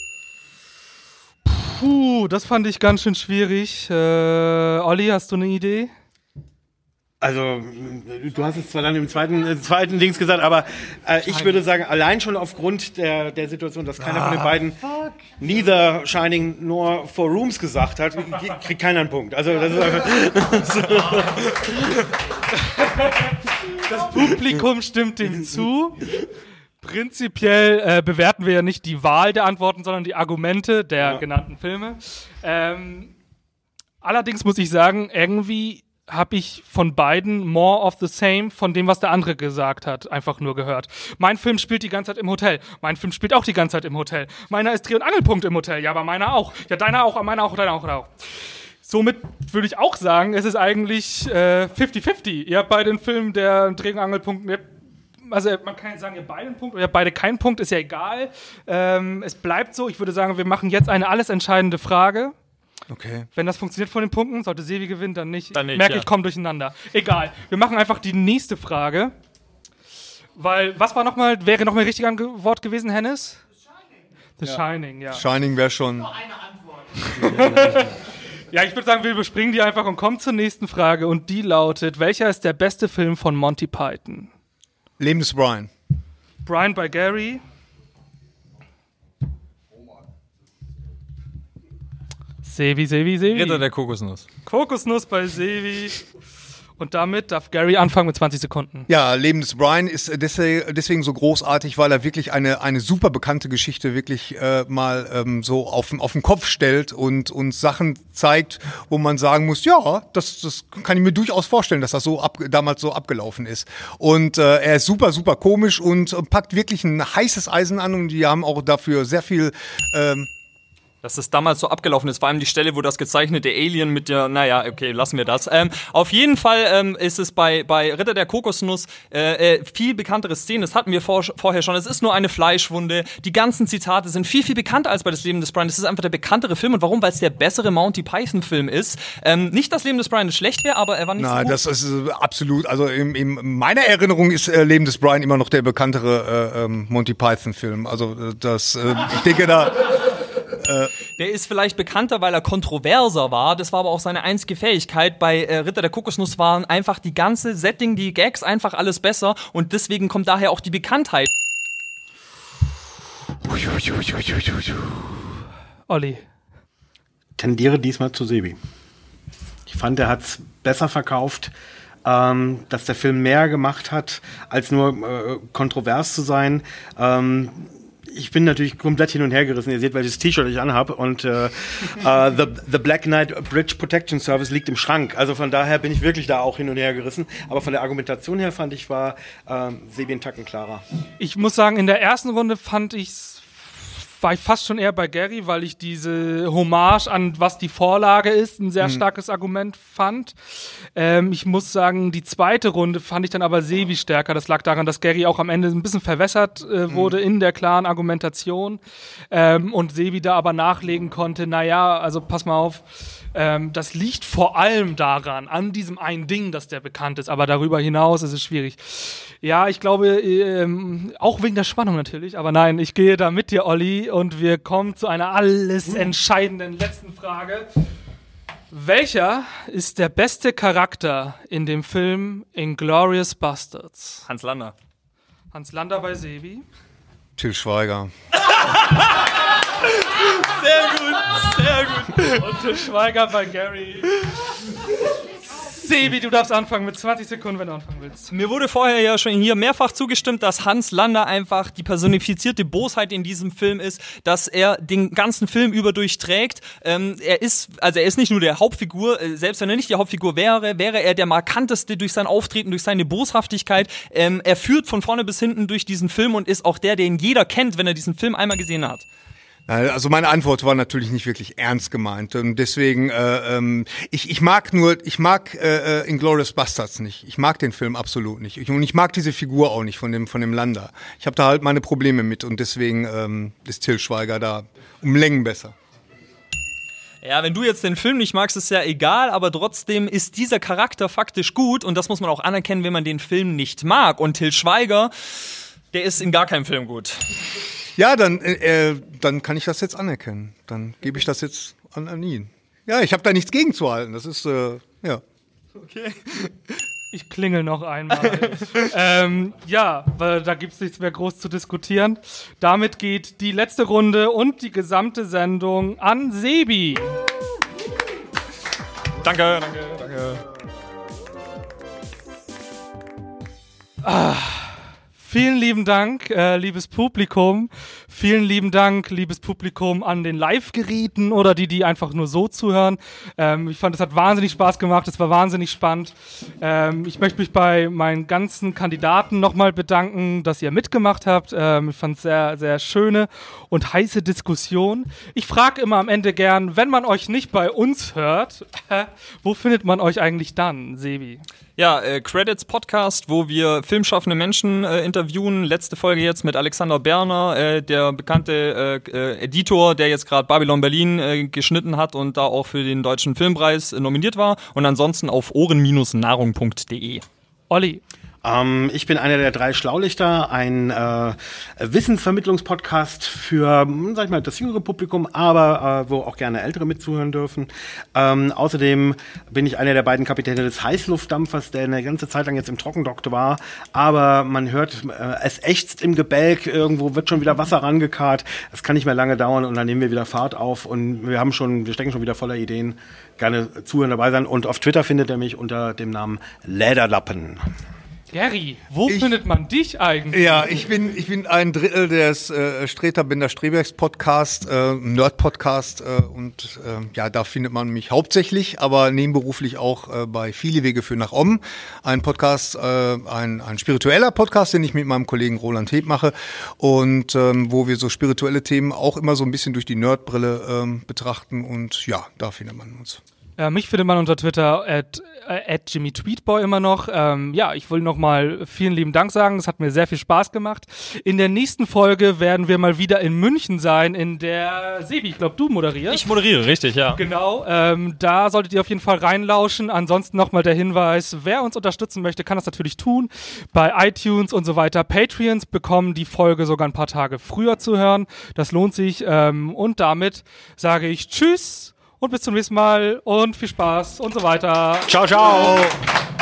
Puh, das fand ich ganz schön schwierig. Olli, hast du eine Idee? Also, du hast es zwar dann im zweiten Dings gesagt, aber ich würde sagen, allein schon aufgrund der Situation, dass keiner von den beiden neither Shining nor Four Rooms gesagt hat, kriegt keiner einen Punkt. Also, das ist einfach Das Publikum stimmt dem zu. Prinzipiell bewerten wir ja nicht die Wahl der Antworten, sondern die Argumente der genannten Filme. Allerdings muss ich sagen, irgendwie habe ich von beiden more of the same von dem, was der andere gesagt hat, einfach nur gehört. Mein Film spielt die ganze Zeit im Hotel. Mein Film spielt auch die ganze Zeit im Hotel. Meiner ist Dreh- und Angelpunkt im Hotel. Ja, aber meiner auch. Ja, deiner auch, meiner auch, deiner auch, deiner auch. Somit würde ich auch sagen, es ist eigentlich 50-50. Ihr habt beide einen Film, der einen Dreh- und Angelpunkt... Also man kann jetzt sagen, ihr beide einen Punkt oder ihr beide keinen Punkt, ist ja egal. Es bleibt so. Ich würde sagen, wir machen jetzt eine alles entscheidende Frage. Okay. Wenn das funktioniert von den Punkten, sollte Sevi gewinnen, dann nicht. Dann nicht, Merke, ja. ich komme durcheinander. Egal. Wir machen einfach die nächste Frage. Weil, was war nochmal, wäre nochmal ein richtiges Wort gewesen, Hennes? The Shining, ja. Shining wäre schon... Ja, ich würde sagen, wir überspringen die einfach und kommen zur nächsten Frage. Und die lautet, welcher ist der beste Film von Monty Python? Leben des Brian. Brian by Gary. Sevi. Ritter der Kokosnuss. Kokosnuss bei Sevi. Und damit darf Gary anfangen mit 20 Sekunden. Ja, Leben des Brian ist deswegen so großartig, weil er wirklich eine super bekannte Geschichte wirklich mal so auf den Kopf stellt und uns Sachen zeigt, wo man sagen muss, ja, das kann ich mir durchaus vorstellen, dass das so damals so abgelaufen ist. Und er ist super, super komisch und packt wirklich ein heißes Eisen an und die haben auch dafür sehr viel... Dass das damals so abgelaufen ist, vor allem die Stelle, wo das gezeichnete Alien mit der, naja, okay, lassen wir das. Auf jeden Fall ist es bei Ritter der Kokosnuss viel bekanntere Szenen, das hatten wir vorher schon. Es ist nur eine Fleischwunde, die ganzen Zitate sind viel, viel bekannter als bei Das Leben des Brian. Das ist einfach der bekanntere Film. Und warum? Weil es der bessere Monty Python-Film ist. Nicht, dass Leben des Brian schlecht wäre, aber er war nicht so gut. Das ist absolut, also in meiner Erinnerung ist Leben des Brian immer noch der bekanntere Monty Python-Film. Also ich denke da... Der ist vielleicht bekannter, weil er kontroverser war. Das war aber auch seine einzige Fähigkeit. Bei Ritter der Kokosnuss waren einfach die ganze Setting, die Gags, einfach alles besser. Und deswegen kommt daher auch die Bekanntheit. Olli. Tendiere diesmal zu Sebi. Ich fand, er hat's besser verkauft, dass der Film mehr gemacht hat, als nur kontrovers zu sein. Ich bin natürlich komplett hin und her gerissen. Ihr seht, welches T-Shirt ich anhabe. Und the Black Knight Bridge Protection Service liegt im Schrank. Also von daher bin ich wirklich da auch hin und her gerissen. Aber von der Argumentation her fand ich, war Sebi einen Tacken klarer. Ich muss sagen, in der ersten Runde fand ich's war ich fast schon eher bei Gary, weil ich diese Hommage an was die Vorlage ist, ein sehr starkes Argument fand. Ich muss sagen, die zweite Runde fand ich dann aber Sebi stärker. Das lag daran, dass Gary auch am Ende ein bisschen verwässert wurde in der klaren Argumentation und Sebi da aber nachlegen konnte, naja, also pass mal auf, das liegt vor allem daran, an diesem einen Ding, dass der bekannt ist, aber darüber hinaus ist es schwierig. Ja, ich glaube, auch wegen der Spannung natürlich, aber nein, ich gehe da mit dir, Olli, und wir kommen zu einer alles entscheidenden letzten Frage. Welcher ist der beste Charakter in dem Film Inglourious Basterds? Hans Lander. Hans Lander bei Sebi. Til Schweiger. Sehr gut. Und Til Schweiger bei Gary. Sebi, du darfst anfangen mit 20 Sekunden, wenn du anfangen willst. Mir wurde vorher ja schon hier mehrfach zugestimmt, dass Hans Lander einfach die personifizierte Bosheit in diesem Film ist, dass er den ganzen Film über durchträgt. Er ist nicht nur der Hauptfigur, selbst wenn er nicht die Hauptfigur wäre er der markanteste durch sein Auftreten, durch seine Boshaftigkeit. Er führt von vorne bis hinten durch diesen Film und ist auch der, den jeder kennt, wenn er diesen Film einmal gesehen hat. Also meine Antwort war natürlich nicht wirklich ernst gemeint und deswegen ich mag Inglourious Basterds nicht. Ich mag den Film absolut nicht und ich mag diese Figur auch nicht von dem Lander. Ich habe da halt meine Probleme mit und deswegen ist Til Schweiger da um Längen besser. Ja, wenn du jetzt den Film nicht magst, ist ja egal, aber trotzdem ist dieser Charakter faktisch gut und das muss man auch anerkennen, wenn man den Film nicht mag. Und Til Schweiger, der ist in gar keinem Film gut. Ja, dann kann ich das jetzt anerkennen. Dann gebe ich das jetzt an ihn. Ja, ich habe da nichts gegenzuhalten. Das ist, ja. Okay. Ich klingel noch einmal. Ja, weil da gibt es nichts mehr groß zu diskutieren. Damit geht die letzte Runde und die gesamte Sendung an Sebi. Danke. Vielen lieben Dank, liebes Publikum. Vielen lieben Dank, liebes Publikum, an den Live-Geräten oder die einfach nur so zuhören. Ich fand, es hat wahnsinnig Spaß gemacht. Es war wahnsinnig spannend. Ich möchte mich bei meinen ganzen Kandidaten nochmal bedanken, dass ihr mitgemacht habt. Ich fand es sehr, sehr schöne und heiße Diskussion. Ich frage immer am Ende gern, wenn man euch nicht bei uns hört, wo findet man euch eigentlich dann, Sebi? Ja, Credits Podcast, wo wir filmschaffende Menschen interviewen. Letzte Folge jetzt mit Alexander Berner, der bekannte Editor, der jetzt gerade Babylon Berlin geschnitten hat und da auch für den Deutschen Filmpreis nominiert war. Und ansonsten auf ohren-nahrung.de. Olli. Ich bin einer der 3 Schlaulichter, ein Wissensvermittlungspodcast für, sag ich mal, das jüngere Publikum, aber wo auch gerne Ältere mitzuhören dürfen. Außerdem bin ich einer der beiden Kapitäne des Heißluftdampfers, der eine ganze Zeit lang jetzt im Trockendock war, aber man hört, es ächzt im Gebälk, irgendwo wird schon wieder Wasser rangekarrt. Es kann nicht mehr lange dauern und dann nehmen wir wieder Fahrt auf und wir stecken schon wieder voller Ideen. Gerne zuhören, dabei sein und auf Twitter findet ihr mich unter dem Namen Lederlappen. Gary, wo findet man dich eigentlich? Ja, ich bin ein Drittel des Streter Binder Strebergs Podcast, Nerd-Podcast und ja, da findet man mich hauptsächlich, aber nebenberuflich auch bei Viele Wege führen nach Om. Ein Podcast, ein spiritueller Podcast, den ich mit meinem Kollegen Roland Heb mache und wo wir so spirituelle Themen auch immer so ein bisschen durch die Nerdbrille betrachten und ja, da findet man uns. Mich findet man unter Twitter at Jimmy Tweetboy immer noch. Ja, ich will nochmal vielen lieben Dank sagen. Es hat mir sehr viel Spaß gemacht. In der nächsten Folge werden wir mal wieder in München sein, in der Sebi, ich glaube, du moderierst. Ich moderiere, richtig, ja. Genau, da solltet ihr auf jeden Fall reinlauschen. Ansonsten nochmal der Hinweis, wer uns unterstützen möchte, kann das natürlich tun. Bei iTunes und so weiter. Patreons bekommen die Folge sogar ein paar Tage früher zu hören. Das lohnt sich. Und damit sage ich Tschüss. Und bis zum nächsten Mal und viel Spaß und so weiter. Ciao, ciao.